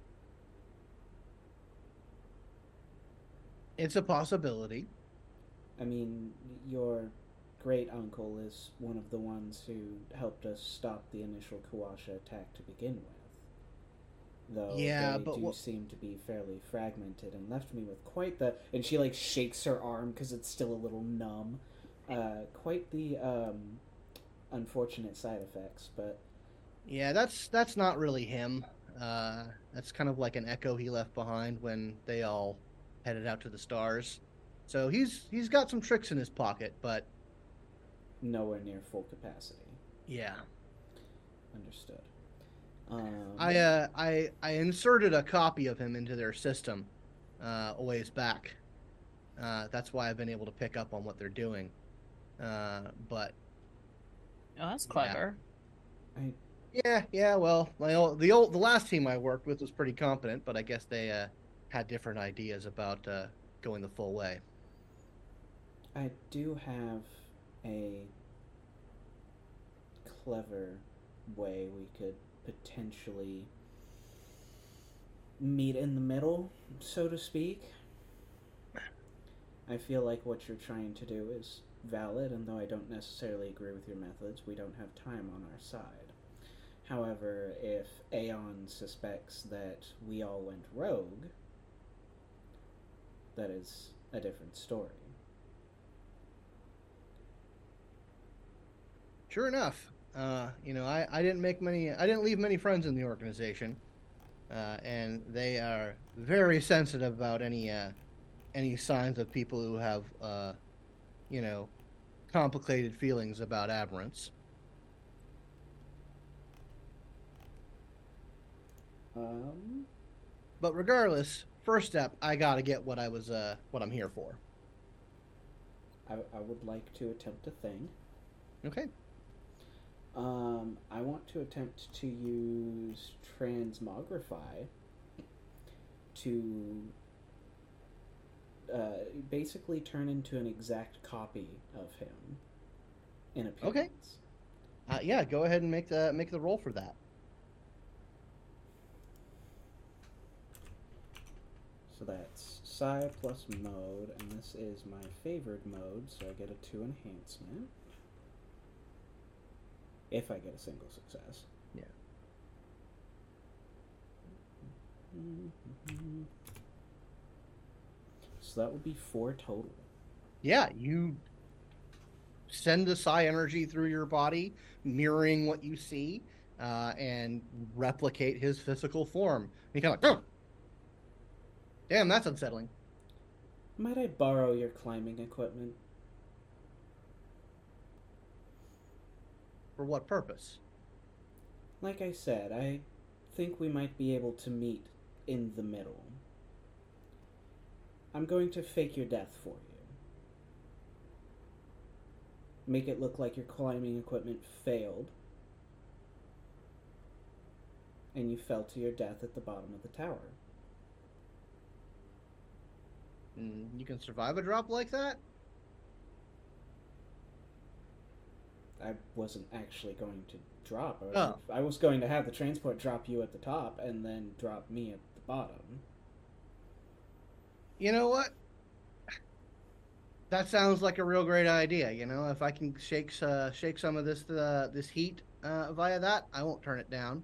[SPEAKER 1] It's a possibility.
[SPEAKER 3] I mean, your great uncle is one of the ones who helped us stop the initial Kuwasha attack to begin with. Though
[SPEAKER 1] Yeah,
[SPEAKER 3] they
[SPEAKER 1] but
[SPEAKER 3] do
[SPEAKER 1] wh-
[SPEAKER 3] seem to be fairly fragmented and left me with quite the. And she like shakes her arm because it's still a little numb. Uh, quite the um, unfortunate side effects, but
[SPEAKER 1] Yeah, that's that's not really him. Uh, that's kind of like an echo he left behind when they all headed out to the stars. So he's he's got some tricks in his pocket, but
[SPEAKER 3] nowhere near full capacity.
[SPEAKER 1] yeah.
[SPEAKER 3] Understood. Um,
[SPEAKER 1] I uh I I inserted a copy of him into their system uh, a ways back. Uh, that's why I've been able to pick up on what they're doing. Uh, but
[SPEAKER 4] Oh, that's
[SPEAKER 1] Yeah.
[SPEAKER 4] clever.
[SPEAKER 3] I
[SPEAKER 1] yeah, yeah. Well, my old, the old the last team I worked with was pretty competent, but I guess they uh, had different ideas about uh, going the full way.
[SPEAKER 3] I do have a clever way we could potentially meet in the middle, so to speak. I feel like what you're trying to do is valid, and though I don't necessarily agree with your methods, we don't have time on our side. However, if Aeon suspects that we all went rogue, that is a different story.
[SPEAKER 1] Sure enough, uh, you know, I, I didn't make many, I didn't leave many friends in the organization, uh, and they are very sensitive about any uh, any signs of people who have, uh, you know, complicated feelings about aberrants.
[SPEAKER 3] Um,
[SPEAKER 1] But regardless, first step, I gotta get what I was, uh, what I'm here for.
[SPEAKER 3] I, I would like to attempt a thing.
[SPEAKER 1] Okay.
[SPEAKER 3] Um, I want to attempt to use transmogrify to uh, basically turn into an exact copy of him in appearance.
[SPEAKER 1] Okay. Uh, yeah, go ahead and make the make the roll for that.
[SPEAKER 3] So that's psi plus mode, and this is my favored mode, so I get a two enhancement. If I get a single success.
[SPEAKER 1] Yeah.
[SPEAKER 3] Mm-hmm. So that would be four total.
[SPEAKER 1] Yeah, you send the psi energy through your body, mirroring what you see, uh, and replicate his physical form. And you kind of like, oh, damn, that's unsettling.
[SPEAKER 3] Might I borrow your climbing equipment?
[SPEAKER 1] For what purpose?
[SPEAKER 3] Like I said, I think we might be able to meet in the middle. I'm going to fake your death for you. Make it look like your climbing equipment failed, and you fell to your death at the bottom of the tower.
[SPEAKER 1] Mm, you can survive a drop like that?
[SPEAKER 3] I wasn't actually going to drop. I was,
[SPEAKER 1] Oh.
[SPEAKER 3] I was going to have the transport drop you at the top and then drop me at the bottom.
[SPEAKER 1] You know what? That sounds like a real great idea. You know, if I can shake uh, shake some of this uh, this heat uh, via that, I won't turn it down.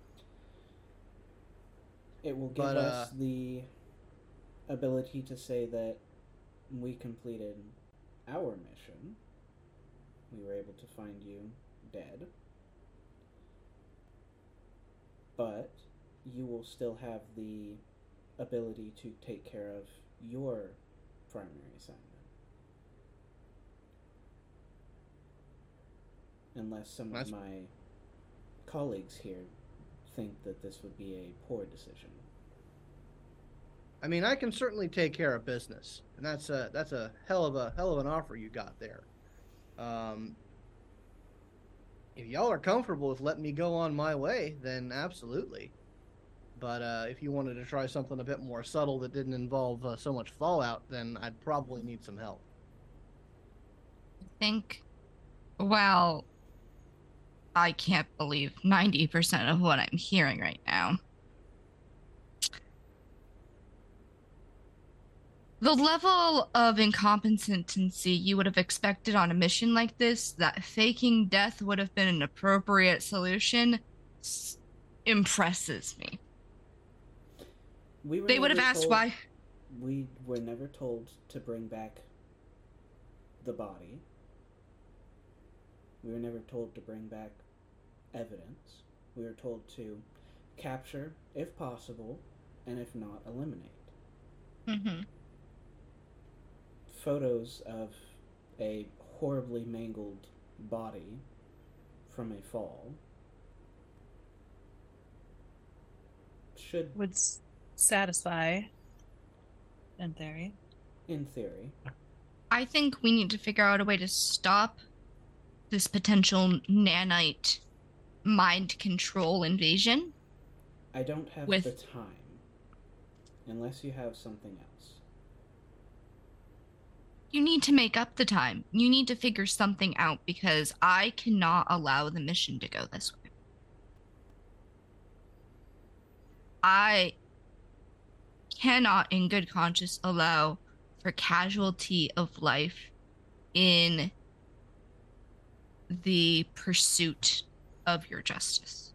[SPEAKER 3] It will give
[SPEAKER 1] But,
[SPEAKER 3] us
[SPEAKER 1] uh,
[SPEAKER 3] the ability to say that we completed our mission. We were able to find you dead. But you will still have the ability to take care of your primary assignment. Unless some
[SPEAKER 1] That's-
[SPEAKER 3] of my colleagues here think that this would be a poor decision.
[SPEAKER 1] I mean, I can certainly take care of business, and that's a that's a hell of a hell of an offer you got there. Um, if y'all are comfortable with letting me go on my way, then absolutely. But uh, if you wanted to try something a bit more subtle that didn't involve uh, so much fallout, then I'd probably need some help.
[SPEAKER 2] I think, well, I can't believe ninety percent of what I'm hearing right now. The level of incompetency you would have expected on a mission like this, that faking death would have been an appropriate solution, s- impresses me.
[SPEAKER 3] We were
[SPEAKER 2] They would have
[SPEAKER 3] never
[SPEAKER 2] asked
[SPEAKER 3] told-
[SPEAKER 2] why.
[SPEAKER 3] We were never told to bring back the body. We were never told to bring back evidence. We were told to capture, if possible, and if not, eliminate.
[SPEAKER 2] Mm-hmm.
[SPEAKER 3] Photos of a horribly mangled body from a fall should,
[SPEAKER 4] Would s- satisfy, in theory.
[SPEAKER 3] in theory,
[SPEAKER 2] I think we need to figure out a way to stop this potential nanite mind control invasion.
[SPEAKER 3] I don't have
[SPEAKER 2] With-
[SPEAKER 3] the time. Unless you have something else.
[SPEAKER 2] You need to make up the time. You need to figure something out because I cannot allow the mission to go this way. I cannot, in good conscience, allow for casualty of life in the pursuit of your justice.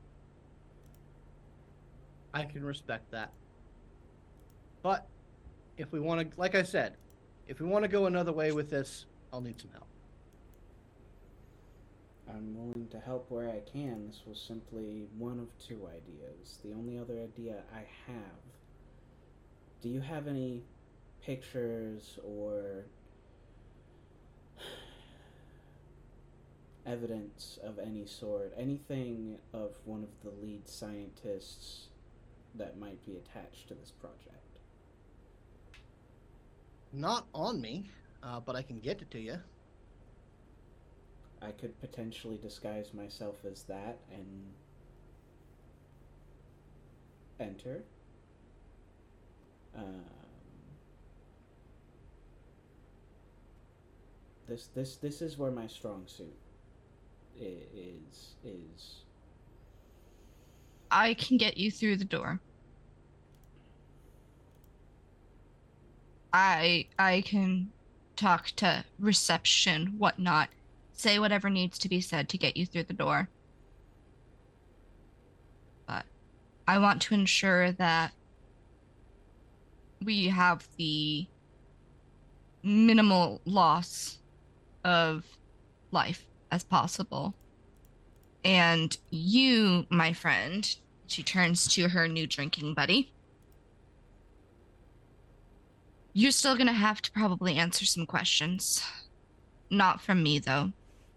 [SPEAKER 1] I can respect that. But if we want to, like I said, if we want to go another way with this, I'll need some help.
[SPEAKER 3] I'm willing to help where I can. This was simply one of two ideas. The only other idea I have. Do you have any pictures or evidence of any sort? Anything of one of the lead scientists that might be attached to this project?
[SPEAKER 1] Not on me, uh, but I can get it to you.
[SPEAKER 3] I could potentially disguise myself as that and enter. Um, this this this is where my strong suit is is.
[SPEAKER 2] I can get you through the door. I I can talk to reception, whatnot, say whatever needs to be said to get you through the door. But I want to ensure that we have the minimal loss of life as possible. And you, my friend, she turns to her new drinking buddy. You're still gonna have to probably answer some questions. Not from me, though.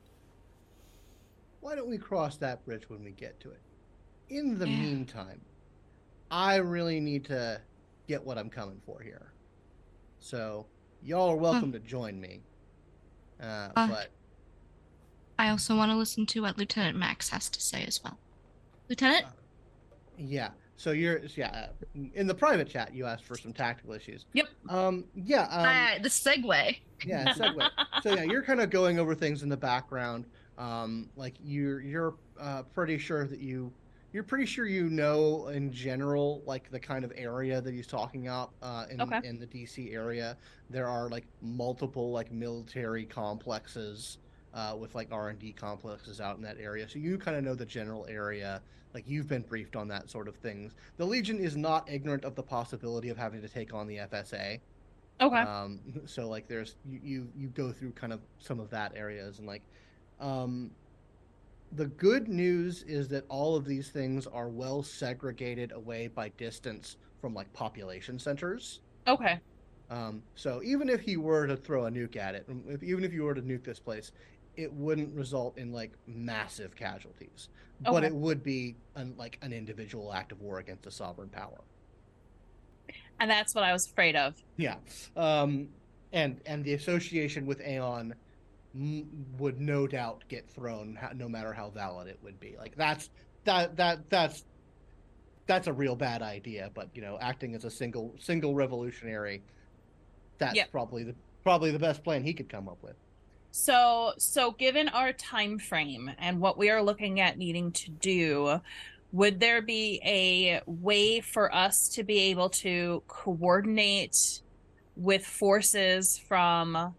[SPEAKER 1] Why don't we cross that bridge when we get to it? In the
[SPEAKER 2] Yeah.
[SPEAKER 1] meantime, I really need to get what I'm coming for here. So, y'all are welcome to join me. Uh,
[SPEAKER 2] Uh,
[SPEAKER 1] but
[SPEAKER 2] I also want to listen to what Lieutenant Max has to say as well. Lieutenant?
[SPEAKER 1] Uh, yeah. So you're yeah uh, in the private chat. You asked for some tactical issues.
[SPEAKER 4] Yep.
[SPEAKER 1] Um. Yeah. Um,
[SPEAKER 2] uh, the segue.
[SPEAKER 1] yeah. Segue. So yeah, you're kind of going over things in the background. Um. Like you're you're uh pretty sure that you you're pretty sure you know in general like the kind of area that he's talking about. Uh. In
[SPEAKER 4] Okay.
[SPEAKER 1] in the D C area, there are like multiple like military complexes. Uh, with like R and D complexes out in that area, so you kind of know the general area. Like you've been briefed on that sort of things. The Legion is not ignorant of the possibility of having to take on the F S A.
[SPEAKER 4] Okay.
[SPEAKER 1] Um, so like there's you, you you go through kind of some of that areas and like, um, the good news is that all of these things are well segregated away by distance from like population centers.
[SPEAKER 4] Okay.
[SPEAKER 1] Um, so even if he were to throw a nuke at it, if, even if you were to nuke this place, it wouldn't result in like massive casualties, but
[SPEAKER 4] Okay.
[SPEAKER 1] it would be an, like an individual act of war against a sovereign power.
[SPEAKER 4] And that's what I was afraid of.
[SPEAKER 1] Yeah, um, and and the association with Aeon m- would no doubt get thrown, no matter how valid it would be. Like that's that that that's that's a real bad idea. But you know, acting as a single single revolutionary, that's
[SPEAKER 4] Yep.
[SPEAKER 1] probably the probably the best plan he could come up with.
[SPEAKER 4] So, so given our time frame and what we are looking at needing to do, would there be a way for us to be able to coordinate with forces from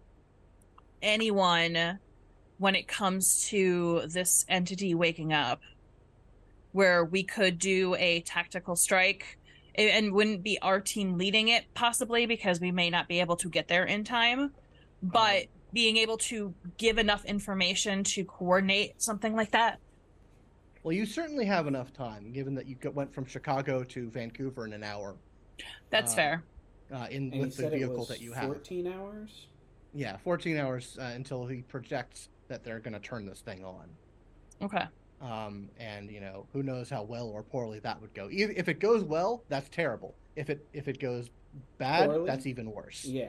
[SPEAKER 4] anyone when it comes to this entity waking up, where we could do a tactical strike? And wouldn't be our team leading it, possibly, because we may not be able to get there in time, but
[SPEAKER 1] Um,
[SPEAKER 4] being able to give enough information to coordinate something like that?
[SPEAKER 1] Well, you certainly have enough time, given that you went from Chicago to Vancouver in an hour.
[SPEAKER 4] That's
[SPEAKER 1] Uh,
[SPEAKER 4] fair.
[SPEAKER 1] Uh, in
[SPEAKER 3] And
[SPEAKER 1] with
[SPEAKER 3] he
[SPEAKER 1] the
[SPEAKER 3] said it
[SPEAKER 1] vehicle
[SPEAKER 3] was
[SPEAKER 1] that you have.
[SPEAKER 3] fourteen hours?
[SPEAKER 1] Yeah, fourteen hours uh, until he projects that they're going to turn this thing on.
[SPEAKER 4] Okay.
[SPEAKER 1] Um, and you know, who knows how well or poorly that would go. If if it goes well, that's terrible. If it if it goes bad,
[SPEAKER 3] Poorly?
[SPEAKER 1] that's even worse.
[SPEAKER 3] Yeah.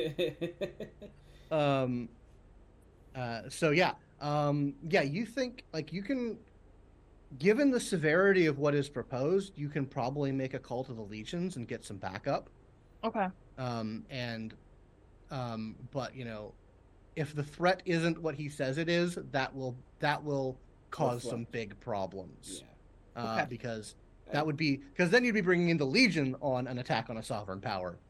[SPEAKER 1] Um. Uh. So yeah. Um. Yeah. You think like you can, given the severity of what is proposed, you can probably make a call to the legions and get some backup.
[SPEAKER 4] Okay.
[SPEAKER 1] Um. And, um. But you know, if the threat isn't what he says it is, that will that will cause some
[SPEAKER 3] Reflect.
[SPEAKER 1] big problems.
[SPEAKER 3] Yeah.
[SPEAKER 1] Uh,
[SPEAKER 4] Okay.
[SPEAKER 1] because that would be because then you'd be bringing in the Legion on an attack on a sovereign power,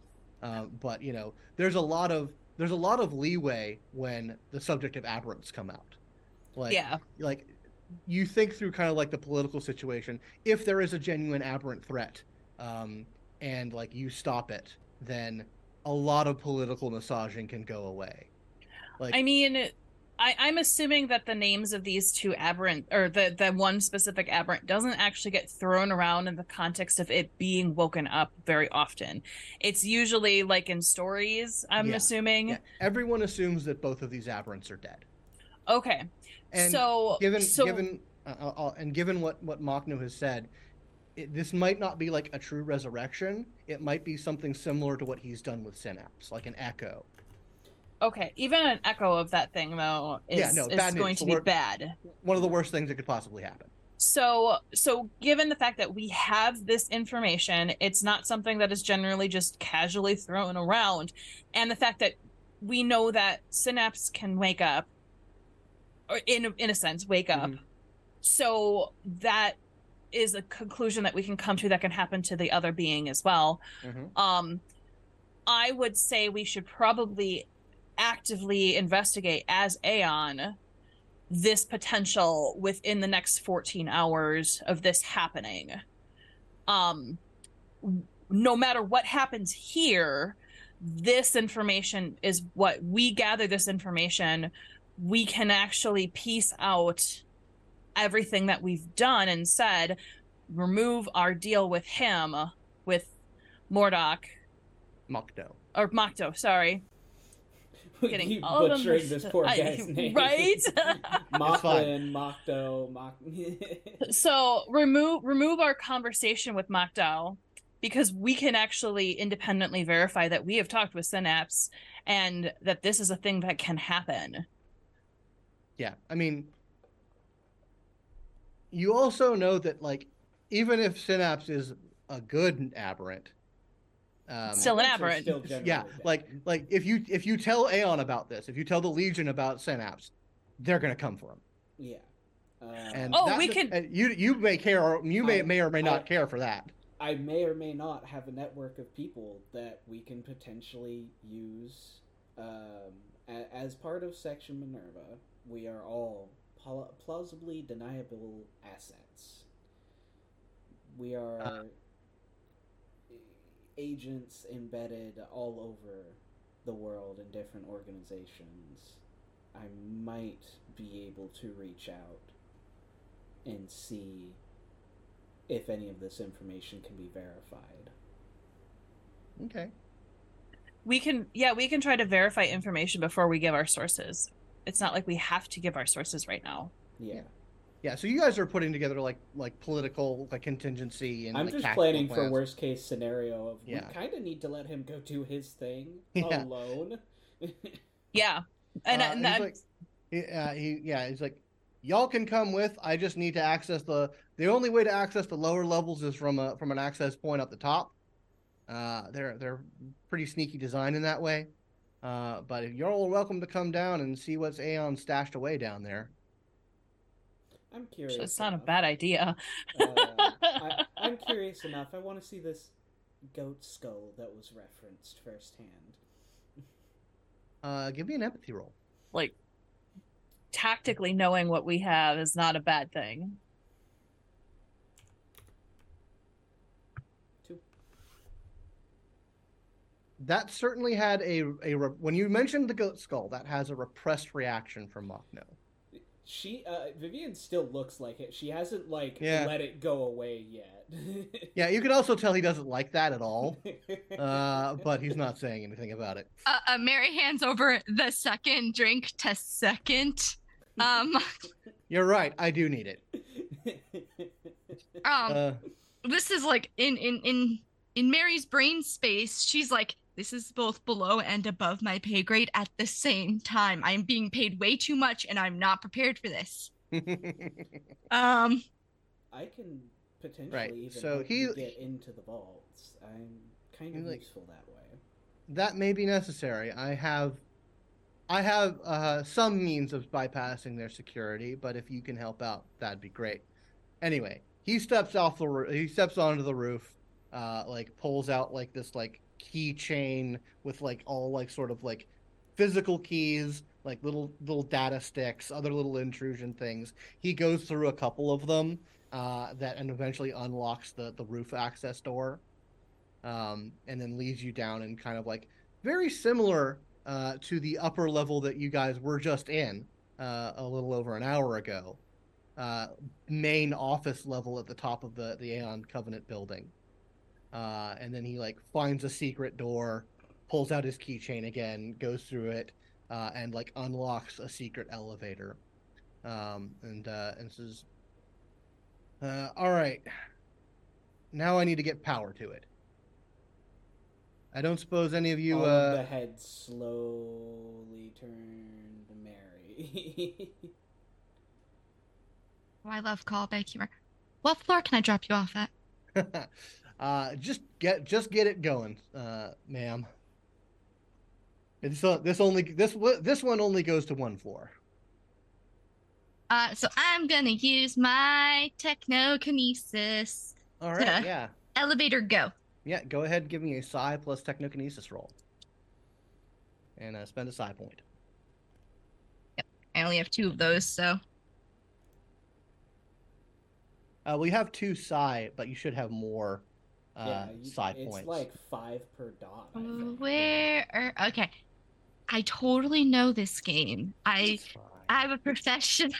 [SPEAKER 1] Um, but you know, there's a lot of there's a lot of leeway when the subject of aberrants come out. Like,
[SPEAKER 4] Yeah.
[SPEAKER 1] like you think through kind of like the political situation. If there is a genuine aberrant threat, um, and like you stop it, then a lot of political massaging can go away. Like,
[SPEAKER 4] I mean, I, I'm assuming that the names of these two aberrant, or the, the one specific aberrant, doesn't actually get thrown around in the context of it being woken up very often. It's usually like in stories, I'm
[SPEAKER 1] Yeah.
[SPEAKER 4] assuming.
[SPEAKER 1] yeah, everyone assumes that both of these aberrants are dead.
[SPEAKER 4] Okay.
[SPEAKER 1] And
[SPEAKER 4] so,
[SPEAKER 1] given
[SPEAKER 4] so,
[SPEAKER 1] given uh, uh, and given what what Machno has said, it, this might not be like a true resurrection. It might be something similar to what he's done with Synapse, like an echo.
[SPEAKER 4] okay, even an echo of that thing, though, is,
[SPEAKER 1] Yeah, no,
[SPEAKER 4] is
[SPEAKER 1] bad
[SPEAKER 4] going
[SPEAKER 1] news.
[SPEAKER 4] to
[SPEAKER 1] The
[SPEAKER 4] be
[SPEAKER 1] word-
[SPEAKER 4] bad.
[SPEAKER 1] One of the worst things that could possibly happen.
[SPEAKER 4] So, so given the fact that we have this information, it's not something that is generally just casually thrown around, and the fact that we know that Synapse can wake up, or in in a sense, wake up.
[SPEAKER 1] Mhm.
[SPEAKER 4] So that is a conclusion that we can come to that can happen to the other being as well.
[SPEAKER 1] Mhm.
[SPEAKER 4] Um, I would say we should probably actively investigate as Aeon this potential within the next fourteen hours of this happening. Um, no matter what happens here, this information is what we gather. This information, we can actually piece out everything that we've done and said, remove our deal with him, with Mordock,
[SPEAKER 1] Machno.
[SPEAKER 4] or Makto, sorry. Getting
[SPEAKER 3] Keep
[SPEAKER 4] all of them
[SPEAKER 3] butchering this poor
[SPEAKER 4] I-
[SPEAKER 3] guy's name.
[SPEAKER 4] right?
[SPEAKER 3] Mocklin, Mocto, Mock.
[SPEAKER 4] So remove remove our conversation with Makto, because we can actually independently verify that we have talked with Synapse and that this is a thing that can happen.
[SPEAKER 1] Yeah, I mean, you also know that like even if Synapse is a good aberrant, um,
[SPEAKER 4] Still an
[SPEAKER 3] Aberrants are
[SPEAKER 4] aberrant.
[SPEAKER 3] still generally
[SPEAKER 1] yeah,
[SPEAKER 3] bad.
[SPEAKER 1] like like if you if you tell Aeon about this, if you tell the Legion about Synapse, they're gonna come for him.
[SPEAKER 3] yeah. Uh,
[SPEAKER 1] And
[SPEAKER 4] Oh,
[SPEAKER 1] that-
[SPEAKER 4] we can-
[SPEAKER 1] and you you may care or you may
[SPEAKER 3] I-
[SPEAKER 1] may or may not
[SPEAKER 3] I-
[SPEAKER 1] care for that.
[SPEAKER 3] I may or may not have a network of people that we can potentially use um, a- as part of Section Minerva. We are all pl- plausibly deniable assets. We are
[SPEAKER 1] Uh.
[SPEAKER 3] agents embedded all over the world in different organizations. I might be able to reach out and see if any of this information can be verified.
[SPEAKER 1] Okay.
[SPEAKER 4] We can, yeah, we can try to verify information before we give our sources. It's not like we have to give our sources right now.
[SPEAKER 3] Yeah.
[SPEAKER 1] Yeah, so you guys are putting together like like political like contingency and
[SPEAKER 3] I'm
[SPEAKER 1] like,
[SPEAKER 3] just
[SPEAKER 1] tactical
[SPEAKER 3] planning for
[SPEAKER 1] plans.
[SPEAKER 3] worst case scenario of
[SPEAKER 1] Yeah.
[SPEAKER 3] we kind of need to let him go do his thing
[SPEAKER 1] Yeah.
[SPEAKER 3] alone.
[SPEAKER 4] Yeah, and,
[SPEAKER 1] Uh,
[SPEAKER 4] and
[SPEAKER 1] he's
[SPEAKER 4] that,
[SPEAKER 1] like, he, uh, he, yeah, he's like, y'all can come with. I just need to access the. The only way to access the lower levels is from a from an access point up the top. Uh, they're they're pretty sneaky design in that way. Uh, but you're all welcome to come down and see what's Aeon stashed away down there.
[SPEAKER 3] I'm curious.
[SPEAKER 4] it's not a
[SPEAKER 3] enough.
[SPEAKER 4] bad idea.
[SPEAKER 3] Uh, I, I'm curious enough. I want to see this goat skull that was referenced firsthand.
[SPEAKER 1] Uh, give me an empathy roll.
[SPEAKER 4] Like, tactically knowing what we have is not a bad thing.
[SPEAKER 3] Two.
[SPEAKER 1] That certainly had a a re- when you mentioned the goat skull, that has a repressed reaction from Machno.
[SPEAKER 3] She, uh, Vivian still looks like it. She hasn't like
[SPEAKER 1] Yeah.
[SPEAKER 3] let it go away yet.
[SPEAKER 1] Yeah, you can also tell he doesn't like that at all. Uh, but he's not saying anything about it.
[SPEAKER 2] Uh, uh, Mary hands over the second drink to second. Um,
[SPEAKER 1] You're right. I do need it.
[SPEAKER 2] um,
[SPEAKER 1] Uh,
[SPEAKER 2] this is like in in in in Mary's brain space. She's like, this is both below and above my pay grade at the same time. I'm being paid way too much, and I'm not prepared for this. Um,
[SPEAKER 3] I can potentially
[SPEAKER 1] Right,
[SPEAKER 3] even
[SPEAKER 1] so
[SPEAKER 3] help
[SPEAKER 1] he-
[SPEAKER 3] you get into the vaults. I'm kind of
[SPEAKER 1] He's like-
[SPEAKER 3] useful that way.
[SPEAKER 1] that may be necessary. I have, I have uh, some means of bypassing their security, but if you can help out, that'd be great. Anyway, he steps off the roo- he steps onto the roof, uh, like pulls out like this like keychain with like all like sort of like physical keys, like little little data sticks, other little intrusion things. He goes through a couple of them uh, that and eventually unlocks the the roof access door, um, and then leads you down and kind of like very similar uh, to the upper level that you guys were just in uh, a little over an hour ago. Uh, main office level at the top of the the Aeon Covenant building. Uh, and then he like finds a secret door, pulls out his keychain again, goes through it, uh, and like unlocks a secret elevator. Um, and uh, and says, uh, "All right, now I need to get power to it. I don't suppose any of you."
[SPEAKER 3] All
[SPEAKER 1] uh...
[SPEAKER 3] of the heads slowly turn to Mary.
[SPEAKER 2] Oh, I love callback humor. What floor can I drop you off at?
[SPEAKER 1] uh, just get just get it going, uh, ma'am. It's uh, this only this this one only goes to one floor.
[SPEAKER 2] Uh, so I'm gonna use my technokinesis.
[SPEAKER 1] All right,
[SPEAKER 2] to
[SPEAKER 1] yeah.
[SPEAKER 2] Elevator go.
[SPEAKER 1] Yeah, go ahead and give me a psi plus technokinesis roll. And uh, spend a psi point.
[SPEAKER 2] Yep, I only have two of those, so.
[SPEAKER 1] Uh, we have two psi, but you should have more uh,
[SPEAKER 3] yeah, you,
[SPEAKER 1] psi
[SPEAKER 3] it's
[SPEAKER 1] points.
[SPEAKER 3] like five per dot. I think.
[SPEAKER 2] Where? Are, okay, I totally know this game. I I have a profession.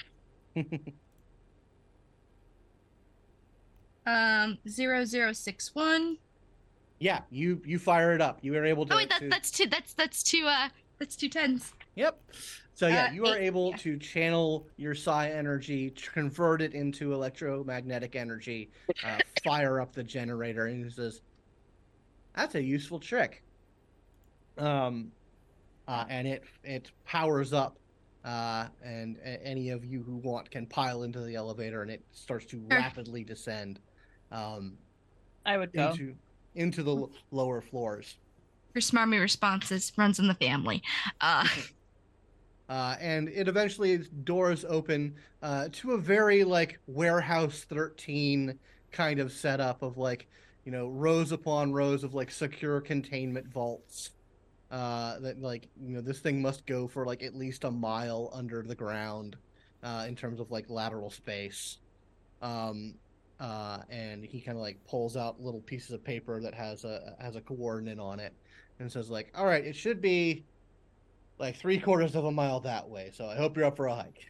[SPEAKER 2] um, zero zero six one.
[SPEAKER 1] Yeah, you you fire it up. You are able to.
[SPEAKER 2] Oh wait, that,
[SPEAKER 1] to...
[SPEAKER 2] that's two. That's that's two. Uh, that's two tens.
[SPEAKER 1] Yep. So yeah,
[SPEAKER 2] Uh,
[SPEAKER 1] you are
[SPEAKER 2] eight,
[SPEAKER 1] able
[SPEAKER 2] yeah.
[SPEAKER 1] to channel your psi energy, convert it into electromagnetic energy, uh, fire up the generator, and he says, "That's a useful trick." Um, uh, and it it powers up, uh, and a- any of you who want can pile into the elevator, and it starts to
[SPEAKER 2] Sure.
[SPEAKER 1] rapidly descend, um,
[SPEAKER 4] I would go.
[SPEAKER 1] into into the l- lower floors.
[SPEAKER 2] For smarmy responses, runs in the family. Uh,
[SPEAKER 1] Uh, and it eventually doors open uh, to a very like warehouse thirteen kind of setup of like, you know, rows upon rows of like secure containment vaults. Uh, that like, you know, this thing must go for like at least a mile under the ground uh, in terms of like lateral space. Um, uh, and he kind of like pulls out little pieces of paper that has a has a coordinate on it and says like, all right, it should be like three quarters of a mile that way. So I hope you're up for a hike.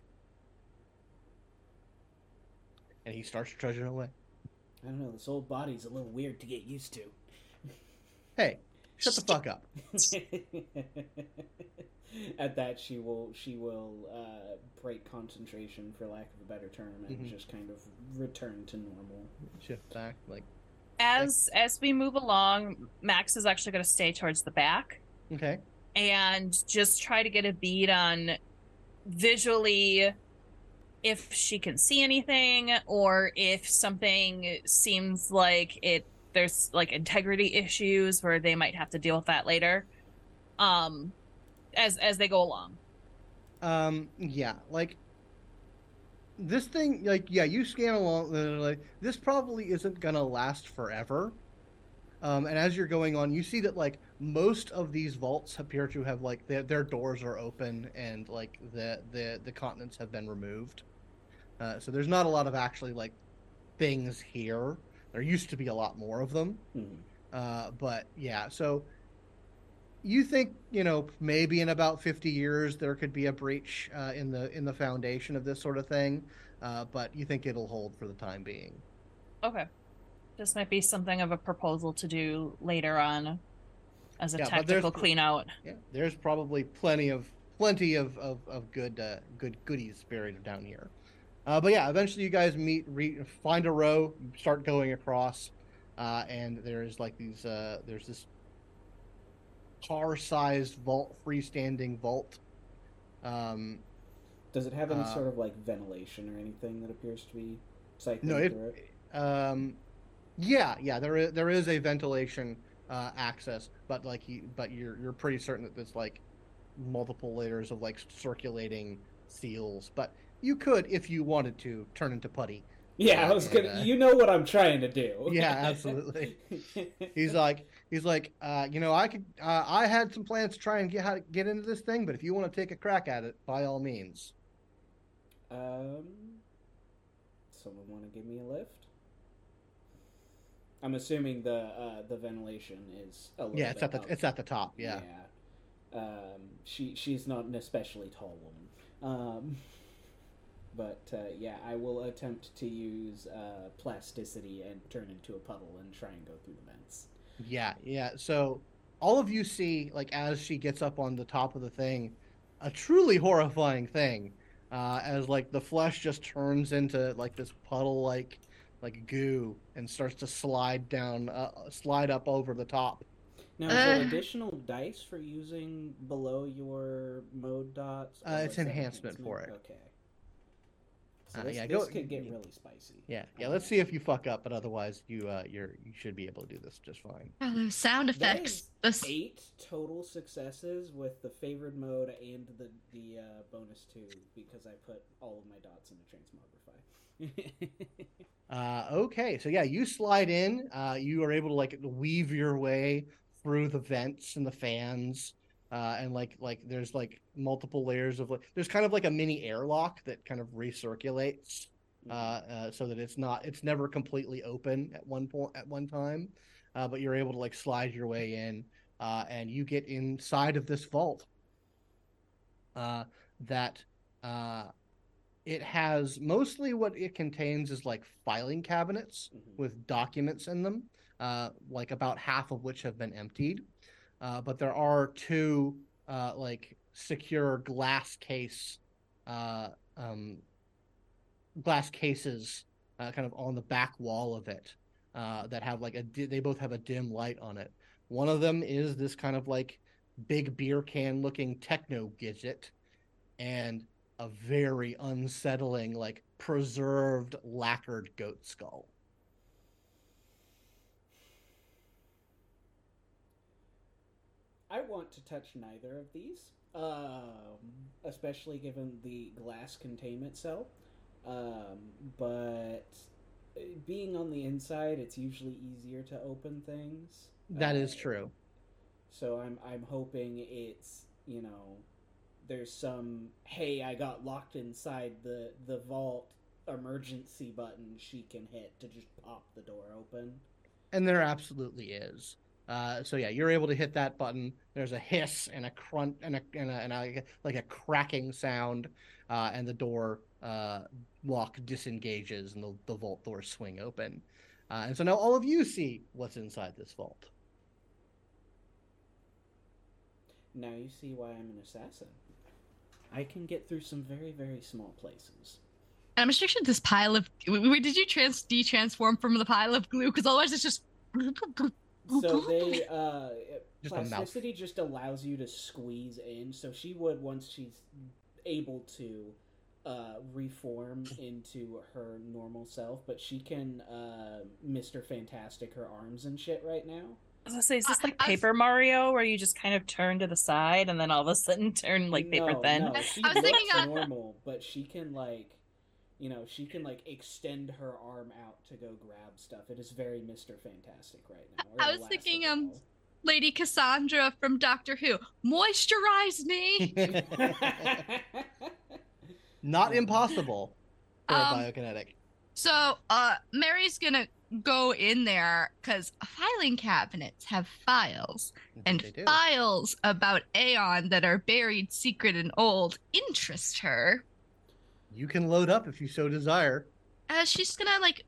[SPEAKER 1] And he starts trudging away.
[SPEAKER 3] I don't know. This old body's a little weird to get used to.
[SPEAKER 1] Hey, shut the fuck up.
[SPEAKER 3] At that, she will she will uh, break concentration, for lack of a better term, and
[SPEAKER 1] Mhm.
[SPEAKER 3] just kind of return to normal.
[SPEAKER 1] Shift back, like
[SPEAKER 4] As as we move along, Max is actually going to stay towards the back
[SPEAKER 1] okay.
[SPEAKER 4] and just try to get a bead on visually if she can see anything or if something seems like it there's like integrity issues where they might have to deal with that later. Um as as they go along.
[SPEAKER 1] Um, yeah, like this thing, like yeah, you scan along. uh, Like this probably isn't gonna last forever. Um, and as you're going on, you see that like most of these vaults appear to have like their their doors are open and like the the the continents have been removed. Uh, so there's not a lot of actually like things here. There used to be a lot more of them.
[SPEAKER 3] Mhm.
[SPEAKER 1] Uh, but yeah, so you think, you know, maybe in about fifty years there could be a breach uh, in the in the foundation of this sort of thing, uh, but you think it'll hold for the time being.
[SPEAKER 4] Okay. This might be something of a proposal to do later on as a
[SPEAKER 1] Yeah, but
[SPEAKER 4] tactical
[SPEAKER 1] there's-
[SPEAKER 4] clean out.
[SPEAKER 1] Yeah, there's probably plenty of plenty of of, of good uh, good goodies buried down here. Uh, but yeah, eventually you guys meet, re- find a row, you start going across, uh, and there's like these uh, there's this car-sized vault, freestanding vault. Um,
[SPEAKER 3] Does it have any
[SPEAKER 1] Uh,
[SPEAKER 3] sort of like ventilation or anything that appears to be cycling
[SPEAKER 1] no, it,
[SPEAKER 3] through it?
[SPEAKER 1] um, yeah, yeah, there is there is a ventilation uh, access, but like you, but you're you're pretty certain that there's like multiple layers of like circulating seals. But you could, if you wanted to, turn into putty
[SPEAKER 3] Yeah, I was gonna.
[SPEAKER 1] uh,
[SPEAKER 3] You know what I'm trying to do.
[SPEAKER 1] Yeah, absolutely. He's like, he's like, uh, you know, I could, uh, I had some plans to try and get how to get into this thing, but if you want to take a crack at it, by all means.
[SPEAKER 3] um, someone want to give me a lift? I'm assuming the uh, the ventilation is a little
[SPEAKER 1] Yeah, it's
[SPEAKER 3] bit
[SPEAKER 1] at the,
[SPEAKER 3] up.
[SPEAKER 1] it's at the top. Yeah.
[SPEAKER 3] Yeah. Um, she she's not an especially tall woman. Um, but uh, yeah, I will attempt to use uh, plasticity and turn into a puddle and try and go through the vents.
[SPEAKER 1] Yeah, yeah. So all of you see, like, as she gets up on the top of the thing, a truly horrifying thing, uh, as like the flesh just turns into like this puddle, like like goo, and starts to slide down, uh, slide up over the top.
[SPEAKER 3] Now, is there
[SPEAKER 2] Uh.
[SPEAKER 3] additional dice for using below your mode dots?
[SPEAKER 1] Uh,
[SPEAKER 3] or
[SPEAKER 1] it's
[SPEAKER 3] is that
[SPEAKER 1] enhancement for it.
[SPEAKER 3] Okay. So
[SPEAKER 1] Uh,
[SPEAKER 3] this,
[SPEAKER 1] yeah,
[SPEAKER 3] this
[SPEAKER 1] go-
[SPEAKER 3] could get
[SPEAKER 1] yeah.
[SPEAKER 3] really spicy.
[SPEAKER 1] Yeah, yeah. Let's see if you fuck up, but otherwise, you uh, you're you should be able to do this just fine.
[SPEAKER 2] Oh, those sound
[SPEAKER 3] That
[SPEAKER 2] effects.
[SPEAKER 3] is
[SPEAKER 2] This
[SPEAKER 3] eight total successes with the favored mode and the the uh, bonus two because I put all of my dots in the transmogrify.
[SPEAKER 1] Uh, okay, so yeah, you slide in. Uh, you are able to like weave your way through the vents and the fans, uh, and like like there's like multiple layers of like there's kind of like a mini airlock that kind of recirculates, uh, uh, so that it's not it's never completely open at one point at one time, uh, but you're able to like slide your way in, uh, and you get inside of this vault. Uh, that uh it has mostly what it contains is like filing cabinets
[SPEAKER 3] Mhm.
[SPEAKER 1] with documents in them, uh, like about half of which have been emptied. Uh, but there are two uh, like secure glass case, uh, um, glass cases, uh, kind of on the back wall of it, uh, that have like a di- they both have a dim light on it. One of them is this kind of like big beer can looking techno gadget, and a very unsettling, like preserved lacquered goat skull.
[SPEAKER 3] I want to touch neither of these, um, especially given the glass containment cell. Um, but being on the inside, it's usually easier to open things.
[SPEAKER 1] That
[SPEAKER 3] Uh,
[SPEAKER 1] is true.
[SPEAKER 3] So I'm I'm hoping it's you know there's some hey I got locked inside the the vault emergency button she can hit to just pop the door open.
[SPEAKER 1] And there absolutely is. Uh, so yeah, you're able to hit that button. There's a hiss and a crunch and a and a, and a like a cracking sound, uh, and the door uh, lock disengages and the, the vault doors swing open. Uh, and so now all of you see what's inside this vault.
[SPEAKER 3] Now you see why I'm an assassin. I can get through some very very small places.
[SPEAKER 2] I'm just sure this pile of. Wait, did you trans de-transform from the pile of glue? Because otherwise it's just.
[SPEAKER 3] So they uh
[SPEAKER 1] Just a mouth.
[SPEAKER 3] plasticity just allows you to squeeze in, so she would once she's able to uh reform into her normal self, but she can uh Mister Fantastic her arms and shit right now.
[SPEAKER 4] I was gonna say, is this
[SPEAKER 2] I-
[SPEAKER 4] like
[SPEAKER 2] I was-
[SPEAKER 4] Paper Mario, where you just kind of turn to the side and then all of a sudden turn like paper
[SPEAKER 3] no,
[SPEAKER 4] thin?
[SPEAKER 3] No, she
[SPEAKER 2] I was
[SPEAKER 3] looks
[SPEAKER 2] thinking, uh,
[SPEAKER 3] normal, but she can like you know, she can like extend her arm out to go grab stuff. It is very Mister Fantastic right now. or
[SPEAKER 2] I was thinking, um,
[SPEAKER 3] Elastigirl.
[SPEAKER 2] Lady Cassandra from Doctor Who, moisturize me.
[SPEAKER 1] Not impossible for
[SPEAKER 2] Um,
[SPEAKER 1] a biokinetic.
[SPEAKER 2] So, uh, Mary's gonna go in there because filing cabinets have files, and
[SPEAKER 1] They do.
[SPEAKER 2] files about Aeon that are buried, secret, and old interest her.
[SPEAKER 1] You can load up if you so desire.
[SPEAKER 2] Uh, she's gonna like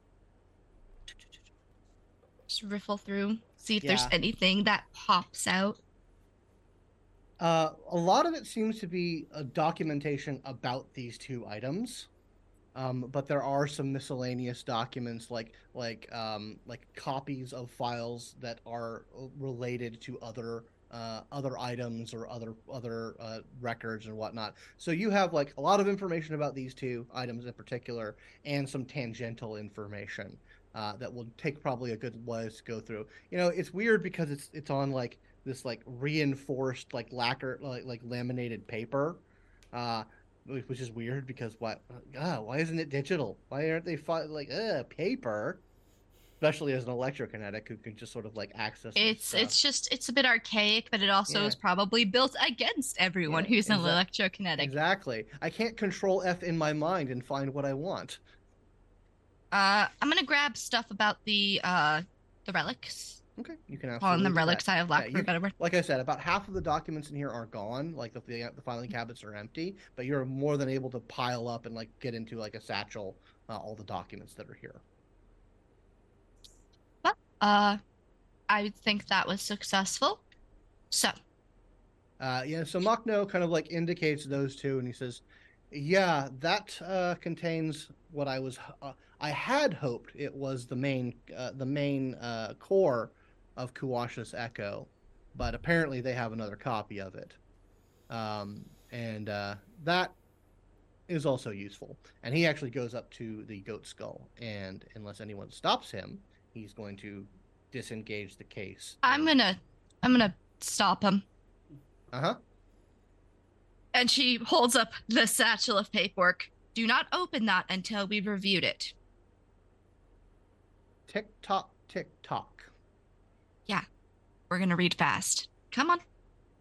[SPEAKER 2] just riffle through, see if there's
[SPEAKER 1] Yeah.
[SPEAKER 2] anything that pops out.
[SPEAKER 1] Uh, a lot of it seems to be a documentation about these two items, um, but there are some miscellaneous documents, like like um, like copies of files that are related to other uh, other items or other other uh, records and whatnot. So you have like a lot of information about these two items in particular, and some tangential information uh, that will take probably a good ways to go through. You know, it's weird because it's it's on like this like reinforced like lacquer like like laminated paper, uh which is weird because why? Ah, why isn't it digital? Why aren't they fi- like uh, paper? Especially as an electrokinetic who can just sort of like access. this
[SPEAKER 2] It's
[SPEAKER 1] stuff.
[SPEAKER 2] it's just it's a bit archaic, but it also
[SPEAKER 1] Yeah.
[SPEAKER 2] is probably built against everyone
[SPEAKER 1] Yeah,
[SPEAKER 2] who's an
[SPEAKER 1] exa-
[SPEAKER 2] electrokinetic.
[SPEAKER 1] Exactly. I can't control F in my mind and find what I want.
[SPEAKER 2] Uh, I'm gonna grab stuff about the uh the relics.
[SPEAKER 1] Okay, you can
[SPEAKER 2] On
[SPEAKER 1] absolutely
[SPEAKER 2] the
[SPEAKER 1] do
[SPEAKER 2] relics,
[SPEAKER 1] that.
[SPEAKER 2] I have lack
[SPEAKER 1] Yeah,
[SPEAKER 2] for a
[SPEAKER 1] you,
[SPEAKER 2] better word.
[SPEAKER 1] like I said, about half of the documents in here are gone. Like the the, the filing cabinets are empty, but you're more than able to pile up and like get into like a satchel uh, all the documents that are here.
[SPEAKER 2] But uh, I think that was successful. So
[SPEAKER 1] Uh, yeah, so Machno kind of like indicates those two, and he says, "Yeah, that uh, contains what I was. Uh, I had hoped it was the main, uh, the main uh, core of Kuwasha's Echo, but apparently they have another copy of it, um, and uh, that is also useful." And he actually goes up to the goat skull, and unless anyone stops him, he's going to disengage the case.
[SPEAKER 2] I'm gonna I'm gonna stop him.
[SPEAKER 1] Uh huh.
[SPEAKER 2] And she holds up the satchel of paperwork. Do not open that until we've reviewed it.
[SPEAKER 1] Tick tock, tick tock.
[SPEAKER 2] Yeah, we're gonna read fast. Come on.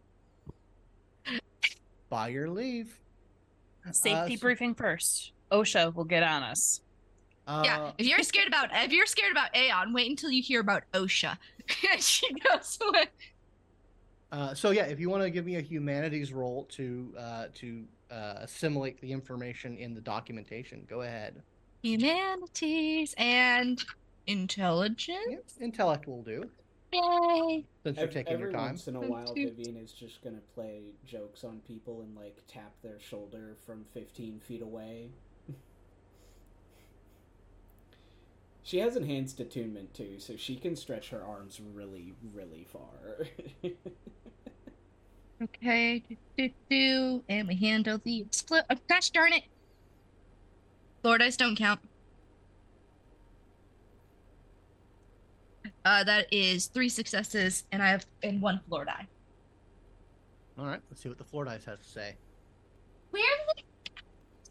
[SPEAKER 1] By your leave.
[SPEAKER 4] Safety
[SPEAKER 1] Uh, so-
[SPEAKER 4] briefing first. OSHA will get on us.
[SPEAKER 1] Uh,
[SPEAKER 2] Yeah, if you're scared about if you're scared about Aeon, wait until you hear about OSHA. She goes away.
[SPEAKER 1] uh, so yeah, if you want to give me a humanities roll to uh, to uh, assimilate the information in the documentation, go ahead.
[SPEAKER 2] Humanities and intelligence.
[SPEAKER 1] Yep, intellect will do.
[SPEAKER 2] Yay.
[SPEAKER 1] Since you're
[SPEAKER 3] Ev-
[SPEAKER 1] taking
[SPEAKER 3] every
[SPEAKER 1] your time.
[SPEAKER 3] once in a
[SPEAKER 2] One,
[SPEAKER 3] while,
[SPEAKER 2] two,
[SPEAKER 3] Vivian is just gonna play jokes on people and like tap their shoulder from fifteen feet away. She has enhanced attunement too, so she can stretch her arms really, really far.
[SPEAKER 2] Okay, do, do, do, and we handle the split. Oh, gosh darn it! Floor dice don't count. Uh, that is three successes, and I have and one floor die.
[SPEAKER 1] All right, let's see what the floor dice has to say.
[SPEAKER 2] Where did the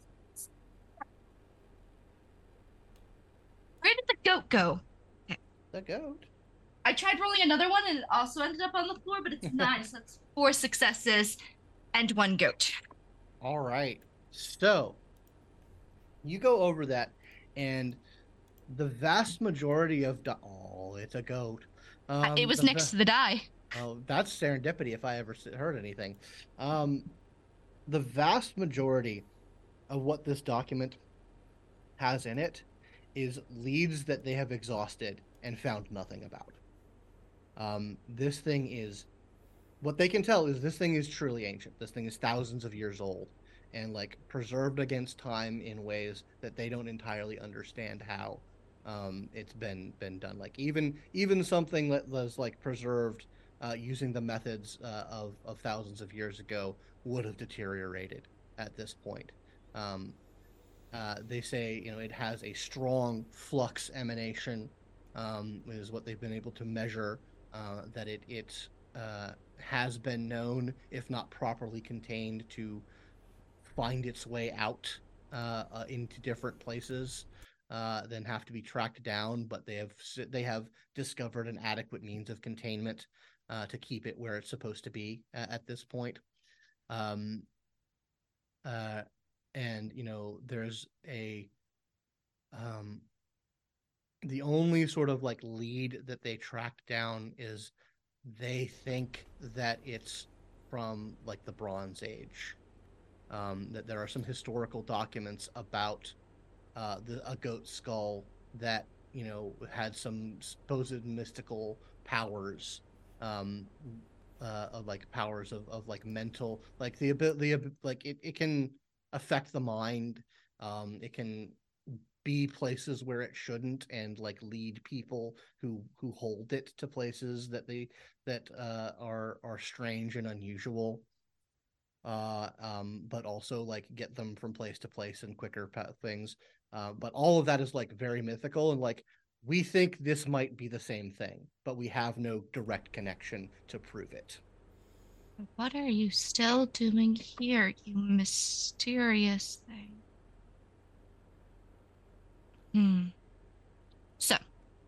[SPEAKER 2] where did the goat go?
[SPEAKER 1] The goat.
[SPEAKER 2] I tried rolling another one, and it also ended up on the floor, but it's nine, so that's four successes and one goat.
[SPEAKER 1] All right. So you go over that, and the vast majority of do- oh, it's a goat.
[SPEAKER 2] Uh,
[SPEAKER 1] Um,
[SPEAKER 2] it was
[SPEAKER 1] the
[SPEAKER 2] next
[SPEAKER 1] va-
[SPEAKER 2] to the die.
[SPEAKER 1] Oh, that's serendipity if I ever s- heard anything. Um, the vast majority of what this document has in it is leads that they have exhausted and found nothing about. Um, this thing is, what they can tell is this thing is truly ancient. This thing is thousands of years old and like preserved against time in ways that they don't entirely understand how um, it's been been done. Like even even something that was like preserved uh, using the methods uh, of of thousands of years ago would have deteriorated at this point. Um, uh, they say you know it has a strong flux emanation, um, is what they've been able to measure. Uh, that it it uh, has been known, if not properly contained, to find its way out uh, uh, into different places, uh, then have to be tracked down. But they have they have discovered an adequate means of containment uh, to keep it where it's supposed to be at, at this point. Um, uh, and you know, there's a um, the only sort of like lead that they tracked down is they think that it's from like the Bronze Age. Um, that there are some historical documents about uh, the a goat skull that you know had some supposed mystical powers, um, uh, of like powers of, of like mental, like the ability, like it, it can affect the mind. Um, it can be places where it shouldn't and like lead people who who hold it to places that they that uh are are strange and unusual, uh um but also like get them from place to place and quicker things, uh, but all of that is like very mythical and like we think this might be the same thing but we have no direct connection to prove it.
[SPEAKER 2] What are you still doing here, you mysterious thing? Hmm. So,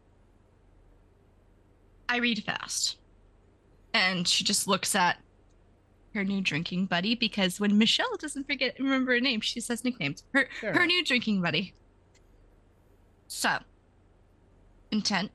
[SPEAKER 2] I read fast. And she just looks at her new drinking buddy because when Michelle doesn't forget remember her name, she says nicknames. Her
[SPEAKER 1] Fair
[SPEAKER 2] her
[SPEAKER 1] enough.
[SPEAKER 2] new drinking buddy. So, intent.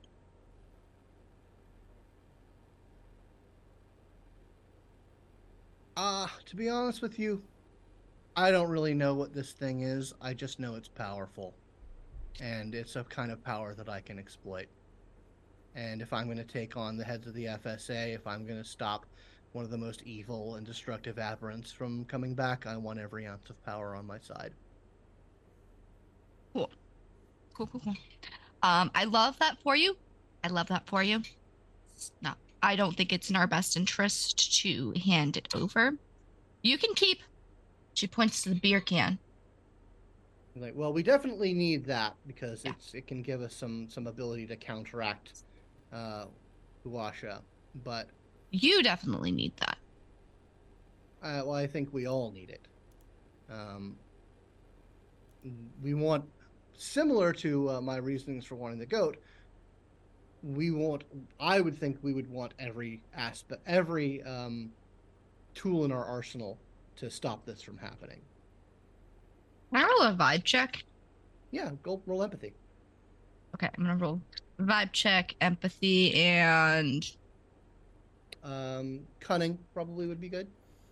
[SPEAKER 1] Uh, to be honest with you, I don't really know what this thing is. I just know it's powerful. And it's a kind of power that I can exploit. And if I'm going to take on the heads of the F S A, if I'm going to stop one of the most evil and destructive aberrants from coming back, I want every ounce of power on my side.
[SPEAKER 2] Cool. Cool, cool, cool. Um, I love that for you. I love that for you. No, I don't think it's in our best interest to hand it over. You can keep. She points to the beer can.
[SPEAKER 1] Like, well, we definitely need that because
[SPEAKER 2] Yeah.
[SPEAKER 1] it's it can give us some some ability to counteract uh Huasha. But
[SPEAKER 2] You definitely need that.
[SPEAKER 1] uh, well, I think we all need it. Um, we want, similar to uh, my reasonings for wanting the goat, we want, I would think we would want every aspect, every um, tool in our arsenal to stop this from happening.
[SPEAKER 2] Can I roll a vibe check?
[SPEAKER 1] Yeah, go roll empathy.
[SPEAKER 2] Okay, I'm gonna roll vibe check, empathy, and
[SPEAKER 1] Um, cunning probably would be good.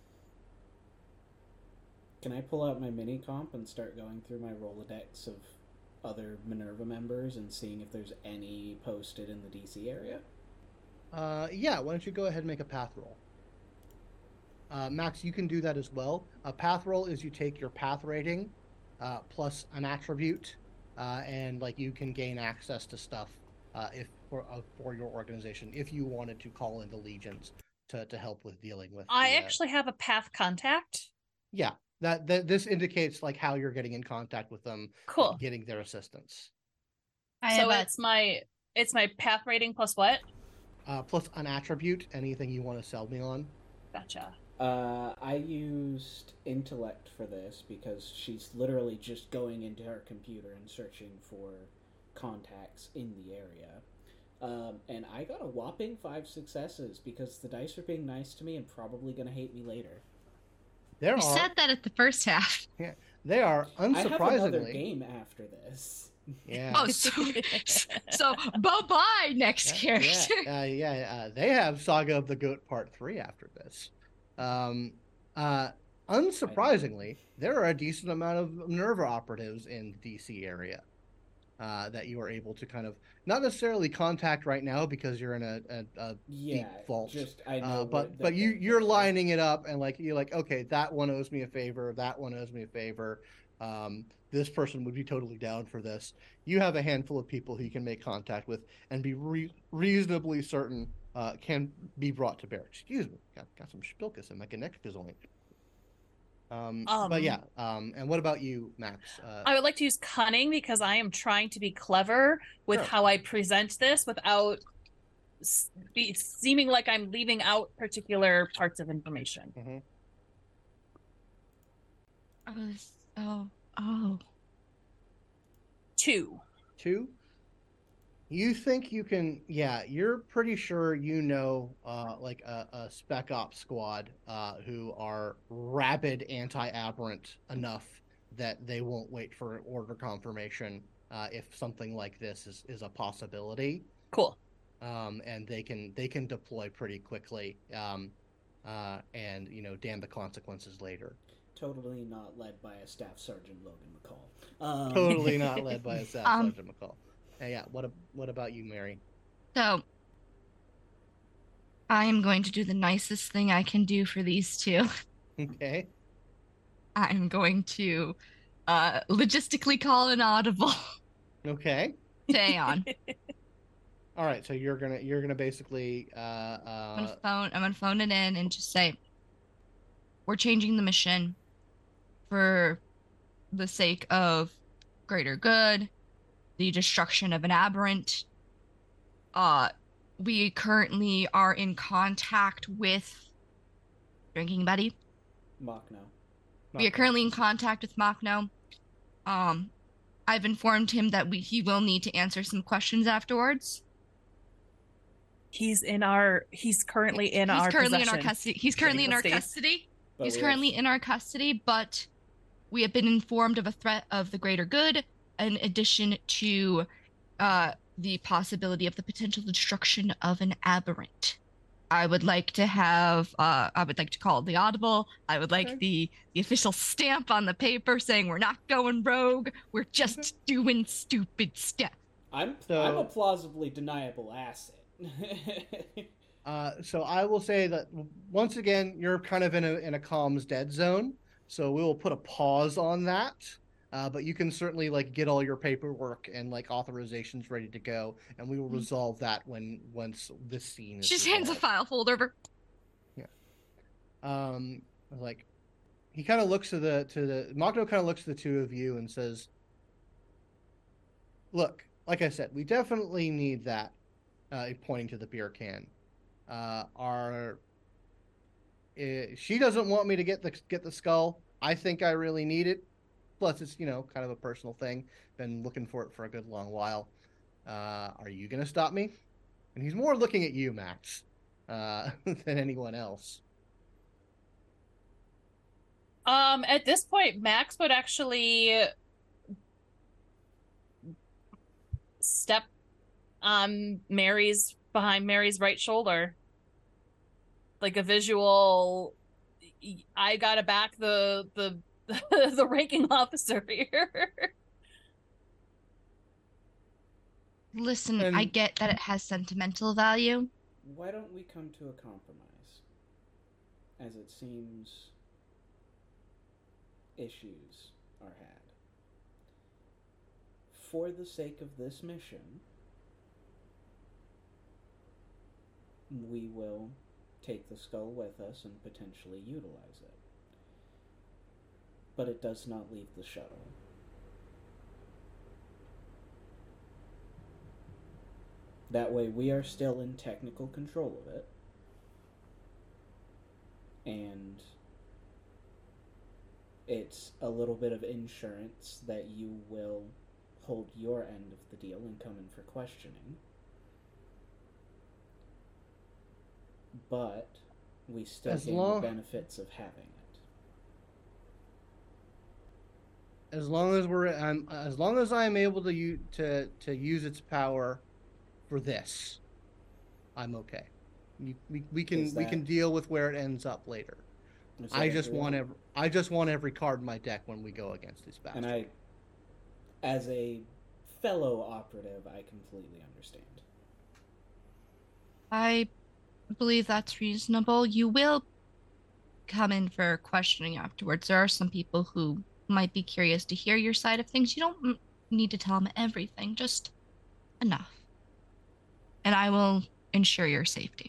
[SPEAKER 3] Can I pull out my mini comp and start going through my Rolodex of other Minerva members and seeing if there's any posted in the D C area?
[SPEAKER 1] Uh, yeah, why don't you go ahead and make a path roll? Uh, Max, you can do that as well. A path roll is you take your path rating uh, plus an attribute, uh, and like you can gain access to stuff uh, if for uh, for your organization if you wanted to call in the legions to, to help with dealing with.
[SPEAKER 4] I
[SPEAKER 1] the, uh,
[SPEAKER 4] actually have a path contact.
[SPEAKER 1] yeah, that, that this indicates like how you're getting in contact with them,
[SPEAKER 4] Cool.
[SPEAKER 1] like, getting their assistance.
[SPEAKER 2] I
[SPEAKER 4] So
[SPEAKER 2] have a
[SPEAKER 4] it's my it's my path rating plus what?
[SPEAKER 1] Uh, plus an attribute, anything you want to sell me on.
[SPEAKER 4] Gotcha.
[SPEAKER 3] Uh, I used intellect for this because she's literally just going into her computer and searching for contacts in the area. Um, and I got a whopping five successes because the dice are being nice to me and probably going to hate me later.
[SPEAKER 1] There
[SPEAKER 2] You
[SPEAKER 1] are
[SPEAKER 2] said that at the first half.
[SPEAKER 1] they are
[SPEAKER 3] I have another
[SPEAKER 1] unsurprisingly.
[SPEAKER 3] game after this.
[SPEAKER 1] Yeah.
[SPEAKER 2] Oh, so, so bye bye next
[SPEAKER 1] Yeah,
[SPEAKER 2] character.
[SPEAKER 1] yeah, uh, yeah. Uh, they have Saga of the Goat Part Three after this. Um, uh, unsurprisingly, there are a decent amount of Minerva operatives in the D C area uh, that you are able to kind of not necessarily contact right now because you're in a, a, a
[SPEAKER 3] Yeah,
[SPEAKER 1] deep vault.
[SPEAKER 3] just I know.
[SPEAKER 1] Uh,
[SPEAKER 3] what
[SPEAKER 1] but
[SPEAKER 3] the-
[SPEAKER 1] but you
[SPEAKER 3] the-
[SPEAKER 1] you're
[SPEAKER 3] the-
[SPEAKER 1] lining it up and like you're like, okay, that one owes me a favor, that one owes me a favor. Um, this person would be totally down for this. You have a handful of people who you can make contact with and be re- reasonably certain uh, can be brought to bear. Excuse me, got, got some spilkus in my connecticut. Um,
[SPEAKER 4] Um,
[SPEAKER 1] but yeah. Um, and what about you, Max? Uh,
[SPEAKER 4] I would like to use cunning because I am trying to be clever with
[SPEAKER 1] Sure.
[SPEAKER 4] how I present this without s- be, seeming like I'm leaving out particular parts of information.
[SPEAKER 1] mhm.
[SPEAKER 2] Oh, oh, oh.
[SPEAKER 4] Two.
[SPEAKER 1] Two. You think you can? Yeah, you're pretty sure you know, uh, like a, a spec ops squad uh, who are rabid anti-aberrant enough that they won't wait for order confirmation uh, if something like this is, is a possibility.
[SPEAKER 4] Cool.
[SPEAKER 1] Um, and they can they can deploy pretty quickly, um, uh, and you know, damn the consequences later.
[SPEAKER 3] Totally not led by a Staff Sergeant Logan McCall. Um,
[SPEAKER 1] Totally not led by a Staff
[SPEAKER 2] Um,
[SPEAKER 1] Sergeant McCall. Uh, yeah. What a, what about you, Mary?
[SPEAKER 2] So I am going to do the nicest thing I can do for these two.
[SPEAKER 1] Okay.
[SPEAKER 2] I'm going to uh logistically call an audible
[SPEAKER 1] Okay.
[SPEAKER 2] to Aeon.
[SPEAKER 1] All right, so you're gonna you're gonna basically uh,
[SPEAKER 2] I'm
[SPEAKER 1] uh
[SPEAKER 2] gonna phone I'm gonna phone it in and just say we're changing the mission for the sake of greater good, the destruction of an aberrant. Uh we currently are in contact with drinking buddy.
[SPEAKER 3] Machno.
[SPEAKER 2] We are currently in contact with Machno. Um, I've informed him that we he will need to answer some questions afterwards.
[SPEAKER 4] He's in our. He's currently in
[SPEAKER 2] he's
[SPEAKER 4] our.
[SPEAKER 2] currently
[SPEAKER 4] possession.
[SPEAKER 2] in our custody. He's currently in our
[SPEAKER 4] States.
[SPEAKER 2] custody.
[SPEAKER 3] But
[SPEAKER 2] he's
[SPEAKER 3] we
[SPEAKER 2] currently
[SPEAKER 3] have-
[SPEAKER 2] in our custody, but we have been informed of a threat of the greater good, in addition to uh, the possibility of the potential destruction of an aberrant. I would like to have. Uh, I would like to call the audible. I would like
[SPEAKER 1] Okay.
[SPEAKER 2] the the official stamp on the paper saying we're not going rogue. We're just
[SPEAKER 1] Okay.
[SPEAKER 2] doing stupid stuff.
[SPEAKER 3] I'm
[SPEAKER 1] So-
[SPEAKER 3] I'm a plausibly deniable asset.
[SPEAKER 1] Uh, so I will say that once again, you're kind of in a in a comms dead zone. So we will put a pause on that. Uh, but you can certainly like get all your paperwork and like authorizations ready to go, and we will resolve that when once this scene is.
[SPEAKER 2] She just hands a
[SPEAKER 1] resolved.
[SPEAKER 2] file folder over.
[SPEAKER 1] Um, like he kind of looks to the to the Machno kind of looks to the two of you and says, "Look, like I said, we definitely need that." Uh, pointing to the beer can. Uh, our uh, she doesn't want me to get the get the skull. I think I really need it. Plus, it's you know kind of a personal thing. Been looking for it for a good long while. Uh, are you gonna stop me? And he's more looking at you, Max, uh, than anyone else.
[SPEAKER 4] Um, at this point, Max would actually step on Mary's behind Mary's right shoulder, like a visual. I gotta back the the the ranking officer here.
[SPEAKER 2] Listen,
[SPEAKER 1] And-
[SPEAKER 2] I get that it has sentimental value.
[SPEAKER 3] Why don't we come to a compromise? As it seems issues are had. For the sake of this mission, we will take the skull with us and potentially utilize it. But it does not leave the shuttle. That way we are still in technical control of it. And it's a little bit of insurance that you will hold your end of the deal and come in for questioning. But we still
[SPEAKER 1] As
[SPEAKER 3] gain
[SPEAKER 1] long-
[SPEAKER 3] the benefits of having it.
[SPEAKER 1] As long as we're I'm as long as I am able to u- to to use its power for this, I'm okay. You, we we can
[SPEAKER 3] Is
[SPEAKER 1] we
[SPEAKER 3] that-
[SPEAKER 1] can deal with where it ends up later.
[SPEAKER 3] Is
[SPEAKER 1] I
[SPEAKER 3] that
[SPEAKER 1] just want
[SPEAKER 3] agreeable?
[SPEAKER 1] every I just want every card in my deck when we go against these bastards.
[SPEAKER 3] And I, as a fellow operative, I completely understand.
[SPEAKER 2] I believe that's reasonable. You will come in for questioning afterwards. There are some people who might be curious to hear your side of things. You don't m- need to tell them everything, just enough. And I will ensure your safety.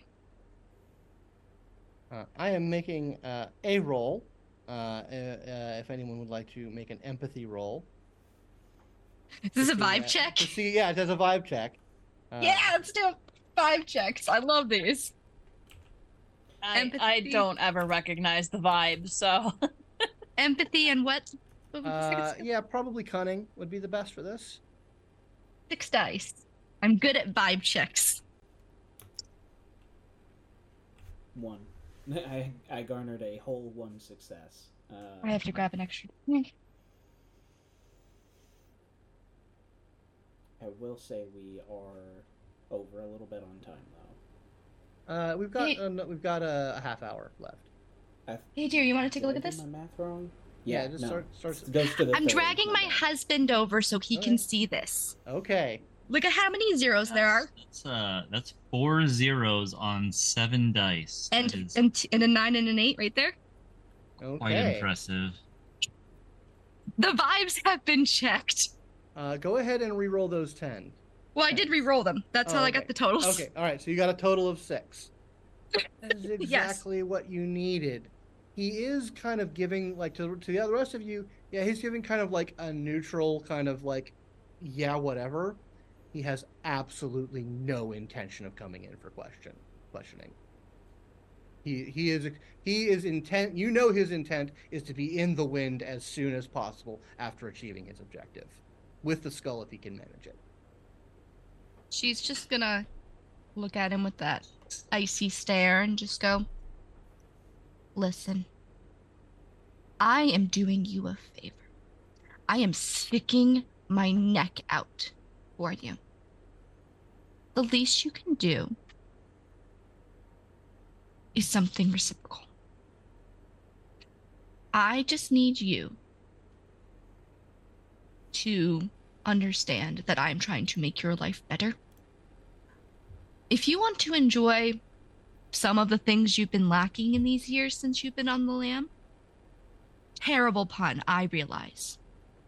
[SPEAKER 1] Uh, I am making uh, a roll. Uh, uh, uh, if anyone would like to make an empathy roll.
[SPEAKER 2] Is this a
[SPEAKER 1] To see,
[SPEAKER 2] vibe
[SPEAKER 1] uh,
[SPEAKER 2] check?
[SPEAKER 1] To see, yeah, it does a vibe check. Uh,
[SPEAKER 2] Yeah, let's do vibe checks. I love these.
[SPEAKER 4] I, I
[SPEAKER 2] Empathy.
[SPEAKER 4] don't ever recognize the vibe, so
[SPEAKER 2] Empathy and what? what was the
[SPEAKER 1] Uh,
[SPEAKER 2] second
[SPEAKER 1] yeah, probably cunning would be the best for this.
[SPEAKER 2] Six dice. I'm good at vibe checks.
[SPEAKER 3] One. I I garnered a whole one success. Uh,
[SPEAKER 2] I have to grab an extra.
[SPEAKER 3] I will say we are over a little bit on time though.
[SPEAKER 1] Uh, we've got
[SPEAKER 2] Hey.
[SPEAKER 1] uh, no- we've got a, a half hour left.
[SPEAKER 3] I,
[SPEAKER 2] Hey, dear, you want to take
[SPEAKER 3] did
[SPEAKER 2] a look
[SPEAKER 3] I
[SPEAKER 2] at
[SPEAKER 3] do
[SPEAKER 2] this?
[SPEAKER 3] my math wrong?
[SPEAKER 1] Yeah,
[SPEAKER 3] Yeah,
[SPEAKER 1] just
[SPEAKER 3] no.
[SPEAKER 1] start- starts-
[SPEAKER 3] Goes to the
[SPEAKER 2] I'm
[SPEAKER 3] third,
[SPEAKER 2] dragging my
[SPEAKER 3] bad.
[SPEAKER 2] husband over so he
[SPEAKER 1] Okay.
[SPEAKER 2] can see this.
[SPEAKER 1] Okay.
[SPEAKER 2] Look at how many zeros there are,
[SPEAKER 5] That's uh, that's four zeros on seven dice.
[SPEAKER 2] and
[SPEAKER 5] That is
[SPEAKER 2] and, t- and a nine and an eight right there.
[SPEAKER 1] Okay.
[SPEAKER 5] quite impressive.
[SPEAKER 2] The vibes have been checked.
[SPEAKER 1] Uh, go ahead and re-roll those ten.
[SPEAKER 2] Well, I did re-roll them. That's
[SPEAKER 1] Oh,
[SPEAKER 2] how I
[SPEAKER 1] okay.
[SPEAKER 2] got the totals.
[SPEAKER 1] Okay. All right. So you got a total of six. That is exactly what you needed. He is kind of giving like to to the other rest of you. Yeah, he's giving kind of like a neutral kind of like, yeah, whatever. He has absolutely no intention of coming in for question questioning. He he is he is intent. You know his intent is to be in the wind as soon as possible after achieving his objective, with the skull if he can manage it.
[SPEAKER 2] She's just gonna look at him with that icy stare and just go, listen, I am doing you a favor. I am sticking my neck out for you. The least you can do is something reciprocal. I just need you to understand that I'm trying to make your life better. If you want to enjoy some of the things you've been lacking in these years since you've been on the lam, terrible pun, I realize.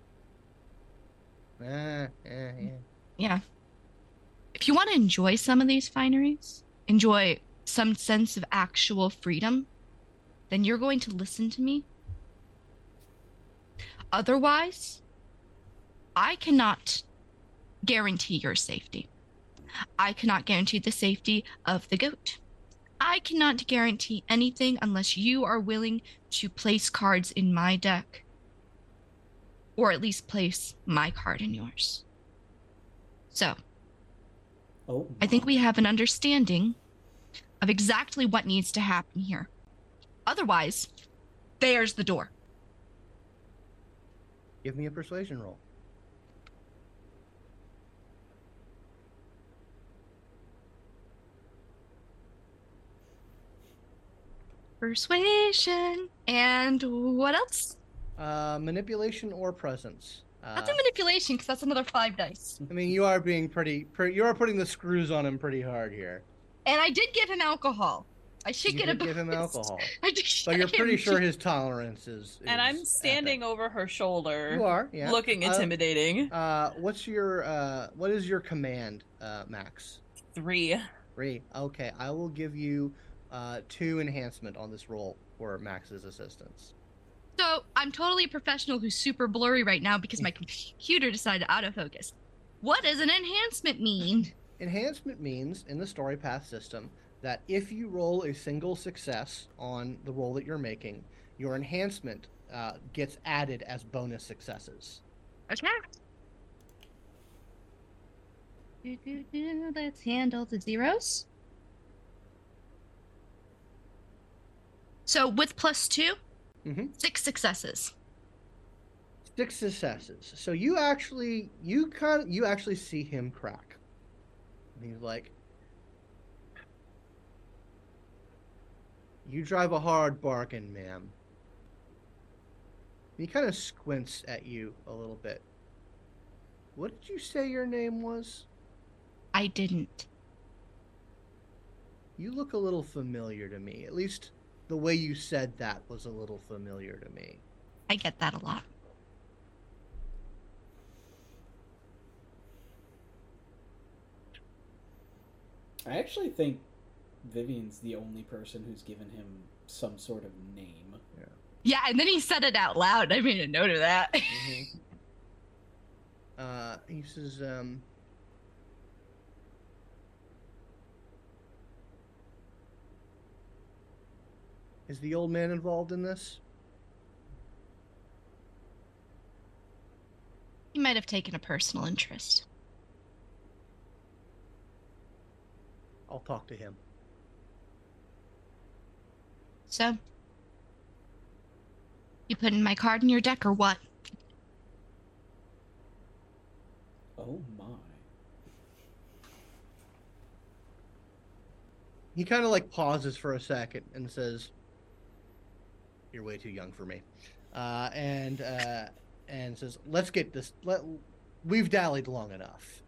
[SPEAKER 1] Ah, yeah, yeah.
[SPEAKER 2] Yeah. If you want to enjoy some of these fineries, enjoy some sense of actual freedom, then you're going to listen to me. Otherwise, I cannot guarantee your safety. I cannot guarantee the safety of the goat. I cannot guarantee anything unless you are willing to place cards in my deck, or at least place my card in yours. So,
[SPEAKER 3] Oh,
[SPEAKER 2] I think we have an understanding of exactly what needs to happen here. Otherwise, there's the door.
[SPEAKER 1] Give me a persuasion roll.
[SPEAKER 2] Persuasion. And what else?
[SPEAKER 1] Uh, manipulation or presence. Uh,
[SPEAKER 2] That's a manipulation, because that's another five dice.
[SPEAKER 1] I mean, you are being pretty, pretty. You are putting the screws on him pretty hard here.
[SPEAKER 2] And I did give him alcohol. I should
[SPEAKER 1] You
[SPEAKER 2] get a
[SPEAKER 1] did give him
[SPEAKER 2] bonus.
[SPEAKER 1] alcohol,
[SPEAKER 2] I did
[SPEAKER 1] but you're
[SPEAKER 2] get
[SPEAKER 1] pretty
[SPEAKER 2] him
[SPEAKER 1] sure
[SPEAKER 2] to-
[SPEAKER 1] his tolerance is.
[SPEAKER 4] And I'm
[SPEAKER 1] is
[SPEAKER 4] standing
[SPEAKER 1] epic.
[SPEAKER 4] over her shoulder,
[SPEAKER 1] You are, yeah.
[SPEAKER 4] looking
[SPEAKER 1] Uh,
[SPEAKER 4] intimidating.
[SPEAKER 1] Uh, what's your uh, what is your command, uh, Max?
[SPEAKER 4] Three.
[SPEAKER 1] Three. Okay, I will give you uh two enhancement on this roll for Max's assistance.
[SPEAKER 2] So I'm totally a professional who's super blurry right now because my computer decided to autofocus. What does an enhancement mean?
[SPEAKER 1] Enhancement means in the story path system that if you roll a single success on the roll that you're making, your enhancement uh, gets added as bonus successes.
[SPEAKER 2] Okay. Do, do, do. Let's handle the zeros. So with plus two,
[SPEAKER 1] Mhm.
[SPEAKER 2] six successes.
[SPEAKER 1] Six successes. So you actually, you kind of, you actually see him crack. And he's like, "You drive a hard bargain, ma'am." He kind of squints at you a little bit. What did you say your name was?
[SPEAKER 2] I didn't.
[SPEAKER 1] You look a little familiar to me. At least the way you said that was a little familiar to me.
[SPEAKER 2] I get that a lot.
[SPEAKER 3] I actually think Vivian's the only person who's given him some sort of name.
[SPEAKER 2] Yeah, and then he said it out loud. I made a note of that.
[SPEAKER 1] Mm-hmm. Uh, he says, um, "Is the old man involved in this?"
[SPEAKER 2] He might have taken a personal interest.
[SPEAKER 1] I'll talk to him.
[SPEAKER 2] So, you putting my card in your deck or what?
[SPEAKER 3] Oh my.
[SPEAKER 1] He kind of like pauses for a second and says, "You're way too young for me," uh, and uh, and says, "Let's get this. Let we've dallied long enough."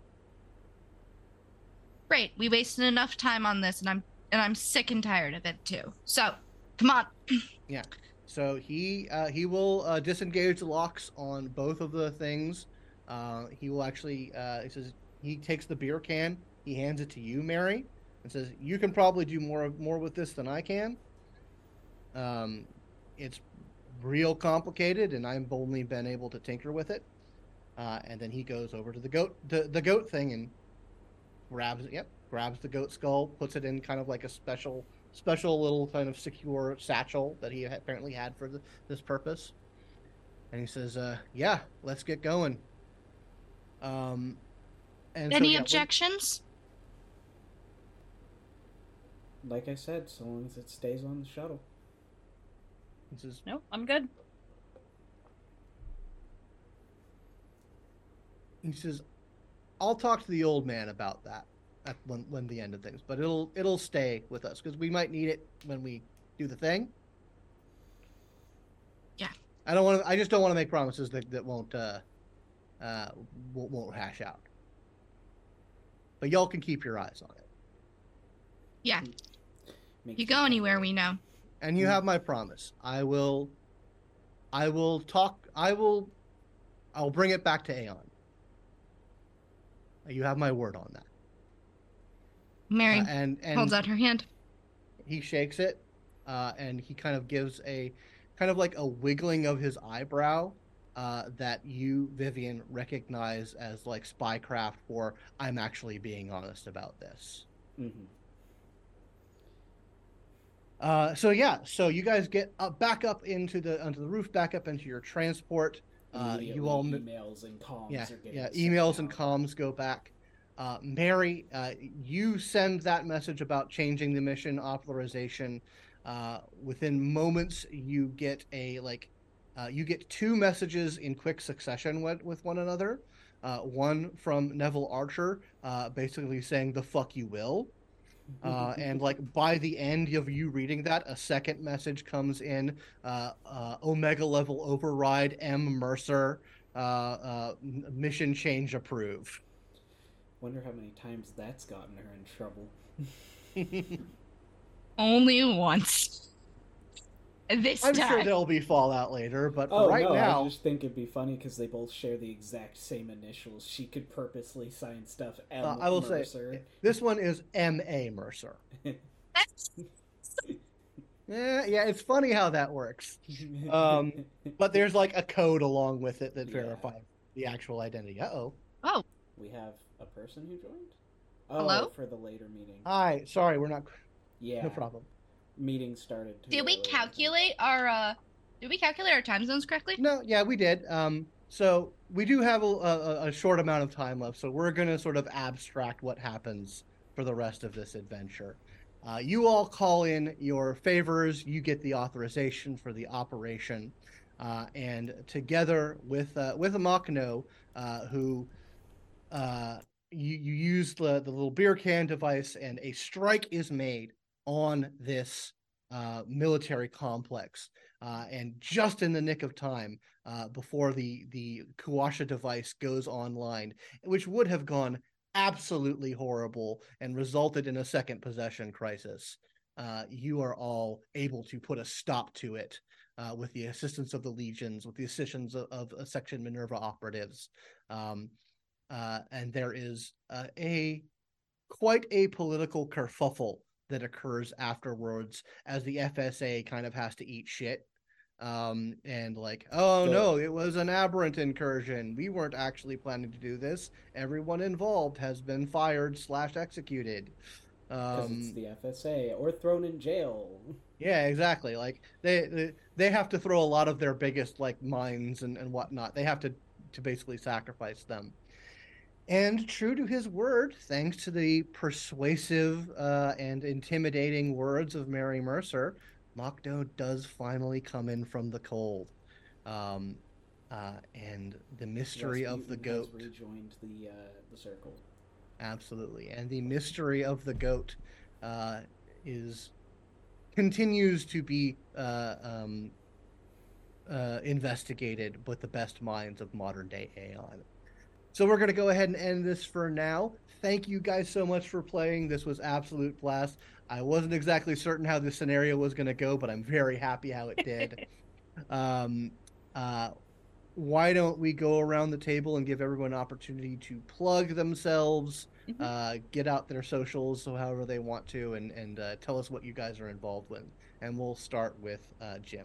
[SPEAKER 2] Great, we wasted enough time on this, and I'm and I'm sick and tired of it too. So, come on.
[SPEAKER 1] Yeah. So he uh, he will uh, disengage the locks on both of the things. Uh, he will actually. Uh, he says he takes the beer can. He hands it to you, Mary, and says, "You can probably do more more with this than I can. Um, it's real complicated, and I've only been able to tinker with it." Uh, and then he goes over to the goat the, the goat thing and grabs it. Yep, grabs the goat skull, puts it in kind of like a special special little kind of secure satchel that he apparently had for the, this purpose. And he says, uh, "Yeah, let's get going." Um, and
[SPEAKER 2] Any
[SPEAKER 1] so, yeah,
[SPEAKER 2] objections?
[SPEAKER 3] Like I said, so long as it stays on the shuttle.
[SPEAKER 1] He says,
[SPEAKER 4] No, I'm good.
[SPEAKER 1] he says, "I'll talk to the old man about that at when when the end of things, but it'll it'll stay with us because we might need it when we do the thing."
[SPEAKER 2] Yeah.
[SPEAKER 1] I don't want to. I just don't want to make promises that that won't uh, uh, won't, won't hash out. But y'all can keep your eyes on it,
[SPEAKER 2] Yeah.
[SPEAKER 3] Make
[SPEAKER 2] You
[SPEAKER 3] sure
[SPEAKER 2] go
[SPEAKER 3] that-
[SPEAKER 2] anywhere, we know.
[SPEAKER 1] and you have my promise. I will, I will talk. I will, I'll bring it back to Aeon. You have my word on that.
[SPEAKER 2] Mary
[SPEAKER 1] Uh, and and
[SPEAKER 2] holds out her hand.
[SPEAKER 1] he shakes it, uh, and he kind of gives a kind of like a wiggling of his eyebrow uh, that you, Vivian, recognize as like spycraft for I'm actually being honest about this.
[SPEAKER 3] Mhm.
[SPEAKER 1] Uh, so yeah, so you guys get up, back up into the onto the roof, back up into your transport. Uh,
[SPEAKER 3] Immediately,
[SPEAKER 1] you all,
[SPEAKER 3] emails and comms
[SPEAKER 1] yeah,
[SPEAKER 3] are getting
[SPEAKER 1] yeah,
[SPEAKER 3] sent
[SPEAKER 1] emails and
[SPEAKER 3] out.
[SPEAKER 1] comms go back. Uh, Mary, uh, you send that message about changing the mission authorization. Uh, within moments, you get a like, uh, you get two messages in quick succession with, with one another. Uh, one from Neville Archer, uh, basically saying "the fuck you will," uh, and like by the end of you reading that, a second message comes in: uh, uh, Omega level override, M Mercer, uh, uh, mission change approved.
[SPEAKER 3] Wonder how many times that's gotten her in trouble.
[SPEAKER 2] Only once. This
[SPEAKER 1] I'm
[SPEAKER 2] time.
[SPEAKER 1] sure there'll be fallout later, but for
[SPEAKER 3] Oh
[SPEAKER 1] right
[SPEAKER 3] no,
[SPEAKER 1] now,
[SPEAKER 3] I just think it'd be funny because they both share the exact same initials. She could purposely sign stuff M.
[SPEAKER 1] uh, I will
[SPEAKER 3] Mercer.
[SPEAKER 1] say this one is M A Mercer.
[SPEAKER 2] That's
[SPEAKER 1] Yeah, yeah, it's funny how that works. Um, But there's like a code along with it that
[SPEAKER 3] Yeah.
[SPEAKER 1] verifies the actual identity. Uh oh.
[SPEAKER 2] oh,
[SPEAKER 3] We have a person who joined. Oh,
[SPEAKER 2] Hello?
[SPEAKER 3] for the later meeting.
[SPEAKER 1] Hi, sorry, we're not.
[SPEAKER 3] Yeah,
[SPEAKER 1] No problem.
[SPEAKER 3] meeting started. Too
[SPEAKER 2] did we
[SPEAKER 3] early, I think.
[SPEAKER 2] calculate our uh did we calculate our time zones correctly?
[SPEAKER 1] No, yeah, we did. Um, so we do have a, a, a short amount of time left, so we're gonna sort of abstract what happens for the rest of this adventure. Uh, you all call in your favors. You get the authorization for the operation, uh, and together with uh, with Amakno, uh, who uh, you you use the the little beer can device, and a strike is made on this uh, military complex. Uh, and just in the nick of time, uh, before the the Kuasha device goes online, which would have gone absolutely horrible and resulted in a second possession crisis, uh, you are all able to put a stop to it uh, with the assistance of the legions, with the assistance of, of uh, Section Minerva operatives, um, uh, and there is uh, a quite a political kerfuffle that occurs afterwards as the F S A kind of has to eat shit. Um, and like, oh
[SPEAKER 3] The-
[SPEAKER 1] no, it was an aberrant incursion. We weren't actually planning to do this. Everyone involved has been fired slash executed.
[SPEAKER 3] Because it's
[SPEAKER 1] Um,
[SPEAKER 3] the F S A or thrown in jail.
[SPEAKER 1] yeah, exactly. Like they, they they have to throw a lot of their biggest like minds and, and whatnot. They have to to basically sacrifice them. And true to his word, thanks to the persuasive uh, and intimidating words of Mary Mercer, Mokdo does finally come in from the cold. Um, uh, and the mystery of the
[SPEAKER 3] Rasputin
[SPEAKER 1] goat.
[SPEAKER 3] has rejoined the uh, the circle.
[SPEAKER 1] Absolutely. And the mystery of the goat uh, is continues to be uh, um, uh, investigated with the best minds of modern day Aeon. So we're going to go ahead and end this for now. Thank you guys so much for playing. This was absolute blast. I wasn't exactly certain how this scenario was going to go, but I'm very happy how it did. um, uh, why don't we go around the table and give everyone an opportunity to plug themselves,
[SPEAKER 4] Mhm.
[SPEAKER 1] uh, get out their socials, so however they want to, and and uh, tell us what you guys are involved with. And we'll start with uh, Jim.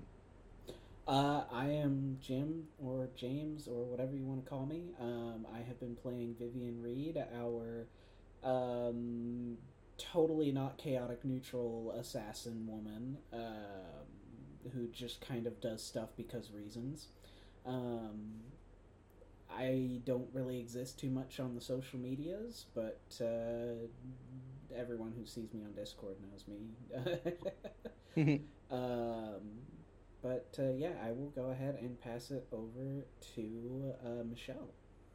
[SPEAKER 3] Uh, I am Jim or James or whatever you want to call me. Um, I have been playing Vivian Reed, our um, totally not chaotic neutral assassin woman um, who just kind of does stuff because reasons. Um, I don't really exist too much on the social medias, but uh, everyone who sees me on Discord knows me. um, but uh, yeah, I will go ahead and pass it over to uh, Michelle.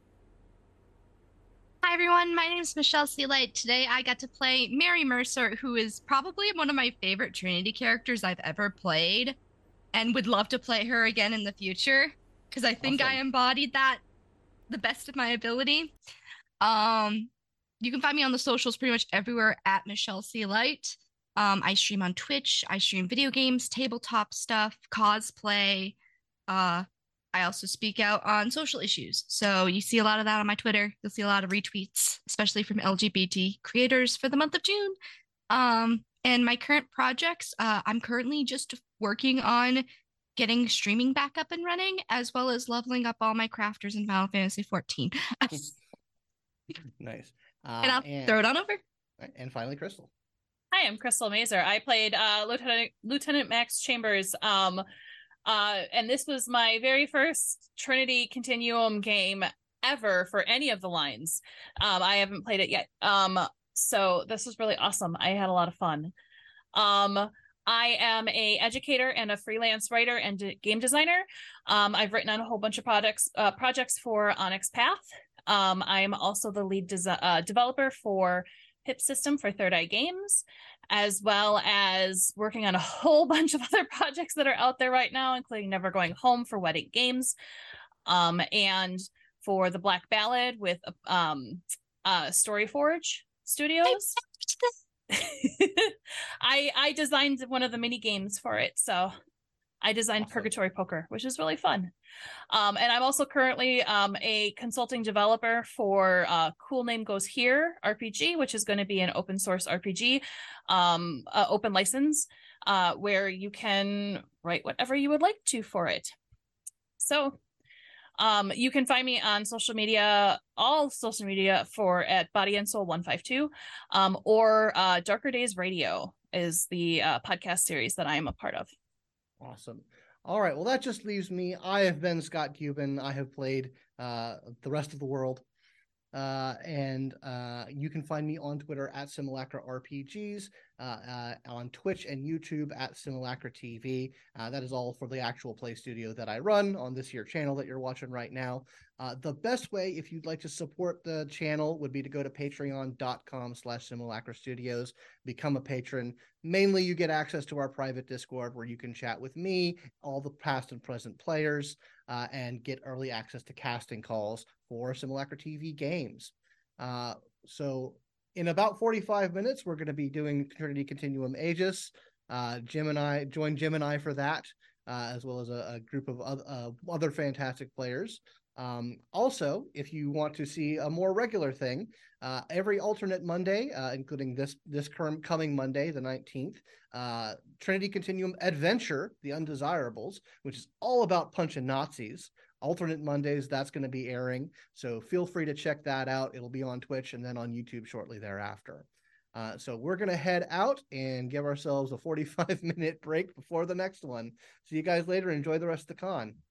[SPEAKER 2] Hi everyone, my name is Michelle Sealight. Today I got to play Mary Mercer, who is probably one of my favorite Trinity characters I've ever played, and would love to play her again in the future because I think
[SPEAKER 1] Awesome.
[SPEAKER 2] I embodied that the best of my ability. Um, you can find me on the socials pretty much everywhere at Michelle Sealight. Um, I stream on Twitch. I stream video games, tabletop stuff, cosplay. Uh, I also speak out on social issues. So you see a lot of that on my Twitter. You'll see a lot of retweets, especially from L G B T creators for the month of June. Um, and my current projects, uh, I'm currently just working on getting streaming back up and running, as well as leveling up all my crafters in Final Fantasy fourteen.
[SPEAKER 1] Nice. Uh,
[SPEAKER 2] and I'll
[SPEAKER 1] and,
[SPEAKER 2] throw it on over.
[SPEAKER 1] And finally, Crystal.
[SPEAKER 4] Hi, I'm Crystal Mazer. I played uh, Lieutenant Lieutenant Max Chambers. Um, uh, and this was my very first Trinity Continuum game ever for any of the lines. Um, I haven't played it yet. Um, so this was really awesome. I had a lot of fun. Um, I am a educator and a freelance writer and d- game designer. Um, I've written on a whole bunch of projects uh, projects for Onyx Path. Um, I am also the lead desi- uh, developer for Pip System for Third Eye Games, as well as working on a whole bunch of other projects that are out there right now, including Never Going Home for Wedding Games, um, and for the Black Ballad with um, uh, Storyforge Studios. I I designed one of the mini games for it, so I designed
[SPEAKER 1] Awesome.
[SPEAKER 4] Purgatory Poker, which is really fun. Um, and I'm also currently um, a consulting developer for uh, Cool Name Goes Here R P G, which is going to be an open source R P G, um, uh, open license, uh, where you can write whatever you would like to for it. So um, you can find me on social media, all social media for at Body and Soul one five two, um, or uh, Darker Days Radio is the uh, podcast series that I am a part of.
[SPEAKER 1] Awesome. All right. Well, that just leaves me. I have been Scott Cuban. I have played uh, the rest of the world. Uh, and uh, you can find me on Twitter at Simulacra R P Gs, uh, uh, on Twitch and YouTube at Simulacra T V. Uh, that is all for the actual play studio that I run on this here channel that you're watching right now. Uh, the best way, if you'd like to support the channel, would be to go to patreon.com slash Simulacra Studios, become a patron. Mainly, you get access to our private Discord where you can chat with me, all the past and present players, uh, and get early access to casting calls for Simulacra T V games. Uh, so in about forty-five minutes, we're going to be doing Trinity Continuum Aegis. Uh, Jim and I, join Jim and I for that, uh, as well as a, a group of other, uh, other fantastic players. Um, also, if you want to see a more regular thing, uh, every alternate Monday, uh, including this this current coming Monday, the nineteenth, uh, Trinity Continuum Adventure, The Undesirables, which is all about punching Nazis. Alternate Mondays, that's going to be airing. So feel free to check that out. It'll be on Twitch and then on YouTube shortly thereafter. Uh, so we're going to head out and give ourselves a forty-five minute break before the next one. See you guys later. Enjoy the rest of the con.